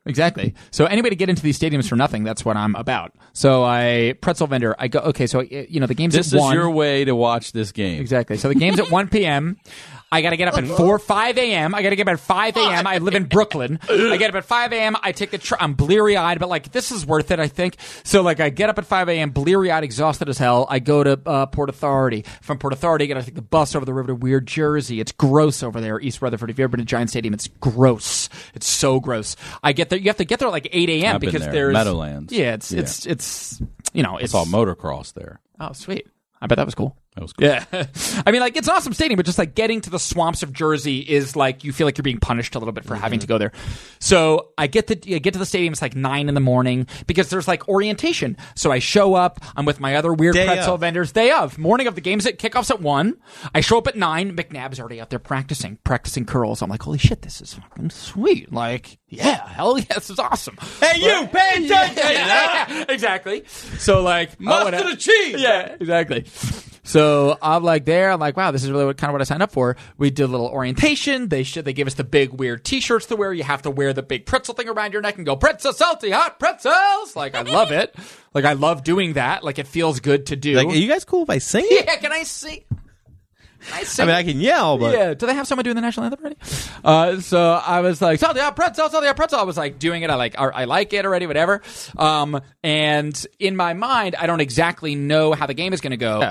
exactly. So anybody get into these stadiums for nothing, that's what I'm about. So I, pretzel vendor, I go, okay, so, you know, the game's This at is one. your way to watch this game. Exactly. So the game's at one p.m. I got to get up at four, five a.m. I got to get up at five a.m. I live in Brooklyn. I get up at five a.m. I take the tr- I'm bleary-eyed, but, like, this is worth it, I think. So, like, I get up at five a.m., bleary-eyed, exhausted as hell. I go to uh, Port Authority. From Port Authority, I got to take the bus over the river to Weird Jersey. It's gross over there, East Rutherford. If you've ever been to Giant Stadium, it's gross. It's so gross. I get there. You have to get there at, like, eight a.m. I've been because there. there's... Meadowlands. Yeah, it's, Yeah. it's, it's, you know, it's... It's all motocross there. Oh, sweet. I bet that was cool. That was cool. Yeah. I mean, like, it's an awesome stadium, but just, like, getting to the swamps of Jersey is, like, you feel like you're being punished a little bit for Mm-hmm. having to go there. So I get to I get to the stadium, it's like nine in the morning because there's, like, orientation. So I show up. I'm with my other weird Day pretzel of. vendors. Day of. Morning of the games at kickoffs at one. I show up at nine. McNabb's already out there practicing, practicing curls. I'm like, holy shit, this is fucking sweet. Like, yeah, hell yeah, this is awesome. Hey, you, pay attention! Yeah, exactly. So, like, Mustard oh, and cheese! Yeah, exactly. So I'm like there. I'm like, wow, this is really what, kind of what I signed up for. We did a little orientation. They should, they gave us the big weird T-shirts to wear. You have to wear the big pretzel thing around your neck and go pretzel salty hot pretzels. Like I love it. Like I love doing that. Like it feels good to do. Like, are you guys cool if I sing it? Yeah, can I sing? Can I I sing? mean, I can yell, but Yeah, do they have someone doing the national anthem already? Uh, so I was like, salty hot pretzel, salty hot pretzel. I was like doing it. I like, I like it already, whatever. Um, and in my mind, I don't exactly know how the game is going to go. Yeah.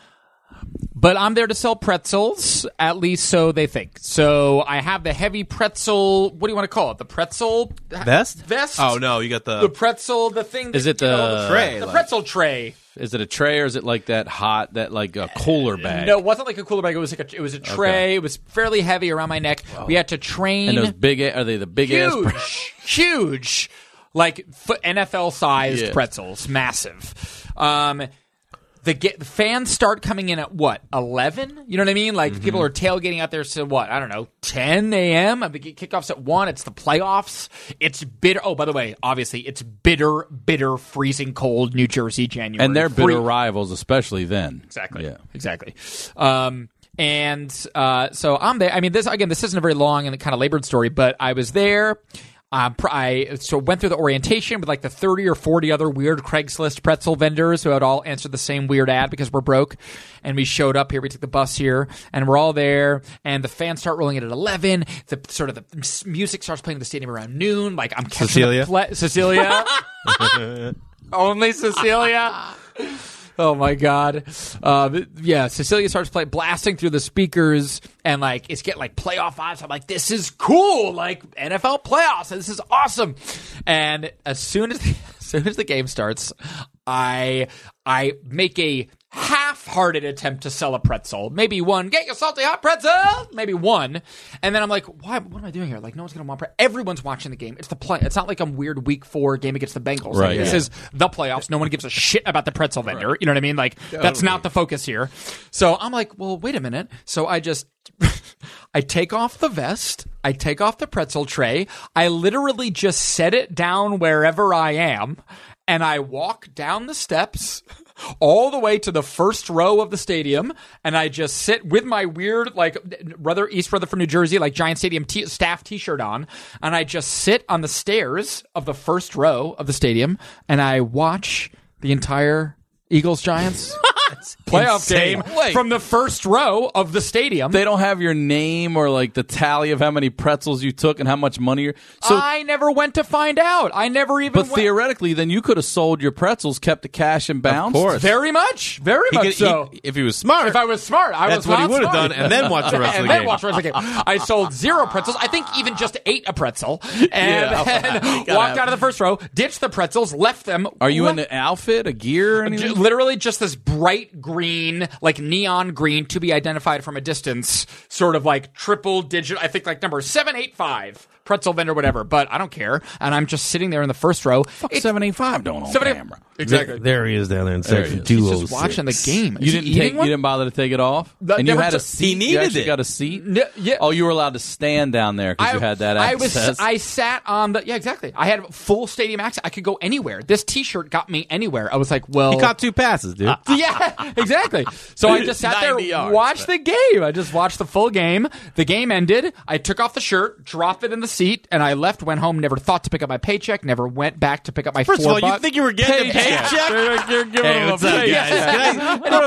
But I'm there to sell pretzels, at least so they think. So I have the heavy pretzel, what do you want to call it? The pretzel Vest? Vest? Oh, no, you got the... The pretzel, the thing. That, Is it you know, the- Tray, The like- pretzel tray. Is it a tray or is it like that hot, that like a cooler bag? No, it wasn't like a cooler bag. It was like a, it was a tray. Okay. It was fairly heavy around my neck. We had to train. And those big, are they the big ass? huge, huge, like f- N F L sized Yeah. pretzels, massive. Um, the, get, the fans start coming in at what, eleven? You know what I mean? Like people are tailgating out there to what, I don't know, ten a.m. The kickoffs at one. It's the playoffs. It's bitter. Oh, by the way, obviously it's bitter, bitter, freezing cold New Jersey January. And they're bitter Free- rivals, especially then. Exactly. Yeah. Exactly. Um, and uh, so I'm there. I mean, this again, this isn't a very long and kind of labored story, but I was there. Um, pr- I so went through the orientation with like the thirty or forty other weird Craigslist pretzel vendors who had all answered the same weird ad because we're broke. And we showed up here. We took the bus here, and we're all there. And the fans start rolling in at eleven. The sort of the s- music starts playing in the stadium around noon. Like I'm catching Cecilia? the ple- Cecilia, only Cecilia. Oh my God! Uh, yeah, Cecilia starts playing, blasting through the speakers, and like it's getting like playoff vibes. I'm like, this is cool, like N F L playoffs. This is awesome. And as soon as the, as soon as the game starts, I I make a half-hearted attempt to sell a pretzel. Maybe one, get your salty hot pretzel. Maybe one, and then I'm like, why? What am I doing here? Like, no one's gonna want. Pre- Everyone's watching the game. It's the play. It's not like I'm weird week four game against the Bengals. Right, Like, this yeah. is the playoffs. No one gives a shit about the pretzel vendor. You know what I mean? Like, that's not the focus here. So I'm like, well, wait a minute. So I just, I take off the vest. I take off the pretzel tray. I literally just set it down wherever I am. And I walk down the steps all the way to the first row of the stadium, and I just sit with my weird, like, rather East Rutherford, New Jersey, like Giant Stadium t- staff T-shirt on, and I just sit on the stairs of the first row of the stadium, and I watch the entire Eagles-Giants playoff insane. game Wait. from the first row of the stadium. They don't have your name or like the tally of how many pretzels you took and how much money you're. So, I never went to find out. I never even but went. theoretically, then you could have sold your pretzels, kept the cash, and bounced. Of course. Very much. Very He much could- so. he- if he was smart, If I was smart, I that's was what he not would have smart. done, and then watch the rest of and the then game. watch the rest of the game. I sold zero pretzels. I think even just ate a pretzel, and Yeah. then walked out of the first row, ditched the pretzels, left them. Are you left- in an outfit, a gear, or J- anything? literally just this bright green, like neon green, to be identified from a distance, sort of like triple digit, I think like number seven eight five, pretzel vendor, whatever, but I don't care. And I'm just sitting there in the first row. Fuck seven eight five don't on seven eight- camera. Exactly. There he is down there in There he section is. two He's oh just watching the six. game. You Is he didn't eating take. one? You didn't bother to take it off, The- and you never had a took- seat. He you needed actually it. got a seat. N- yeah. Oh, you were allowed to stand down there because you had that I access. was. I sat on the. Yeah, exactly. I had full stadium access. I could go anywhere. This T-shirt got me anywhere. I was like, well, He caught two passes, dude. yeah, exactly. So I just sat there, ninety yards. watched the game. I just watched the full game. The game ended. I took off the shirt, dropped it in the seat, and I left, went home, never thought to pick up my paycheck, never went back to pick up my First four of all, bucks. you think you were getting a paycheck? You're giving Hey, him what's a up, guys? paycheck. Can I, what if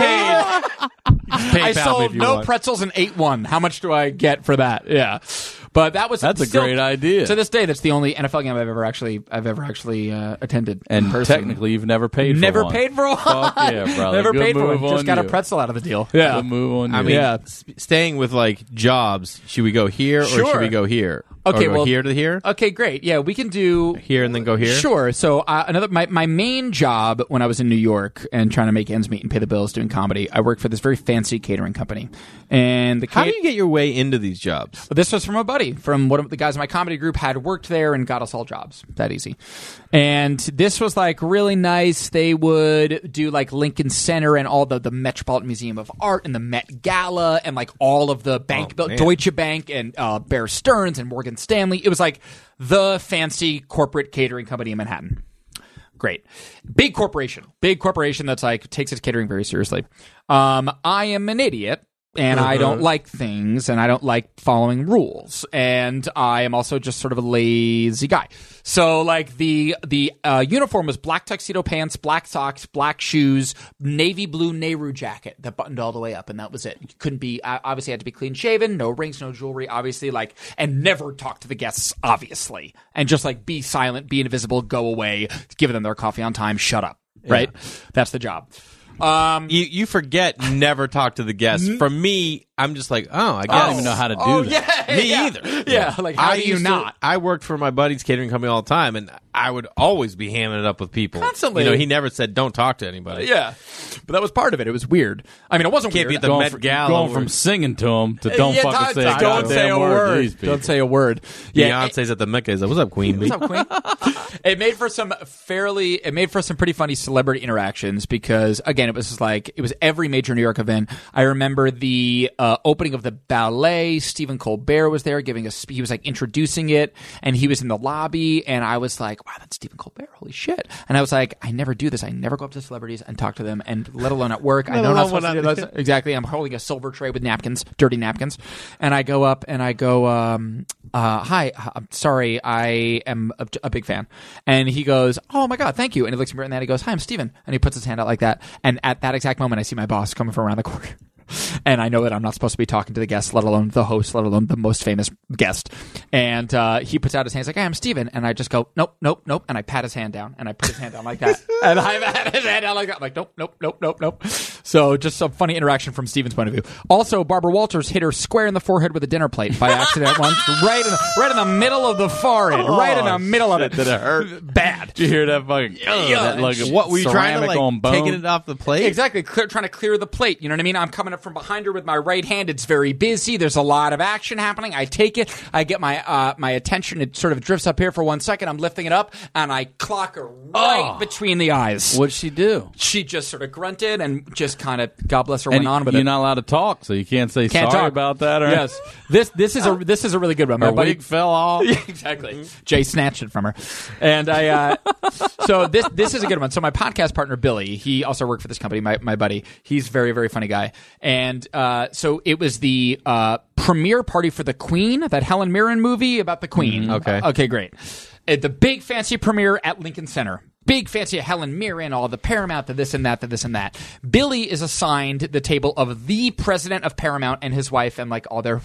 I get paid? I PayPal me sold if you no want. pretzels and ate one. How much do I get for that? Yeah. But that was That's a still- great idea. To this day, that's the only N F L game I've ever actually I've ever actually uh, attended. And in person. technically, you've never paid for never one. paid for one. Fuck yeah, brother. Never Good paid for move one. Just on got you. a pretzel out of the deal. Yeah. Good move on I you. mean, Yeah. s- staying with like jobs, should we go here or Sure. should we go here? Okay, or go well- here to here, Okay, great. Yeah, we can do here and then go here. Sure. So uh, another my, my main job when I was in New York and trying to make ends meet and pay the bills doing comedy, I worked for this very fancy catering company. And the How ca- do you get your way into these jobs? This was from a buddy, from one of the guys in my comedy group had worked there and got us all jobs. That easy. And this was like really nice. They would do like Lincoln Center and all the, the Metropolitan Museum of Art and the Met Gala and like all of the bank, Oh, man. Deutsche Bank and uh, Bear Stearns and Morgan Stanley. It was like the fancy corporate catering company in Manhattan. Great. Big corporation. Big corporation that's like takes its catering very seriously. Um, I am an idiot. And I don't like things, and I don't like following rules, and I am also just sort of a lazy guy. So, like the the uh, uniform was black tuxedo pants, black socks, black shoes, navy blue Nehru jacket that buttoned all the way up, and that was it. You couldn't be uh, obviously had to be clean shaven, no rings, no jewelry, obviously, like, and never talk to the guests, obviously, and just like be silent, be invisible, go away, give them their coffee on time, shut up. Right? That's the job. Um, You you forget never talk to the guests. For me, I'm just like, oh, I guess I don't even know how to do oh, that. yeah, Me yeah. either. Yeah, like how I do you used to- not? I worked for my buddy's catering company all the time, and I would always be hamming it up with people. Constantly. You know, he never said, don't talk to anybody. Yeah, but that was part of it. It was weird. I mean, it wasn't Can't weird. be at the Going, Met from, Gala. going where from singing to them to don't Yeah, fucking don't- say a don't goddamn say a word. to word. these people. Don't say a word. Yeah, Beyonce's at the Mecca. He's like, what's up, Queen Bee? What's up, Queen? It made for some fairly, it made for some pretty funny celebrity interactions because, again, it was just like, it was every major New York event. I remember the uh, opening of the ballet. Stephen Colbert was there giving a speech. He was like introducing it, and he was in the lobby, and I was like, wow, that's Stephen Colbert. Holy shit. And I was like, I never do this. I never go up to celebrities and talk to them, and let alone at work. I know alone not supposed when to do I'm- this. Exactly. I'm holding a silver tray with napkins, dirty napkins. And I go up and I go, um, uh, hi, I'm sorry, I am a, a big fan. And he goes, oh my God, thank you. And he looks at me right now and he goes, hi, I'm Steven. And he puts his hand out like that. And at that exact moment, I see my boss coming from around the corner. And I know that I'm not supposed to be talking to the guest, let alone the host, let alone the most famous guest. And uh, he puts out his hand. He's like, hey, I'm Steven. And I just go, nope, nope, nope. And I pat his hand down. And I put his hand down like that. And I pat his hand down like that. I'm like, nope, nope, nope, nope, nope. So just some funny interaction from Steven's point of view. Also, Barbara Walters hit her square in the forehead with a dinner plate by accident once, right in the, right in the middle of the forehead, right in the middle of it. Did it hurt? Bad. Did you hear that fucking? Oh, Yeah. that like What were you trying to ceramic like on bone? taking it off the plate? Exactly, clear, trying to clear the plate. You know what I mean? I'm coming up from behind her with my right hand. It's very busy. There's a lot of action happening. I take it. I get my uh, my attention. It sort of drifts up here for one second. I'm lifting it up, and I clock her right Oh. between the eyes. What'd she do? She just sort of grunted and just kind of, God bless her, And went on with you're it. not allowed to talk, so you can't say Can't sorry talk about that. Or yes, this this is a this is a really good one. My her buddy wig fell off. Yeah, exactly. Jay snatched it from her, and I. Uh, so this this is a good one. So my podcast partner Billy, he also worked for this company. My my buddy, he's very very funny guy, and uh, so it was the uh, premiere party for the Queen, that Helen Mirren movie about the Queen. okay. Uh, okay, great. At the big fancy premiere at Lincoln Center. Big fancy Helen Mirren, all the Paramount, the this and that, the this and that. Billy is assigned the table of the president of Paramount and his wife and like all their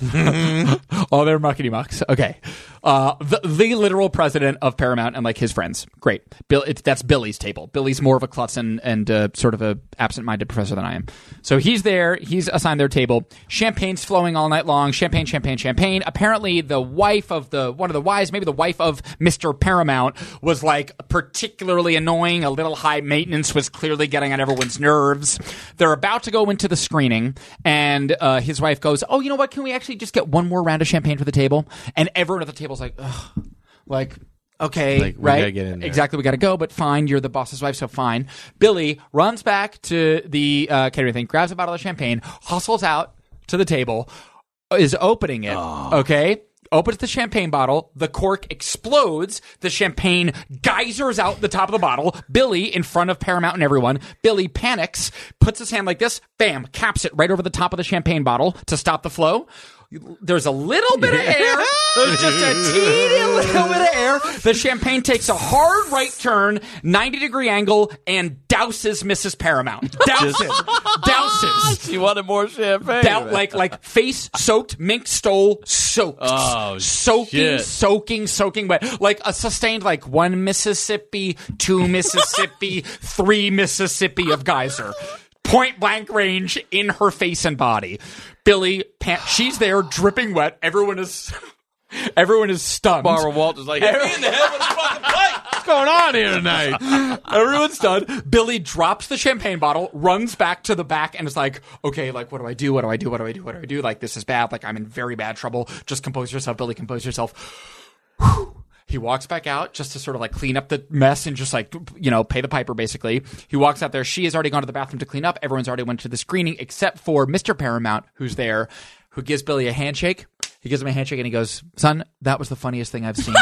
all their muckety mucks. Okay, uh, the, the literal president of Paramount and like his friends. Great, Bill. It, that's Billy's table. Billy's more of a klutz and, and uh, sort of a absent-minded professor than I am. So he's there. He's assigned their table. Champagne's flowing all night long. Champagne, champagne, champagne. Apparently, the wife of the one of the wives, maybe the wife of Mister Paramount, was like particularly annoying, a little high maintenance, was clearly getting on everyone's nerves. They're about to go into the screening, and uh, his wife goes, oh, you know what? Can we actually just get one more round of champagne for the table? And everyone at the table's like, ugh. Like, okay, Like, we right? gotta get in there. Exactly, we got to go, but fine, you're the boss's wife, so fine. Billy runs back to the uh, catering thing, grabs a bottle of champagne, hustles out to the table, is opening it, okay? opens the champagne bottle. The cork explodes. The champagne geysers out the top of the bottle. Billy, in front of Paramount and everyone, Billy panics, puts his hand like this, bam, caps it right over the top of the champagne bottle to stop the flow. There's a little bit of air. There's just a teeny little bit of air. The champagne takes a hard right turn, ninety degree angle, and douses Missus Paramount. Douses. douses. She wanted more champagne. Dou- like, like face soaked, mink stole, soaked. Oh, soaking, shit. soaking, soaking wet. Like a sustained, like one Mississippi, two Mississippi, three Mississippi of geyser. Point blank range in her face and body. Billy, pan- she's there, dripping wet. Everyone is, everyone is stunned. Barbara Walters like, hit me in the head with a fucking plate. What's going on here tonight? Everyone's stunned. Billy drops the champagne bottle, runs back to the back, and is like, okay, like, what do I do? What do I do? What do I do? What do I do? Like, this is bad. Like, I'm in very bad trouble. Just compose yourself, Billy. Compose yourself. Whew. He walks back out just to sort of like clean up the mess and just like, you know, pay the piper basically. He walks out there. She has already gone to the bathroom to clean up. Everyone's already went to the screening except for Mister Paramount, who's there, who gives Billy a handshake. He gives him a handshake and he goes, son, that was the funniest thing I've seen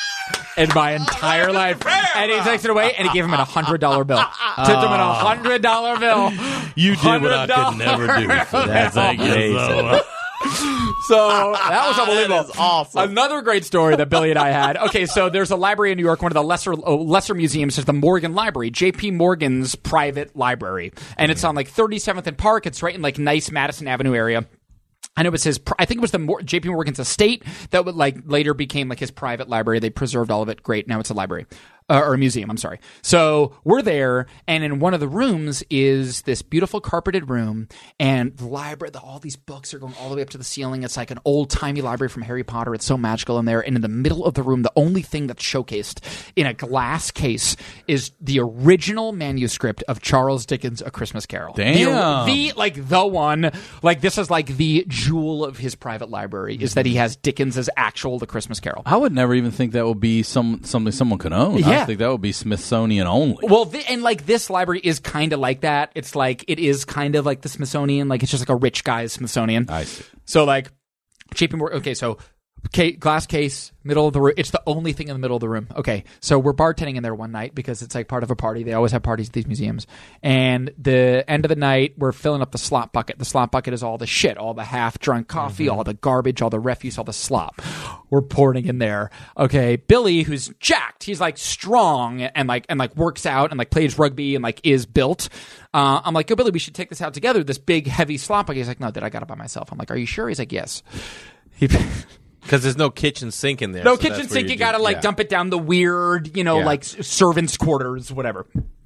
in my entire life. And he takes it away and he gave him a one hundred dollar bill. Tipped him in a one hundred dollar bill. You did what I could never do. That's amazing. So that was unbelievable. That is awesome. Another great story that Billy and I had. Okay, so there's a library in New York, one of the lesser oh, lesser museums is the Morgan Library, J P Morgan's private library, and it's on like thirty-seventh and Park. It's right in like nice Madison Avenue area. I know it was his. I think it was the J P Morgan's estate that would like later became like his private library. They preserved all of it. Great. Now it's a library. Uh, or a museum, I'm sorry. So we're there, and in one of the rooms is this beautiful carpeted room, and the library, the, all these books are going all the way up to the ceiling. It's like an old-timey library from Harry Potter. It's so magical in there. And in the middle of the room, the only thing that's showcased in a glass case is the original manuscript of Charles Dickens' A Christmas Carol. Damn. The, the like, the one, like, this is like the jewel of his private library, is that he has Dickens' actual The Christmas Carol. I would never even think that would be some something someone could own. Yeah. I think that would be Smithsonian only. Well, th- and like this library is kind of like that. It's like it is kind of like the Smithsonian. Like it's just like a rich guy's Smithsonian. I see. So like J P Morgan. Okay, so ca- glass case, middle of the room. It's the only thing in the middle of the room. Okay, so we're bartending in there one night because it's like part of a party. They always have parties at these museums. And the end of the night, we're filling up the slop bucket. The slop bucket is all the shit, all the half-drunk coffee, mm-hmm. all the garbage, all the refuse, all the slop. We're pouring in there. Okay, Billy, who's jacked, he's like strong and like and like works out and like plays rugby and like is built. Uh, I'm like, yo, Billy, we should take this out together. This big heavy slop bucket. He's like, no, dude, I got it by myself. I'm like, are you sure? He's like, yes. He. Because there's no kitchen sink in there. No so kitchen that's where sink. You do- got to like yeah. dump it down the weird, you know, Yeah. like s- servants' quarters, whatever.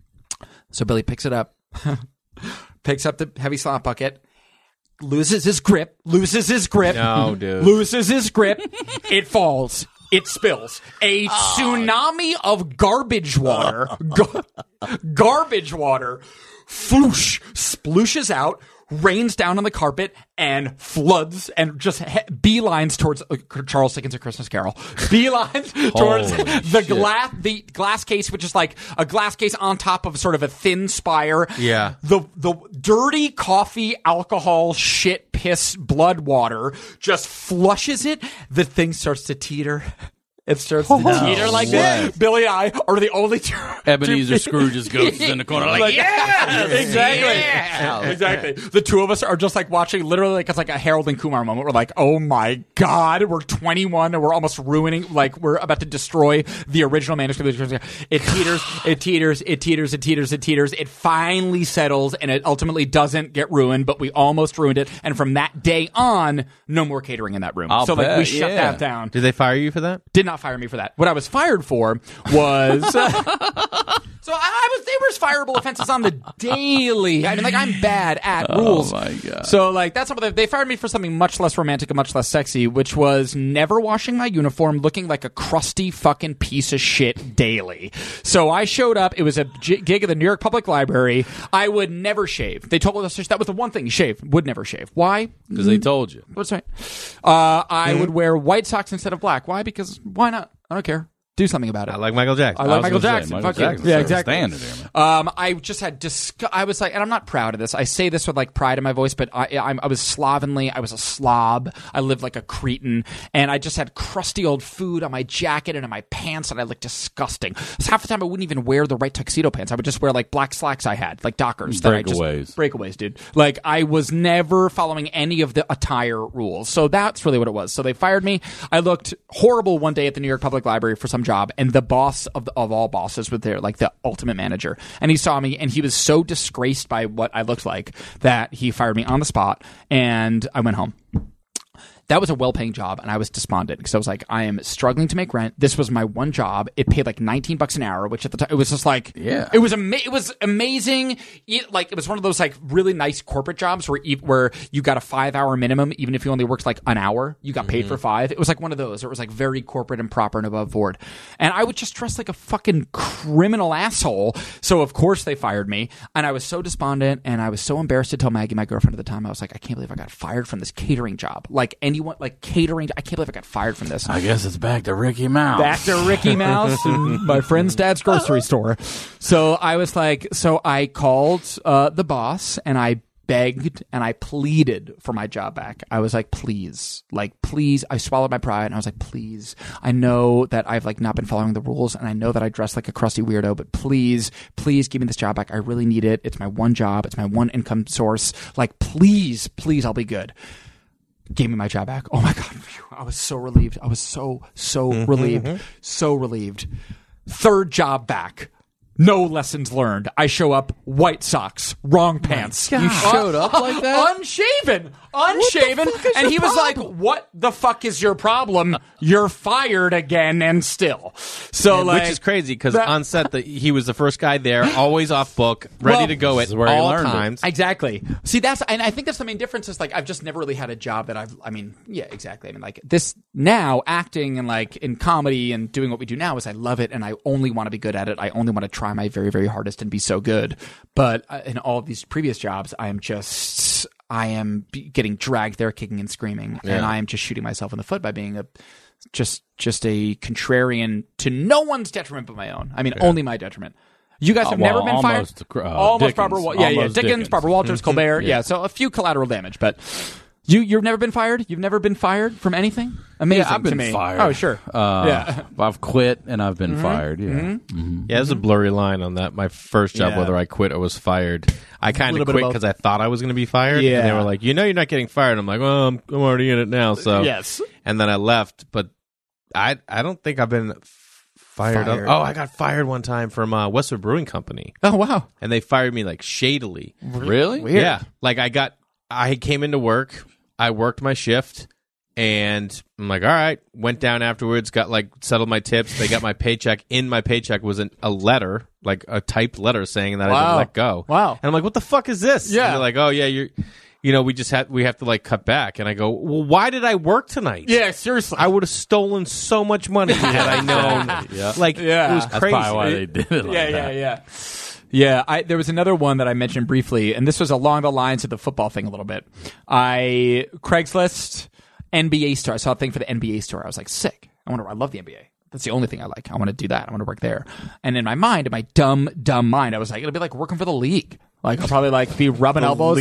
So Billy picks it up, picks up the heavy slop bucket, loses his grip, loses his grip, No, dude. loses his grip. It falls. It spills. A tsunami of garbage water, gar- garbage water, floosh, splooshes out, rains down on the carpet, and floods and just he- beelines towards uh, Charles Dickens' A Christmas Carol. Beelines towards Holy the shit. glass, the glass case, which is like a glass case on top of sort of a thin spire. Yeah. The the dirty coffee, alcohol, shit, piss, blood water just flushes it. The thing starts to teeter. It starts to teeter like this. Billy and I are the only two. Ebenezer Scrooge just goes in the corner like, yeah, exactly, Yeah. exactly. The two of us are just like watching, literally, like it's like a Harold and Kumar moment. We're like, oh my god, we're twenty-one and we're almost ruining, like we're about to destroy the original manuscript. It teeters, it teeters, it teeters, it teeters, it teeters. It finally settles, and it ultimately doesn't get ruined, but we almost ruined it. And from that day on, no more catering in that room. I'll so like bet, we shut yeah. that down. Did they fire you for that? Did not fire me for that. What I was fired for was uh, so I, I was. They were fireable offenses on the daily. I mean, like I'm bad at rules. Oh my god! So like that's something. They fired me for something much less romantic and much less sexy, which was never washing my uniform, looking like a crusty fucking piece of shit daily. So I showed up. It was a g- gig at the New York Public Library. I would never shave. They told us that was the one thing. Shave. Would never shave. Why? Because they told you. What's right? Uh, I would wear white socks instead of black. Why? Because why not? I don't care. do something about it. I like Michael Jackson. I like was Michael gonna say, Jackson. Michael Fuck you. Jackson's Yeah, sort of exactly. standard there, man. Um, I just had disg- I was like, and I'm not proud of this. I say this with like pride in my voice, but I, I, I was slovenly. I was a slob. I lived like a cretin, and I just had crusty old food on my jacket and on my pants, and I looked disgusting. So half the time, I wouldn't even wear the right tuxedo pants. I would just wear like black slacks I had, like Dockers. that I just- Breakaways. breakaways, dude. Like I was never following any of the attire rules. So that's really what it was. So they fired me. I looked horrible one day at the New York Public Library for some job, and the boss of the, of all bosses was there, like the ultimate manager, and he saw me, and he was so disgraced by what I looked like that he fired me on the spot, and I went home. That was a well-paying job, and I was despondent because I was like, I am struggling to make rent. This was my one job. It paid like nineteen bucks an hour, which at the time it was just like, Yeah. it was ama- it was amazing. It, like it was one of those like really nice corporate jobs where e- where you got a five-hour minimum, even if you only worked like an hour, you got paid for five. It was like one of those. It was like very corporate and proper and above board. And I would just dress like a fucking criminal asshole. So of course they fired me, and I was so despondent, and I was so embarrassed to tell Maggie, my girlfriend at the time. I was like, I can't believe I got fired from this catering job. Like anyone, like catering, I can't believe I got fired from this. I guess it's back to Ricky Mouse. Back to Ricky Mouse and my friend's dad's grocery store. So I was like, so I called uh, the boss, and I begged and I pleaded for my job back. I was like, please, like, please. I swallowed my pride, and I was like, please. I know that I've like not been following the rules, and I know that I dress like a crusty weirdo, but please, please give me this job back. I really need it. It's my one job. It's my one income source. Like, please, please, I'll be good. Gave me my job back. Oh my God. Phew. I was so relieved. I was so, so relieved. So relieved. Third job back. No lessons learned. I show up, white socks, wrong pants. You showed up like that? Unshaven. Unshaven. And he was like, what the fuck is your problem? You're fired again and still. So like, Which is crazy because that- on set, the, he was the first guy there, always off book, ready Well, to go this at is where he all learned it. times. Exactly. See, that's, and I think that's the main difference is like, I've just never really had a job that I've, I mean, yeah, exactly. I mean, like this now, acting and like in comedy and doing what we do now is I love it, and I only want to be good at it. I only want to try my very, very hardest and be so good. But uh, in all of these previous jobs, I am just, I am be- getting dragged there kicking and screaming, and I am just shooting myself in the foot by being a, just, just a contrarian to no one's detriment but my own. I mean, only my detriment. You guys Uh, have well, never been almost, fired? uh, almost Dickens. Barbara Wa- Yeah, yeah. Almost Dickens, Dickens. Barbara Walters, Colbert. Yeah. Yeah. So a few collateral damage, but you, you've never been fired? You've never been fired from anything? Amazing Yeah, I've been to me. fired. Oh, sure. Uh, Yeah. I've quit and I've been fired. Yeah. Yeah, there's a blurry line on that. My first job, Yeah. whether I quit or was fired. I kind Little of bit quit of both. because I thought I was going to be fired. Yeah. And they were like, you know you're not getting fired. I'm like, well, I'm, I'm already in it now. So Yes. And then I left. But I I don't think I've been f- fired. Fired. Oh, I got fired one time from uh, Westwood Brewing Company. Oh, wow. And they fired me like shadily. Really? Weird. Yeah. Like I got, I came into work. I worked my shift. And I'm like, all right. Went down afterwards, got like settled my tips. They got my paycheck. In my paycheck was an, a letter, like a typed letter saying that I Wow. didn't let go. Wow. And I'm like, what the fuck is this? Yeah. And they're like, oh yeah, you're, you know, we just had we have to like cut back. And I go, well, why did I work tonight? Yeah, seriously. I would have stolen so much money had I known. Yeah. Like Yeah. it was That's crazy. probably why they did it like yeah, yeah, that. yeah. Yeah, I, there was another one that I mentioned briefly, and this was along the lines of the football thing a little bit. I Craigslist N B A store. I saw a thing for the N B A store. I was like, sick. I wonder. I love the N B A. That's the only thing I like. I want to do that. I want to work there. And in my mind, in my dumb, dumb mind, I was like, it'll be like working for the league. Like I'll probably like be rubbing elbows,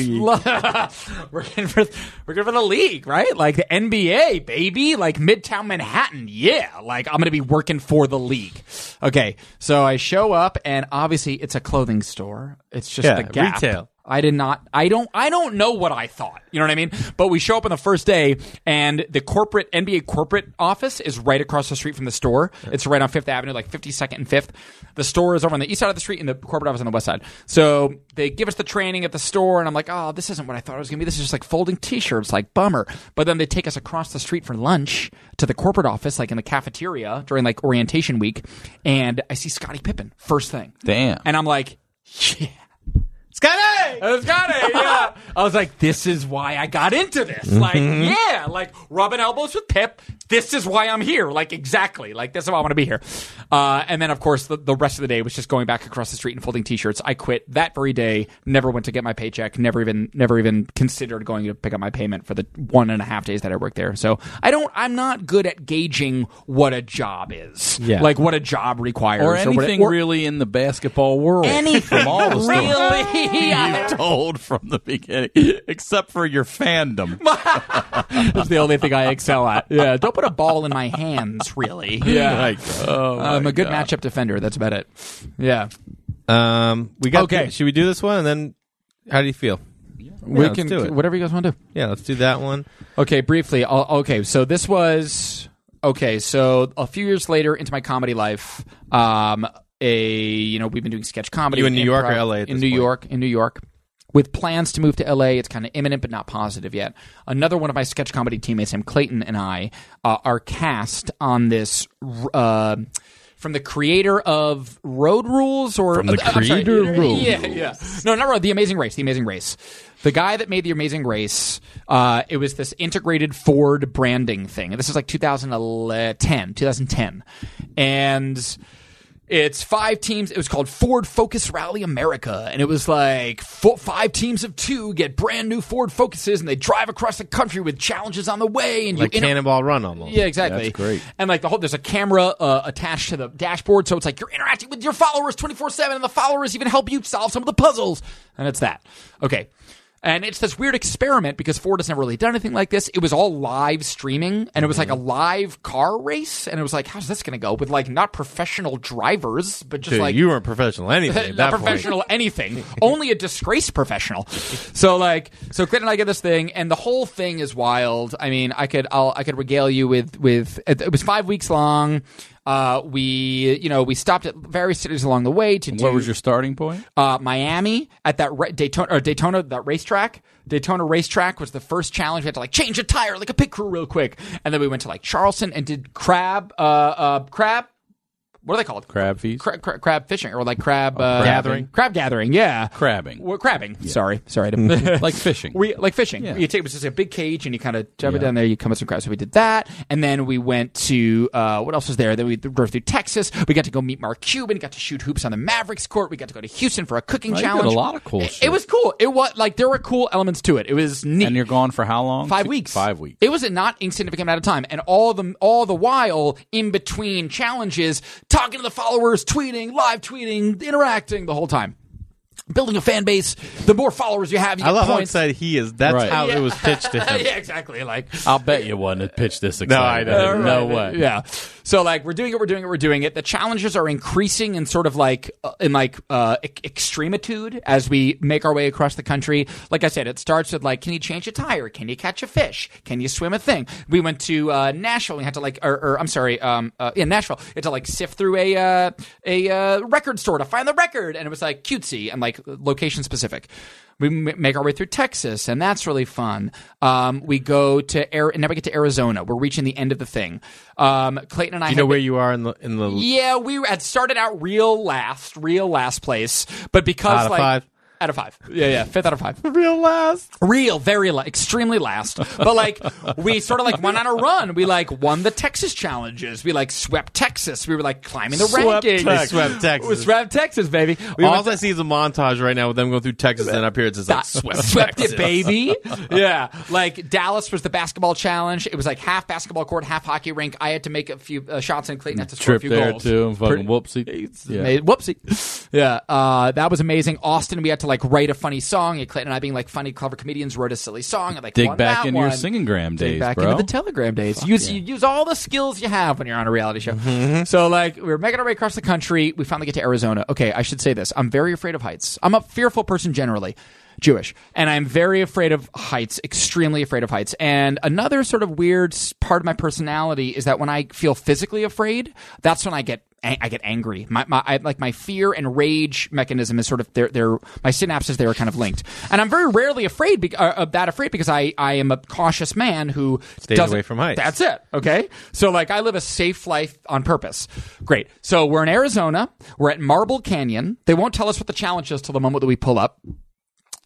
working for working for the league, right? Like the N B A, baby, like Midtown Manhattan, yeah. Like I'm gonna be working for the league. Okay, so I show up, and obviously it's a clothing store. It's just Yeah, the Gap. retail. I did not. I don't. I don't know what I thought. You know what I mean? But we show up on the first day, and the corporate N B A corporate office is right across the street from the store. It's right on Fifth Avenue, like fifty-second and Fifth. The store is over on the east side of the street, and the corporate office on the west side. So they give us the training at the store, and I'm like, oh, this isn't what I thought it was going to be. This is just like folding T-shirts, like bummer. But then they take us across the street for lunch to the corporate office, like in the cafeteria during like orientation week, and I see Scottie Pippen first thing. Damn. And I'm like, yeah. Scotty! A. It's got A. Yeah. I was like, this is why I got into this. Mm-hmm. Like, yeah, like rubbing elbows with Pip. This is why I'm here. Like, exactly. Like, this is why I want to be here. Uh, and then, of course, the, the rest of the day was just going back across the street and folding T-shirts. I quit that very day. Never went to get my paycheck. Never even, never even considered going to pick up my payment for the one and a half days that I worked there. So I don't. I'm not good at gauging what a job is. Yeah. Like what a job requires, Or anything what it, or really in the basketball world. anything From all the stories really. you've told from the beginning, except for your fandom. That's the only thing I excel at. Yeah, don't put a ball in my hands, really. Yeah, Like, Oh, my I'm a good God. matchup defender. That's about it. Yeah, um, we got. Okay. The, should we do this one and then? How do you feel? we let's can do it. whatever you guys want to do. Yeah, let's do that one. Okay, briefly. I'll, okay, so this was okay. So a few years later into my comedy life, um, a you know we've been doing sketch comedy. You in New York or improv- L A at In this New point? York, in New York. With plans to move to L A, it's kind of imminent but not positive yet. Another one of my sketch comedy teammates, Sam Clayton, and I uh, are cast on this uh, from the creator of Road Rules, or From the uh, I'm sorry. creator of Road yeah, yeah. No, not Road. The Amazing Race. The Amazing Race. The guy that made The Amazing Race, uh, it was this integrated Ford branding thing. And this is like two thousand ten, twenty ten, and it's five teams. It was called Ford Focus Rally America. And it was like four, five teams of two get brand new Ford Focuses and they drive across the country with challenges on the way. And Like you inter- Cannonball Run almost. Yeah, exactly. That's great. And like the whole, there's a camera uh, attached to the dashboard. So it's like you're interacting with your followers twenty-four seven and the followers even help you solve some of the puzzles. And it's that. Okay. And it's this weird experiment because Ford has never really done anything like this. It was all live streaming, and it was like a live car race. And it was like, how's this going to go? With like not professional drivers, but just Dude, like you weren't professional anything. At not that professional point. anything, only a disgraced professional. So like, so Clinton and I get this thing, and the whole thing is wild. I mean, I could, I'll, I could regale you with, with. It was five weeks long. Uh, we, you know, we stopped at various cities along the way to do. What was your starting point? Uh, Miami at that ra- Daytona, or Daytona, that racetrack. Daytona racetrack was the first challenge. We had to like change a tire like a pit crew real quick, and then we went to like Charleston and did crab, uh, uh, crab. What are they called? Crab feast? Cra- cra- crab fishing, or like crab uh, gathering? Crab gathering, yeah. Crabbing. Well, crabbing. Sorry, sorry. To, Like fishing. we like fishing. Yeah. You take it was just a big cage and you kind of jump it Yeah. down there. You come with some crabs. So we did that, and then we went to uh, what else was there? Then we drove through Texas. We got to go meet Mark Cuban. Got to shoot hoops on the Mavericks court. We got to go to Houston for a cooking Oh, you did challenge. a lot of cool It, shit. it was cool. It was like there were cool elements to it. It was neat. And you're gone for how long? Five Two- weeks. Five weeks. It was a not insignificant amount of time, and all the all the while in between challenges, talking to the followers, tweeting, live tweeting, interacting the whole time, building a fan base. The more followers you have, you I get love how points. excited he is. That's Right. how Yeah. it was pitched to him. yeah, exactly. Like I'll bet you wouldn't have pitched this No, I excited. know. No Right. way. Yeah. So like we're doing it, we're doing it, we're doing it. The challenges are increasing in sort of like uh, in like uh, e- extremitude as we make our way across the country. Like I said, it starts with like, can you change a tire? Can you catch a fish? Can you swim a thing? We went to uh, Nashville. We had to like, or, or I'm sorry, um, uh, in Nashville, we had to like sift through a uh, a uh, record store to find the record, and it was like cutesy and like location specific. We m- make our way through Texas, and that's really fun. Um, we go to Air, and now we get to Arizona. We're reaching the end of the thing. Um, Clayton and I. Do you know had where been- you are in the in the Yeah, we had started out real last, real last place, but because Out of like five? out of five, yeah, yeah, fifth out of five. real last? Real, very, la- extremely last. But like, we sort of like went on a run. We like won the Texas challenges. We like swept Texas. We were like climbing the Swept rankings. Texas. Swept Texas. We swept Texas, baby. We All went I see is a montage right now with them going through Texas, and up here it's just like swept, swept Texas. it, baby. Yeah, like Dallas was the basketball challenge. It was like half basketball court, half hockey rink. I had to make a few uh, shots, and Clayton had to score a Trip few there goals. too. Fucking Pretty- whoopsie. Yeah. Made- Whoopsie. Yeah, uh, that was amazing. Austin, we had to like write a funny song. And Clayton and I, being like funny, clever comedians, wrote a silly song. And like Dig won back that into your one. Singing-gram Dig days, back bro. into the Telegram days. Use you use all the skills you have when you're on a reality show. So like we were making our way across the country. We finally get to Arizona. Okay, I should say this. I'm very afraid of heights. I'm a fearful person generally. Jewish, and I'm very afraid of heights, extremely afraid of heights. And another sort of weird s- part of my personality is that when I feel physically afraid, that's when I get I get angry. My, my I, like my fear and rage mechanism is sort of they're, they're my synapses there are kind of linked. And I'm very rarely afraid be, uh, of that afraid because I, I am a cautious man who Stays doesn't- away from heights. That's it. Okay. So like I live a safe life on purpose. Great. So we're in Arizona. We're at Marble Canyon. They won't tell us what the challenge is till the moment that we pull up.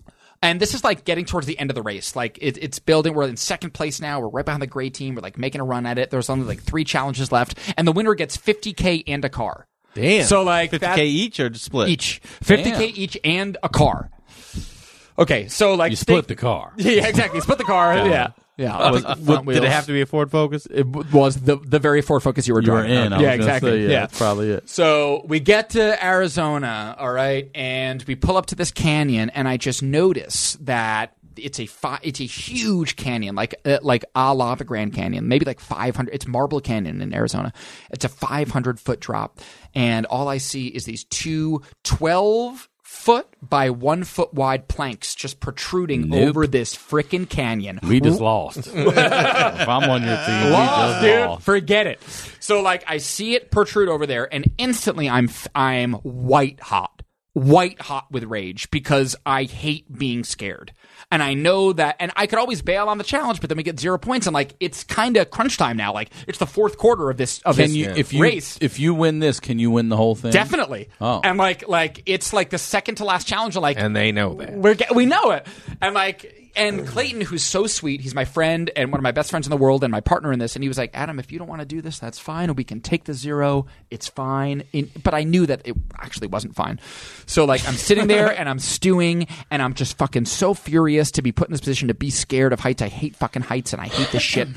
And this is like getting towards the end of the race. Like it, it's building. We're in second place now. We're right behind the gray team. We're like making a run at it. There's only like three challenges left, and the winner gets fifty K and a car. Damn. So like fifty that- K each or just split? Each fifty K Damn. each and a car. Okay, so like You split the car. Yeah, exactly. Split the car. Yeah, yeah. Was- Front what- did wheels. it have to be a Ford Focus? It w- was the the very Ford Focus you were You were driving. in. I was Yeah, gonna exactly. say, yeah, yeah, that's probably it. So we get to Arizona, all right, and we pull up to this canyon, and I just notice that it's a fi- it's a huge canyon, like uh, like a la the Grand Canyon, maybe like five hundred. It's Marble Canyon in Arizona. It's a five hundred foot drop, and all I see is these two twelve foot by one foot wide planks just protruding Nope. over this frickin' canyon. We just lost. if I'm on your team, Lost, we just dude. lost. Forget it. So like I see it protrude over there, and instantly I'm f- I'm white hot, white hot with rage because I hate being scared, and I know that, and I could always bail on the challenge, but then we get zero points, and like it's kind of crunch time now. Like it's the fourth quarter of this of Can this you, if you race. if you win this, can you win the whole thing? Definitely. Oh. And like like it's like the second to last challenge. Like And they know that. we're ge- we know it. And like and Clayton, who's so sweet, he's my friend and one of my best friends in the world and my partner in this. And he was like, Adam, if you don't want to do this, that's fine. We can take the zero. It's fine. In, but I knew that it actually wasn't fine. So like I'm sitting there and I'm stewing and I'm just fucking so furious to be put in this position to be scared of heights. I hate fucking heights and I hate this shit.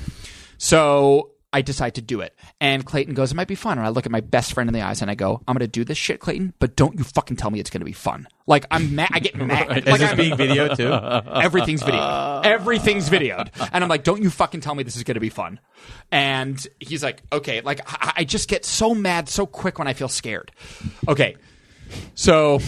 So I decide to do it. And Clayton goes, it might be fun. And I look at my best friend in the eyes and I go, I'm going to do this shit, Clayton, but don't you fucking tell me it's going to be fun. Like, I'm mad. I get mad. Is Like, this I'm- being videoed too? Everything's videoed. Everything's videoed. And I'm like, don't you fucking tell me this is going to be fun. And he's like, okay. Like, I, I just get so mad so quick when I feel scared. Okay. So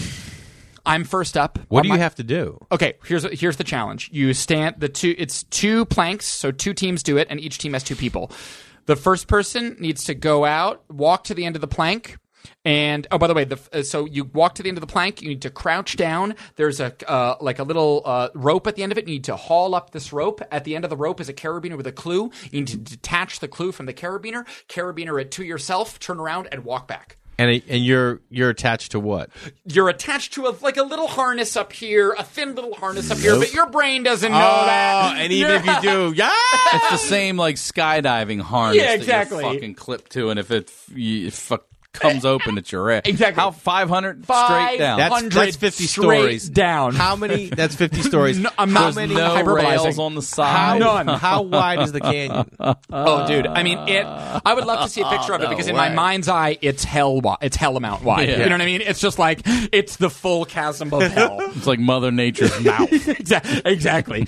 I'm first up. What On do you my- have to do? Okay, here's here's the challenge. You stand the two. It's two planks, so two teams do it, and each team has two people. The first person needs to go out, walk to the end of the plank, and oh, by the way, the uh, so you walk to the end of the plank. You need to crouch down. There's a uh, like a little uh, rope at the end of it. You need to haul up this rope. At the end of the rope is a carabiner with a clue. You need to detach the clue from the carabiner. Carabiner it to yourself. Turn around and walk back. And it, and you're you're attached to what? You're attached to a like a little harness up here, a thin little harness up here, but your brain doesn't know Oh, that. and even if you do, yeah. It's the same like skydiving harness Yeah, that exactly. you're fucking clipped to, and if it f- you, if fuck comes open, it's your ass. Exactly. How five hundred Five straight down? That's hundred that's fifty straight stories down. How many? That's fifty stories. No, I'm how not- many? no hyperbolizing. rails on the How, side. None. how wide is the canyon? Oh, dude! I mean, it. I would love to see a picture of it no because in my way. mind's eye, it's hell. Wi- it's hell amount wide. Yeah. You know what I mean? It's just like it's the full chasm of hell. It's like Mother Nature's mouth. Exa- exactly.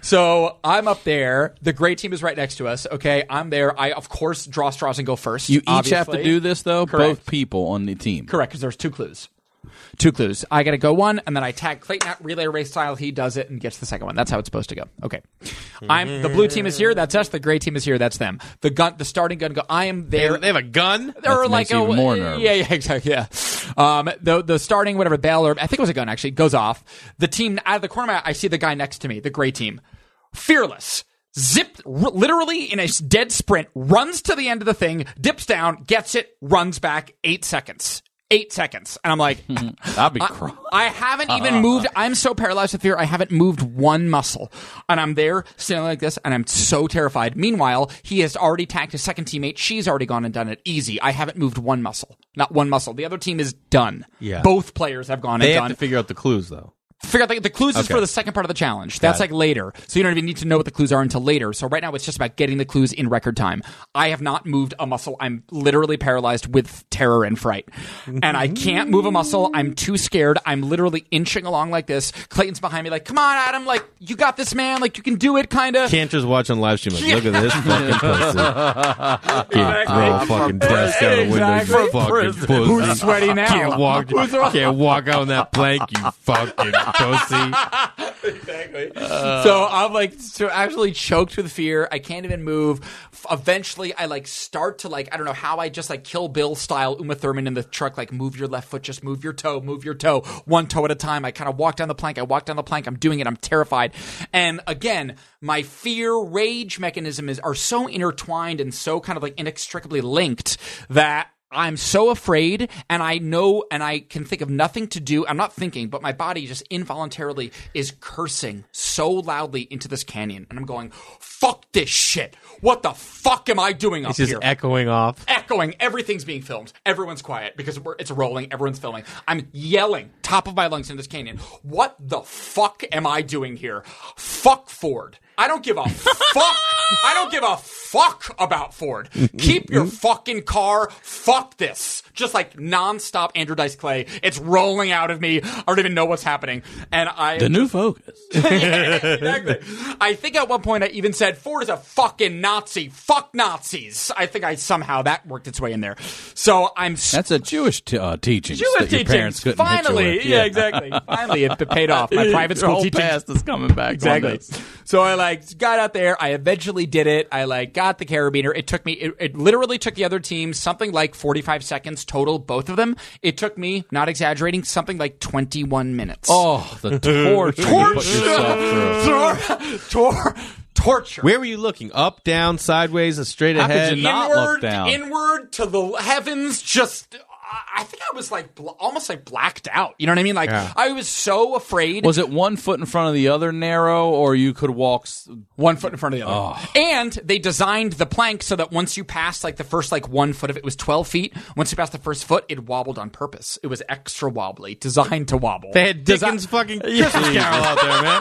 So I'm up there. The great team is right next to us. Okay, I'm there. I of course draw straws and go first. You each have to obviously. do this though. Correct. Both people on the team. Correct, because there's two clues. Two clues. I got to go one, and then I tag Clayton out relay race style. He does it and gets the second one. That's how it's supposed to go. Okay. I'm the blue team is here. That's us. The gray team is here. That's them. The gun, the starting gun. Go. I am They, there. they have a gun. Or That like makes you a, even more nervous. Yeah, yeah, exactly. Yeah. Um, the the starting whatever bell or I think it was a gun actually goes off. The team out of the corner of my eye, I see the guy next to me, the gray team, fearless. Zip, r- literally in a dead sprint, runs to the end of the thing, dips down, gets it, runs back eight seconds. Eight seconds. And I'm like, That'd be I, cr- I haven't even moved. I'm so paralyzed with fear. I haven't moved one muscle. And I'm there sitting like this, and I'm so terrified. Meanwhile, he has already tagged his second teammate. She's already gone and done it easy. I haven't moved one muscle. Not one muscle. The other team is done. Yeah. Both players have gone They and have done. to figure out the clues though. Figure out the, the clues is Okay. for the second part of the challenge. That's like later. So you don't even need to know what the clues are until later. So right now it's just about getting the clues in record time. I have not moved a muscle. I'm literally paralyzed with terror and fright. And I can't move a muscle. I'm too scared. I'm literally inching along like this. Clayton's behind me like, come on, Adam. Like, you got this, man. Like, you can do it, kind of. Cantor's watching live stream. Like, look at this fucking pussy. Can't throw a fucking desk out the window. Exactly. You fucking pussy. Who's sweaty now? Can't walk. Can't walk on that plank. You fucking pussy. So I'm like so actually choked with fear. I can't even move. F- Eventually, I like start to like I don't know how I just like Kill Bill style Uma Thurman in the truck. Like move your left foot, just move your toe, move your toe, one toe at a time. I kind of walk down the plank. I walk down the plank. I'm doing it. I'm terrified. And again, my fear rage mechanism is are so intertwined and so kind of like inextricably linked that I'm so afraid, and I know, and I can think of nothing to do. I'm not thinking, but my body just involuntarily is cursing so loudly into this canyon, and I'm going, "Fuck this shit! What the fuck am I doing up It's just here?" echoing off. Echoing. Everything's being filmed. Everyone's quiet because we're, it's rolling. Everyone's filming. I'm yelling top of my lungs in this canyon. What the fuck am I doing here? Fuck Ford. I don't give a fuck. I don't give a fuck about Ford. Keep your fucking car. Fuck this. Just like nonstop Andrew Dice Clay. It's rolling out of me. I don't even know what's happening. And I The new Focus. yeah, exactly. I think at one point I even said Ford is a fucking Nazi. Fuck Nazis. I think I somehow that worked its way in there. So I'm That's a Jewish t- uh, teaching. Jewish that your teachings. parents couldn't hit you Finally, with. yeah, exactly. Finally, it paid off. My private Your school whole teaching past is coming back. on exactly. this. So I like got out there. I eventually did it. I like got the carabiner. It took me. It, it literally took the other team something like forty-five seconds total. Both of them. It took me, not exaggerating, something like twenty-one minutes. Oh, the torture you put yourself through. Tor- tor- torture. Where were you looking? Up, down, sideways, or straight How could ahead? you not inward, look down? inward to the heavens. Just, I think I was like bl- almost like blacked out. You know what I mean? Like Yeah. I was so afraid. Was it one foot in front of the other narrow, or you could walk? s- One foot in front of the other. Oh. And they designed the plank so that once you passed like the first like one foot of it, it was twelve feet. Once you passed the first foot, it wobbled on purpose. It was extra wobbly, designed to wobble. They had Dickens fucking Christmas Carol out there, man.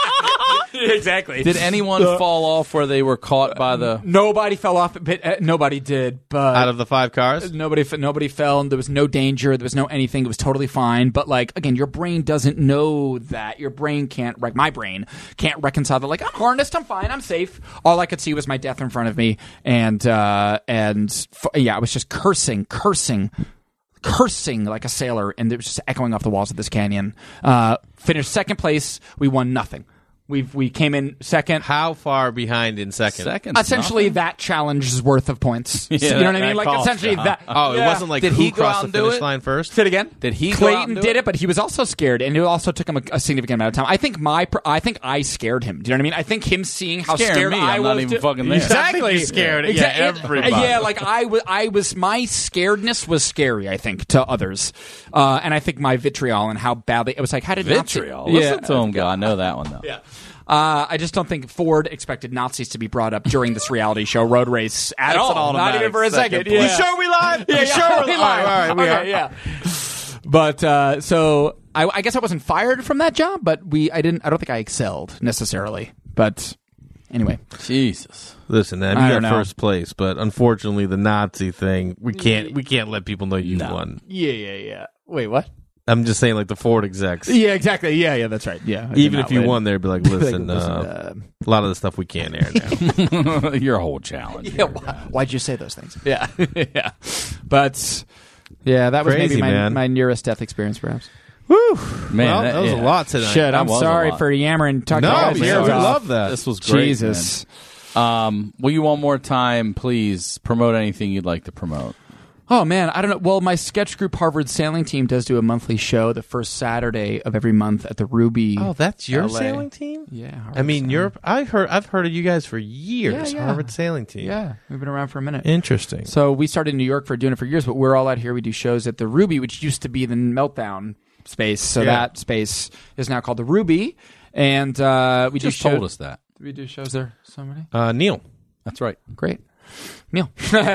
exactly. Did anyone fall off where they were caught by the? Nobody fell off, but uh, nobody did. But Out of the five cars? Nobody, f- nobody fell. And there was no danger. There was no anything. It was totally fine. But like again, your brain doesn't know that. Your brain can't. Like my brain can't reconcile that. Like I'm harnessed. I'm fine. I'm safe. All I could see was my death in front of me, and uh, and f- yeah, I was just cursing, cursing. Cursing like a sailor, and it was just echoing off the walls of this canyon. Uh, finished second place. We won nothing. We we came in second. How far behind in second? Second, Essentially, that challenge's worth of points. Yeah, you know what I that mean? Like costs essentially you, huh? that. Oh, yeah. it wasn't like Did who he go crossed out the and do finish it? line first? Say it again. Did he go out Clayton and do did it? it, but he was also scared, and it also took him a, a significant amount of time. I think my, pr- I think I scared him. Do you know what I mean? I think him seeing how Scaring scared me, I I'm was. not even to- fucking there. Exactly. I think you scared, yeah, Exa- it- everybody. Yeah, like I was, I was. My scaredness was scary. I think to others, uh, and I think my vitriol and how badly it was like. How did Nazi- Vitriol. Yeah. Listen to him go. I know that one though. Yeah. Uh, I just don't think Ford expected Nazis to be brought up during this reality show road race at That's all. an Not automatic even for a second second. place. Yeah. You sure we live? Yeah, You yeah, sure we we live. live? All right, we Okay, are. yeah. But uh, so I, I guess I wasn't fired from that job, but we I didn't. I don't think I excelled necessarily. But anyway, Jesus. Listen, man, I you don't got know. first place, but unfortunately, the Nazi thing, we can't, we can't let people know you won. yeah, yeah, yeah. Wait, what? I'm just saying, like the Ford execs. Yeah, exactly. Yeah, yeah, that's right. Yeah, I did Even not if you win. won, they'd be like, "Listen, Like, listen, uh, uh, a lot of the stuff we can't air now." Your whole challenge. Yeah, here. why, why'd you say those things? Yeah, yeah. But yeah, that was Crazy, maybe my, man. my nearest death experience, perhaps. Whew, Man, well, that- that was yeah. a lot tonight. Shit, that I'm was a sorry lot. for yammering. Talking No, about we, guys' we ears off. love that. This was great. Jesus. man. Um, will you one more time, please promote anything you'd like to promote? Oh man, I don't know. Well, my sketch group Harvard Sailing Team does do a monthly show the first Saturday of every month at the Ruby. Oh, that's your L A. sailing team? Yeah, Harvard I mean, Sailing. Europe. I heard. I've heard of you guys for years. Yeah, yeah. Harvard sailing team. Yeah, we've been around for a minute. Interesting. So we started in New York for doing it for years, but we're all out here. We do shows at the Ruby, which used to be the Meltdown space. So Yeah. that space is now called the Ruby, and uh, we Just do told show- us that. We do shows there. Somebody Uh, Neil. That's right. great, Neil.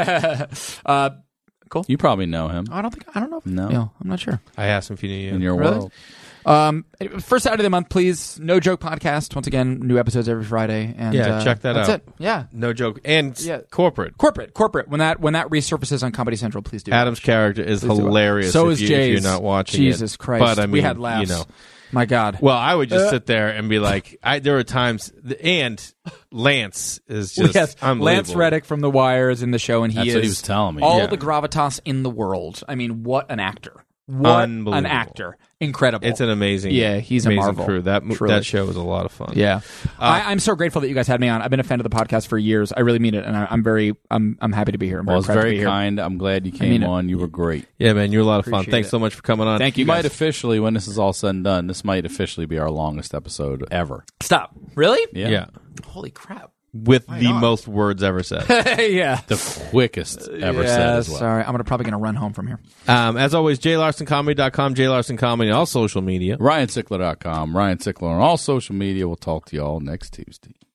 uh, You probably know him I don't think I don't know. If No. Neil. I'm not sure. I asked him if you knew you. in your Really? world. Um, first Saturday of the month, please. No Joke Podcast. Once again, new episodes every Friday. And Yeah, uh, check that that's out. it. Yeah. No joke. And s- Yeah. corporate. Corporate, corporate. When that when that resurfaces on Comedy Central, please do. Adam's watch. character is Please do watch. hilarious. So if is you, Jay's. If you're not watching Jesus it. Christ. But I mean, we had laughs. you know. My God. Well, I would just Uh, sit there and be like, I, there were times, and Lance is just yes, unbelievable. Lance Reddick from The Wire is in the show, and he That's is what he was telling me. all Yeah. the gravitas in the world. I mean, what an actor! What an Unbelievable. actor! Incredible. It's an amazing, Yeah, he's a amazing marvel. crew. That mo- Truly. that show was a lot of fun. Yeah, I, I'm so grateful that you guys had me on. I've been a fan of the podcast for years. I really mean it, and I, I'm very, I'm, I'm happy to be here. I'm Well, very it's proud to very be here. kind. I'm glad you mean came it. on. You were great. yeah, man, you're a lot of fun. Appreciate Thanks it. so much for coming on. Thank you. You guys. might officially, when this is all said and done, this might officially be our longest episode ever. Stop. Really? Yeah. Yeah. Holy crap! with the most words ever said. yeah. The quickest ever yeah, said as well. Sorry, I'm gonna probably gonna run home from here. Um, as always, j larson comedy dot com, J Larson Comedy on all social media. Ryan Sickler dot com, Ryan Sickler on all social media. We'll talk to y'all next Tuesday.